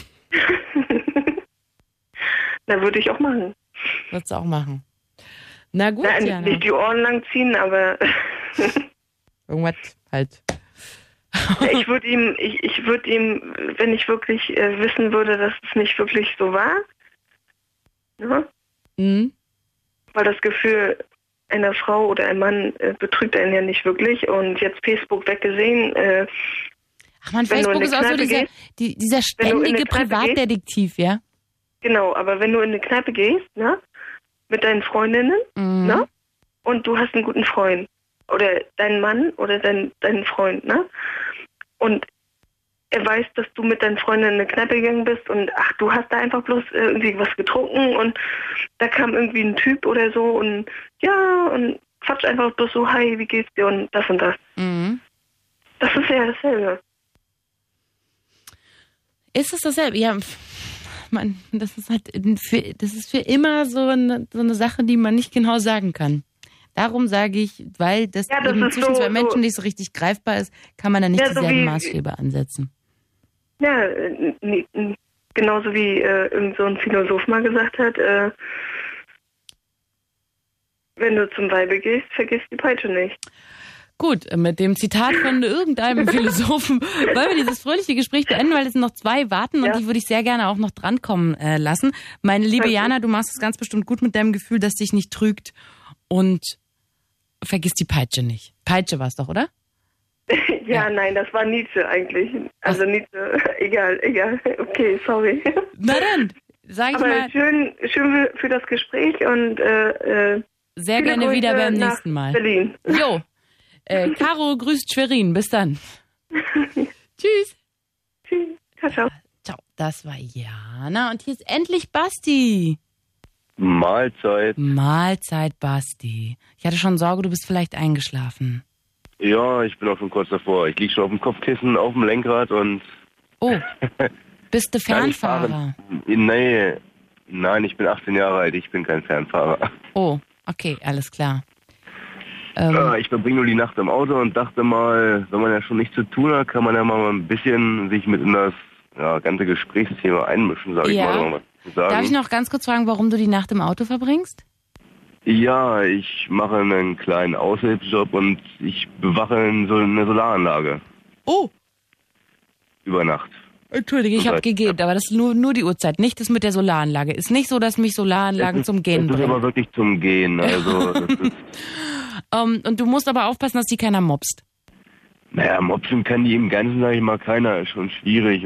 Na, würde ich auch machen. Würdest du auch machen. Na gut, Jana. Nicht die Ohren lang ziehen, aber irgendwas halt. Ich würde ihm, wenn ich wirklich wissen würde, dass es nicht wirklich so war, ne? Weil das Gefühl einer Frau oder ein Mann betrügt einen ja nicht wirklich und jetzt Facebook weggesehen. Ach man, Facebook ist auch so dieser ständige Privatdetektiv, ja? Genau, aber wenn du in eine Kneipe gehst, ne, mit deinen Freundinnen, ne, und du hast einen guten Freund oder deinen Mann oder deinen Freund, ne, und er weiß, dass du mit deinen Freundinnen in eine Kneipe gegangen bist und ach, du hast da einfach bloß irgendwie was getrunken und da kam irgendwie ein Typ oder so und ja, und quatscht einfach bloß so, hi, wie geht's dir und das und das. Das ist ja dasselbe. Ist es dasselbe? Ja, das ist halt für immer so eine Sache, die man nicht genau sagen kann. Darum sage ich, weil das eben zwischen zwei Menschen nicht so richtig greifbar ist, kann man da nicht dieselben Maßstäbe ansetzen. Ja, genauso wie irgend so ein Philosoph mal gesagt hat, wenn du zum Weibe gehst, vergiss die Peitsche nicht. Gut, mit dem Zitat von irgendeinem Philosophen wollen wir dieses fröhliche Gespräch beenden, weil es noch 2 warten und die würde ich sehr gerne auch noch drankommen lassen. Meine liebe Jana, du machst es ganz bestimmt gut mit deinem Gefühl, das dich nicht trügt und vergiss die Peitsche nicht. Peitsche war es doch, oder? Ja, nein, das war Nietzsche eigentlich. Also Nietzsche, egal. Okay, sorry. Na dann, sag ich aber mal. Schön für das Gespräch und sehr gerne Grüße wieder beim nächsten Mal. Berlin. Jo. Caro grüßt Schwerin. Bis dann. Tschüss. Tschüss. Ciao. Ciao. Das war Jana. Und hier ist endlich Basti. Mahlzeit. Mahlzeit, Basti. Ich hatte schon Sorge, du bist vielleicht eingeschlafen. Ja, ich bin auch schon kurz davor. Ich liege schon auf dem Kopfkissen, auf dem Lenkrad und... Oh, bist du Fernfahrer? Nein, ich bin 18 Jahre alt. Ich bin kein Fernfahrer. Oh, okay, alles klar. Ich verbringe nur die Nacht im Auto und dachte mal, wenn man ja schon nichts zu tun hat, kann man ja mal ein bisschen sich mit in das ganze Gesprächsthema einmischen, sag ich mal. Was zu sagen. Darf ich noch ganz kurz fragen, warum du die Nacht im Auto verbringst? Ja, ich mache einen kleinen Aushilfsjob und ich bewache eine Solaranlage. Oh. Über Nacht. Entschuldige, ich habe gegeben, aber das ist nur die Uhrzeit, nicht das mit der Solaranlage. Ist nicht so, dass mich Solaranlagen zum Gehen bringen. Das ist aber wirklich zum Gehen. Also, das ist und du musst aber aufpassen, dass die keiner mobst. Naja, mobsen kann die im Ganzen, sag ich mal, keiner. Ist schon schwierig.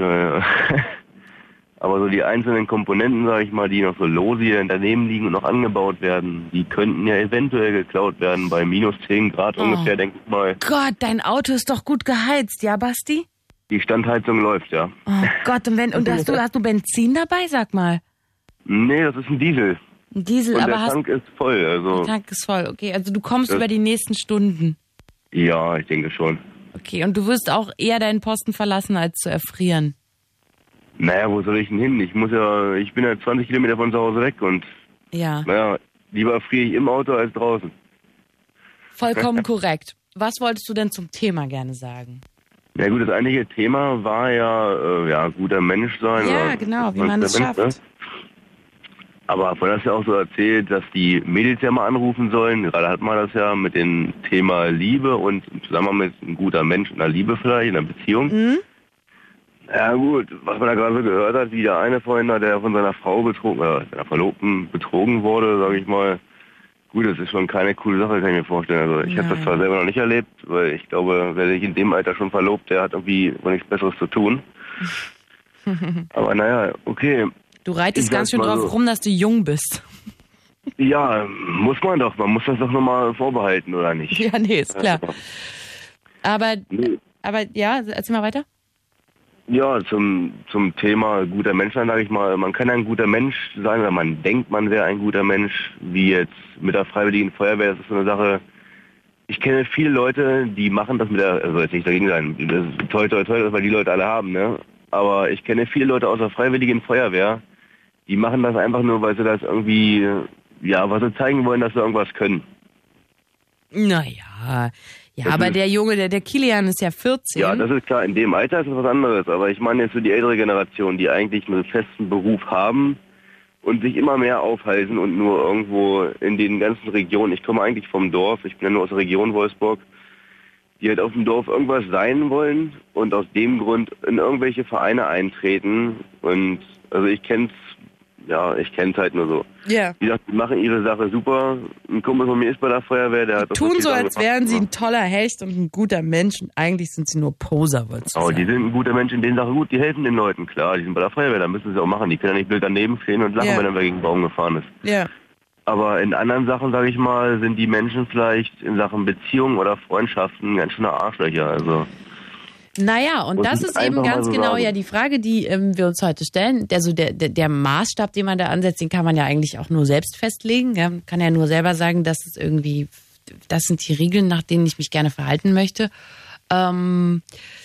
Aber so die einzelnen Komponenten, sag ich mal, die noch so lose hier daneben liegen und noch angebaut werden, die könnten ja eventuell geklaut werden bei minus 10 Grad ungefähr, denke ich mal. Gott, dein Auto ist doch gut geheizt, ja, Basti? Die Standheizung läuft, ja. Oh Gott, und hast du Benzin dabei, sag mal? Nee, das ist ein Diesel. Ein Diesel, und aber der Tank ist voll, also. Der Tank ist voll, okay. Also du kommst über die nächsten Stunden. Ja, ich denke schon. Okay, und du wirst auch eher deinen Posten verlassen, als zu erfrieren. Naja, wo soll ich denn hin? Ich bin ja 20 Kilometer von zu Hause weg und naja, lieber erfriere ich im Auto als draußen. Vollkommen korrekt. Was wolltest du denn zum Thema gerne sagen? Ja gut, das eigentliche Thema war ja guter Mensch sein. Ja, genau, wie man es schafft. Ne? Aber vorhin hast du ja auch so erzählt, dass die Mädels ja mal anrufen sollen. Gerade hat man das ja mit dem Thema Liebe und im Zusammenhang mit ein guter Mensch in der Liebe vielleicht, in einer Beziehung. Mhm. Ja gut, was man da gerade so gehört hat, wie der eine Freund, der von seiner Frau seiner Verlobten betrogen wurde, sage ich mal. Gut, das ist schon keine coole Sache, kann ich mir vorstellen. Also ich habe das zwar selber noch nicht erlebt, weil ich glaube, wer sich in dem Alter schon verlobt, der hat irgendwie nichts Besseres zu tun. Aber naja, okay. Du reitest ganz schön drauf rum, dass du jung bist. Ja, muss man doch. Man muss das doch nochmal vorbehalten, oder nicht? Ja, nee, ist klar. Aber ja, erzähl mal weiter. Ja, zum Thema guter Mensch sein, sage ich mal. Man kann ein guter Mensch sein, oder man denkt, man wäre ein guter Mensch, wie jetzt mit der Freiwilligen Feuerwehr. Das ist so eine Sache. Ich kenne viele Leute, die machen das also jetzt nicht dagegen sein, das ist toll, weil die Leute alle haben, ne? Aber ich kenne viele Leute aus der Freiwilligen Feuerwehr, die machen das einfach nur, weil sie das irgendwie, was sie zeigen wollen, dass sie irgendwas können. Naja, aber der Junge, der Kilian ist ja 14. Ja, das ist klar, in dem Alter ist das was anderes. Aber ich meine jetzt für die ältere Generation, die eigentlich einen festen Beruf haben und sich immer mehr aufhalten und nur irgendwo in den ganzen Regionen, ich komme eigentlich vom Dorf, ich bin ja nur aus der Region Wolfsburg, die halt auf dem Dorf irgendwas sein wollen und aus dem Grund in irgendwelche Vereine eintreten. Und also ich kenn's halt nur so. Ja. Wie gesagt, die machen ihre Sache super. Ein Kumpel von mir ist bei der Feuerwehr, der hat das tun so, als wären sie ein toller Hecht und ein guter Mensch. Und eigentlich sind sie nur Poser, würdest du sagen. Die sind ein guter Mensch in den Sachen gut, die helfen den Leuten, klar. Die sind bei der Feuerwehr, da müssen sie auch machen. Die können ja nicht blöd daneben stehen und lachen, wenn er gegen den Baum gefahren ist. Ja. Aber in anderen Sachen, sage ich mal, sind die Menschen vielleicht in Sachen Beziehungen oder Freundschaften ganz schöne Arschlöcher. Also. Naja, und das ist eben ganz genau die Frage, die wir uns heute stellen. Also der Maßstab, den man da ansetzt, den kann man ja eigentlich auch nur selbst festlegen. Ja? Man kann ja nur selber sagen, das sind die Regeln, nach denen ich mich gerne verhalten möchte. Und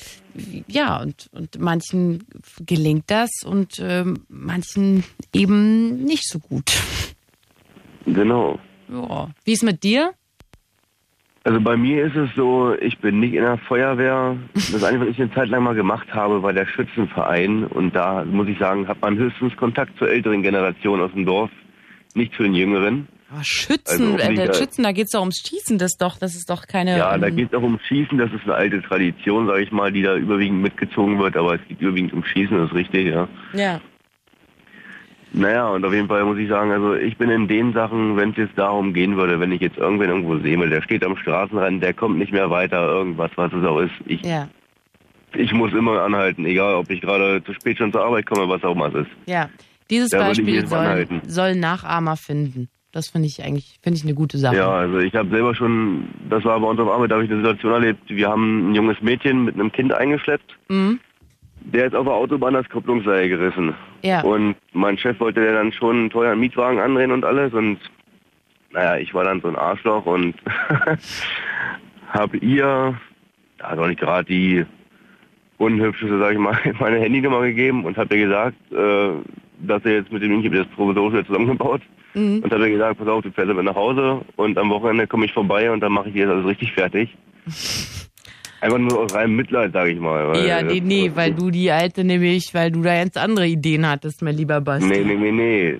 manchen gelingt das und manchen eben nicht so gut. Genau. Ja. Wie ist mit dir? Also bei mir ist es so, ich bin nicht in der Feuerwehr. Das Einzige, was ich eine Zeit lang mal gemacht habe, war der Schützenverein. Und da, muss ich sagen, hat man höchstens Kontakt zur älteren Generation aus dem Dorf, nicht zu den Jüngeren. Aber Schützen, Also, Schützen, da geht's doch ums Schießen, das ist doch keine... Ja, da geht es auch ums Schießen, das ist eine alte Tradition, sage ich mal, die da überwiegend mitgezogen wird, aber es geht überwiegend ums Schießen, das ist richtig, ja. Ja. Naja, und auf jeden Fall muss ich sagen, also ich bin in den Sachen, wenn es jetzt darum gehen würde, wenn ich jetzt irgendwen irgendwo sehe, der steht am Straßenrand, der kommt nicht mehr weiter, irgendwas, was es auch ist. Ich muss immer anhalten, egal ob ich gerade zu spät schon zur Arbeit komme, was auch immer es ist. Ja, dieses Beispiel soll Nachahmer finden. Das finde ich eine gute Sache. Ja, also ich habe selber schon, das war bei uns auf Arbeit, da habe ich eine Situation erlebt, wir haben ein junges Mädchen mit einem Kind eingeschleppt. Mhm. Der ist auf der Autobahn das Kupplungsseil gerissen. Ja. Und mein Chef wollte der dann schon einen teuren Mietwagen andrehen und alles. Und naja, ich war dann so ein Arschloch und habe ihr, also nicht gerade die unhübscheste, sag ich mal, meine Handynummer gegeben und habe ihr gesagt, dass er jetzt mit dem München das Provisorisch wieder zusammengebaut. Und habe ihr gesagt, pass auf, du fährst damit nach Hause und am Wochenende komme ich vorbei und dann mache ich dir das alles richtig fertig. Einfach nur aus reinem Mitleid, sag ich mal. Weil, weil du die Alte nämlich, weil du da ganz andere Ideen hattest, mein lieber Basti. Nee.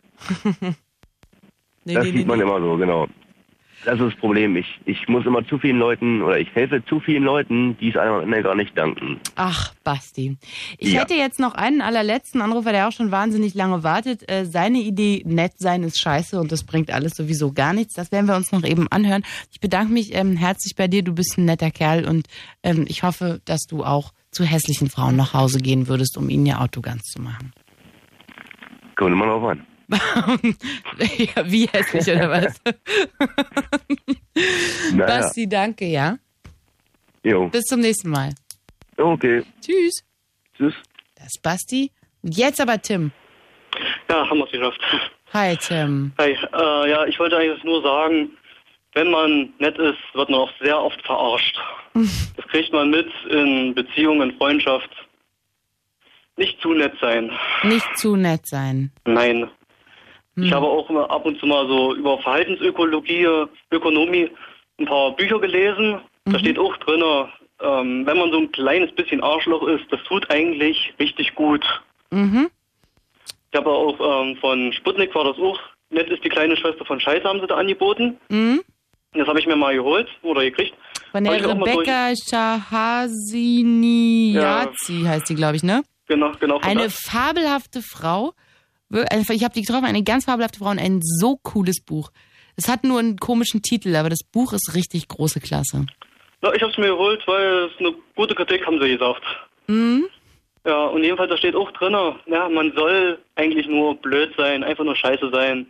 Das sieht man immer so, genau. Das ist das Problem. Ich muss immer zu vielen Leuten, oder ich helfe zu vielen Leuten, die es einem am Ende gar nicht danken. Ach, Basti. Ich hätte jetzt noch einen allerletzten Anrufer, der auch schon wahnsinnig lange wartet. Seine Idee, nett sein ist scheiße und das bringt alles sowieso gar nichts. Das werden wir uns noch eben anhören. Ich bedanke mich herzlich bei dir. Du bist ein netter Kerl und ich hoffe, dass du auch zu hässlichen Frauen nach Hause gehen würdest, um ihnen ihr Auto ganz zu machen. Kommt immer drauf an. Ja, wie hässlich oder was? Naja. Basti, danke, ja? Jo. Bis zum nächsten Mal. Okay. Tschüss. Tschüss. Das ist Basti. Und jetzt aber Tim. Ja, haben wir es geschafft. Hi, Tim. Hi. Ja, ich wollte eigentlich nur sagen, wenn man nett ist, wird man auch sehr oft verarscht. Das kriegt man mit in Beziehungen, in Freundschaft. Nicht zu nett sein. Nicht zu nett sein. Nein. Ich habe auch immer ab und zu mal so über Verhaltensökologie, Ökonomie ein paar Bücher gelesen. Da steht auch drin, wenn man so ein kleines bisschen Arschloch ist, das tut eigentlich richtig gut. Mhm. Ich habe auch von Sputnik war das auch, nett ist die kleine Schwester von Scheiße, haben sie da angeboten. Mhm. Das habe ich mir mal geholt oder gekriegt. Von der Rebecca Shahaziniazi heißt die, glaube ich, ne? Genau. Eine fabelhafte Frau. Ich habe die getroffen, eine ganz fabelhafte Frau und ein so cooles Buch. Es hat nur einen komischen Titel, aber das Buch ist richtig große Klasse. Ja, ich habe es mir geholt, weil es eine gute Kritik, haben sie gesagt. Mhm. Ja, und jedenfalls, da steht auch drin, ja, man soll eigentlich nur blöd sein, einfach nur scheiße sein.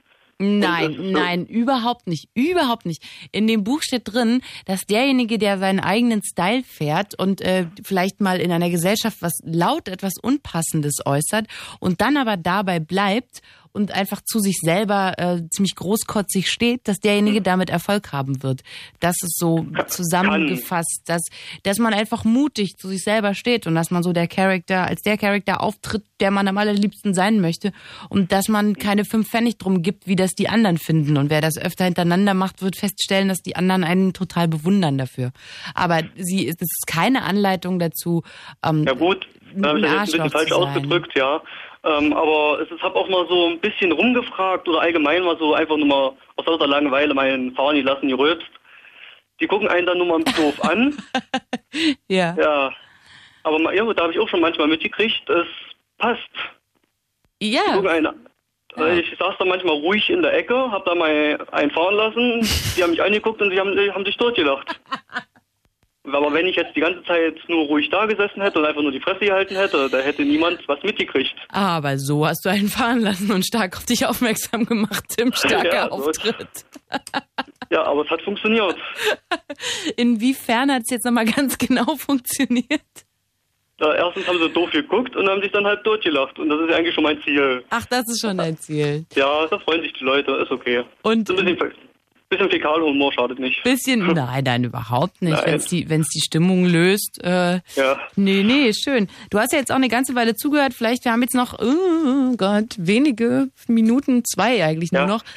Nein, überhaupt nicht. Überhaupt nicht. In dem Buch steht drin, dass derjenige, der seinen eigenen Style fährt und vielleicht mal in einer Gesellschaft etwas Unpassendes äußert und dann aber dabei bleibt und einfach zu sich selber ziemlich großkotzig steht, dass derjenige damit Erfolg haben wird. Das ist so zusammengefasst, dass man einfach mutig zu sich selber steht und dass man so als der Charakter auftritt, der man am allerliebsten sein möchte und dass man keine 5 Pfennig drum gibt, wie das die anderen finden. Und wer das öfter hintereinander macht, wird feststellen, dass die anderen einen total bewundern dafür. Aber es ist keine Anleitung dazu, ja gut, da habe ich das jetzt ein bisschen falsch ausgedrückt, ja. Aber ich habe auch mal so ein bisschen rumgefragt oder allgemein mal so einfach nur mal aus lauter Langeweile meinen Fahrni lassen gerülpst. Die gucken einen dann nur mal doof an. Ja. Ja. Aber da habe ich auch schon manchmal mitgekriegt, es passt. Ja. Die gucken einen an. Ich saß da manchmal ruhig in der Ecke, hab da mal einen fahren lassen, die haben mich angeguckt und sie haben sich totgelacht. Aber wenn ich jetzt die ganze Zeit nur ruhig da gesessen hätte und einfach nur die Fresse gehalten hätte, da hätte niemand was mitgekriegt. Aber so hast du einen fahren lassen und stark auf dich aufmerksam gemacht, Tim. Starker Auftritt. Ja, aber es hat funktioniert. Inwiefern hat es jetzt nochmal ganz genau funktioniert? Ja, erstens haben sie doof geguckt und haben sich dann halt totgelacht. Und das ist ja eigentlich schon mein Ziel. Ach, das ist schon dein Ziel. Ja, da freuen sich die Leute, ist okay. Und ein bisschen Fäkalhumor schadet nicht. Nein, überhaupt nicht. Wenn es die Stimmung löst. Ja. Nee, schön. Du hast ja jetzt auch eine ganze Weile zugehört. Vielleicht, wir haben jetzt noch, wenige Minuten, 2 eigentlich nur noch.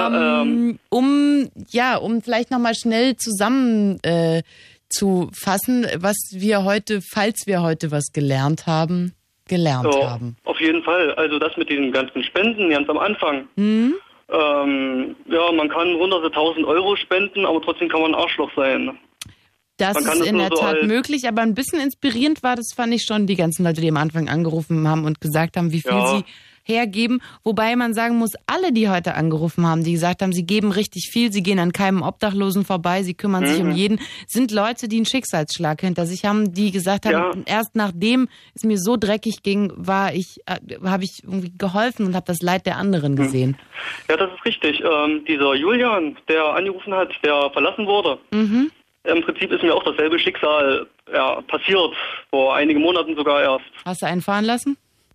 Um vielleicht nochmal schnell zusammen zu fassen, was wir heute, falls wir heute was gelernt haben. Auf jeden Fall. Also das mit diesen ganzen Spenden ganz am Anfang. Ja, man kann hunderte 1.000 Euro spenden, aber trotzdem kann man ein Arschloch sein. Das ist in der Tat möglich, aber ein bisschen inspirierend war das, fand ich schon, die ganzen Leute, die am Anfang angerufen haben und gesagt haben, wie viel sie hergeben. Wobei man sagen muss, alle, die heute angerufen haben, die gesagt haben, sie geben richtig viel, sie gehen an keinem Obdachlosen vorbei, sie kümmern sich um jeden, sind Leute, die einen Schicksalsschlag hinter sich haben, die gesagt haben, erst nachdem es mir so dreckig ging, habe ich irgendwie geholfen und habe das Leid der anderen gesehen. Ja, das ist richtig. Dieser Julian, der angerufen hat, der verlassen wurde, im Prinzip ist mir auch dasselbe Schicksal passiert, vor einigen Monaten sogar erst. Hast du einen fahren lassen?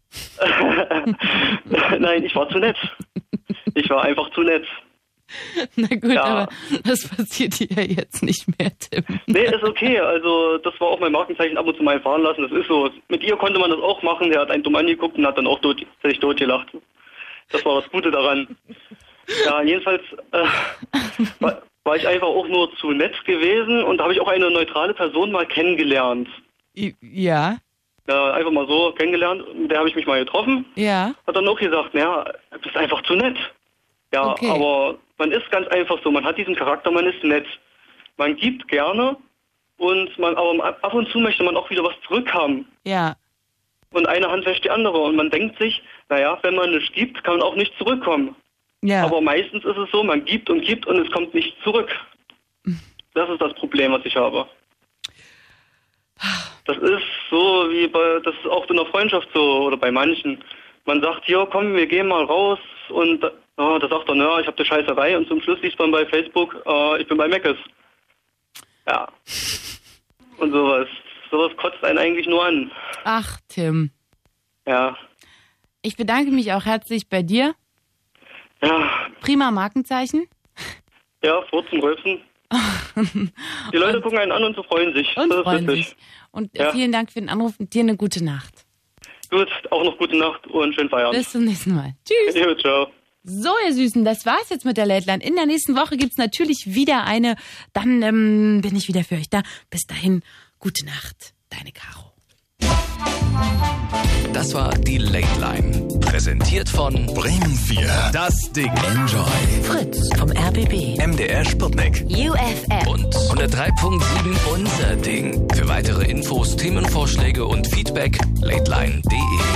Nein, ich war zu nett. Ich war einfach zu nett. Na gut, aber das passiert dir ja jetzt nicht mehr, Tim. Nee, ist okay. Also das war auch mein Markenzeichen, ab und zu mal fahren lassen. Das ist so. Mit ihr konnte man das auch machen. Der hat einen dumm angeguckt und hat dann auch sich totgelacht. Das war das Gute daran. Ja, jedenfalls war ich einfach auch nur zu nett gewesen und da habe ich auch eine neutrale Person mal kennengelernt. Ja. Ja, einfach mal so kennengelernt. Mit der habe ich mich mal getroffen. Ja. Hat dann auch gesagt, naja, du bist einfach zu nett. Ja, okay. Aber man ist ganz einfach so. Man hat diesen Charakter, man ist nett. Man gibt gerne aber ab und zu möchte man auch wieder was zurückhaben. Ja. Und eine Hand wäscht die andere. Und man denkt sich, naja, wenn man nichts gibt, kann man auch nicht zurückkommen. Ja. Aber meistens ist es so, man gibt und es kommt nicht zurück. Das ist das Problem, was ich habe. Das ist so wie das ist auch in der Freundschaft so oder bei manchen. Man sagt, ja komm, wir gehen mal raus und da sagt er, na, ich habe eine Scheißerei und zum Schluss liest man bei Facebook, ich bin bei Meckes. Ja. Und sowas. Sowas kotzt einen eigentlich nur an. Ach, Tim. Ja. Ich bedanke mich auch herzlich bei dir. Ja. Prima Markenzeichen. Ja, Furzen, Rülpsen. Die Leute gucken einen an und freuen sich. Und das freuen ist richtig. sich. Und vielen Dank für den Anruf und dir eine gute Nacht. Gut, auch noch gute Nacht und schönen Feierabend. Bis zum nächsten Mal. Tschüss. Jo, ciao. So, ihr Süßen, das war's jetzt mit der Late Line. In der nächsten Woche gibt's natürlich wieder eine. Dann bin ich wieder für euch da. Bis dahin, gute Nacht. Deine Caro. Das war die Late Line. Präsentiert von Bremen 4. Das Ding. Enjoy. Fritz vom RBB. MDR Sputnik. UFM. Und 103.7 Unser Ding. Für weitere Infos, Themenvorschläge und Feedback lateline.de.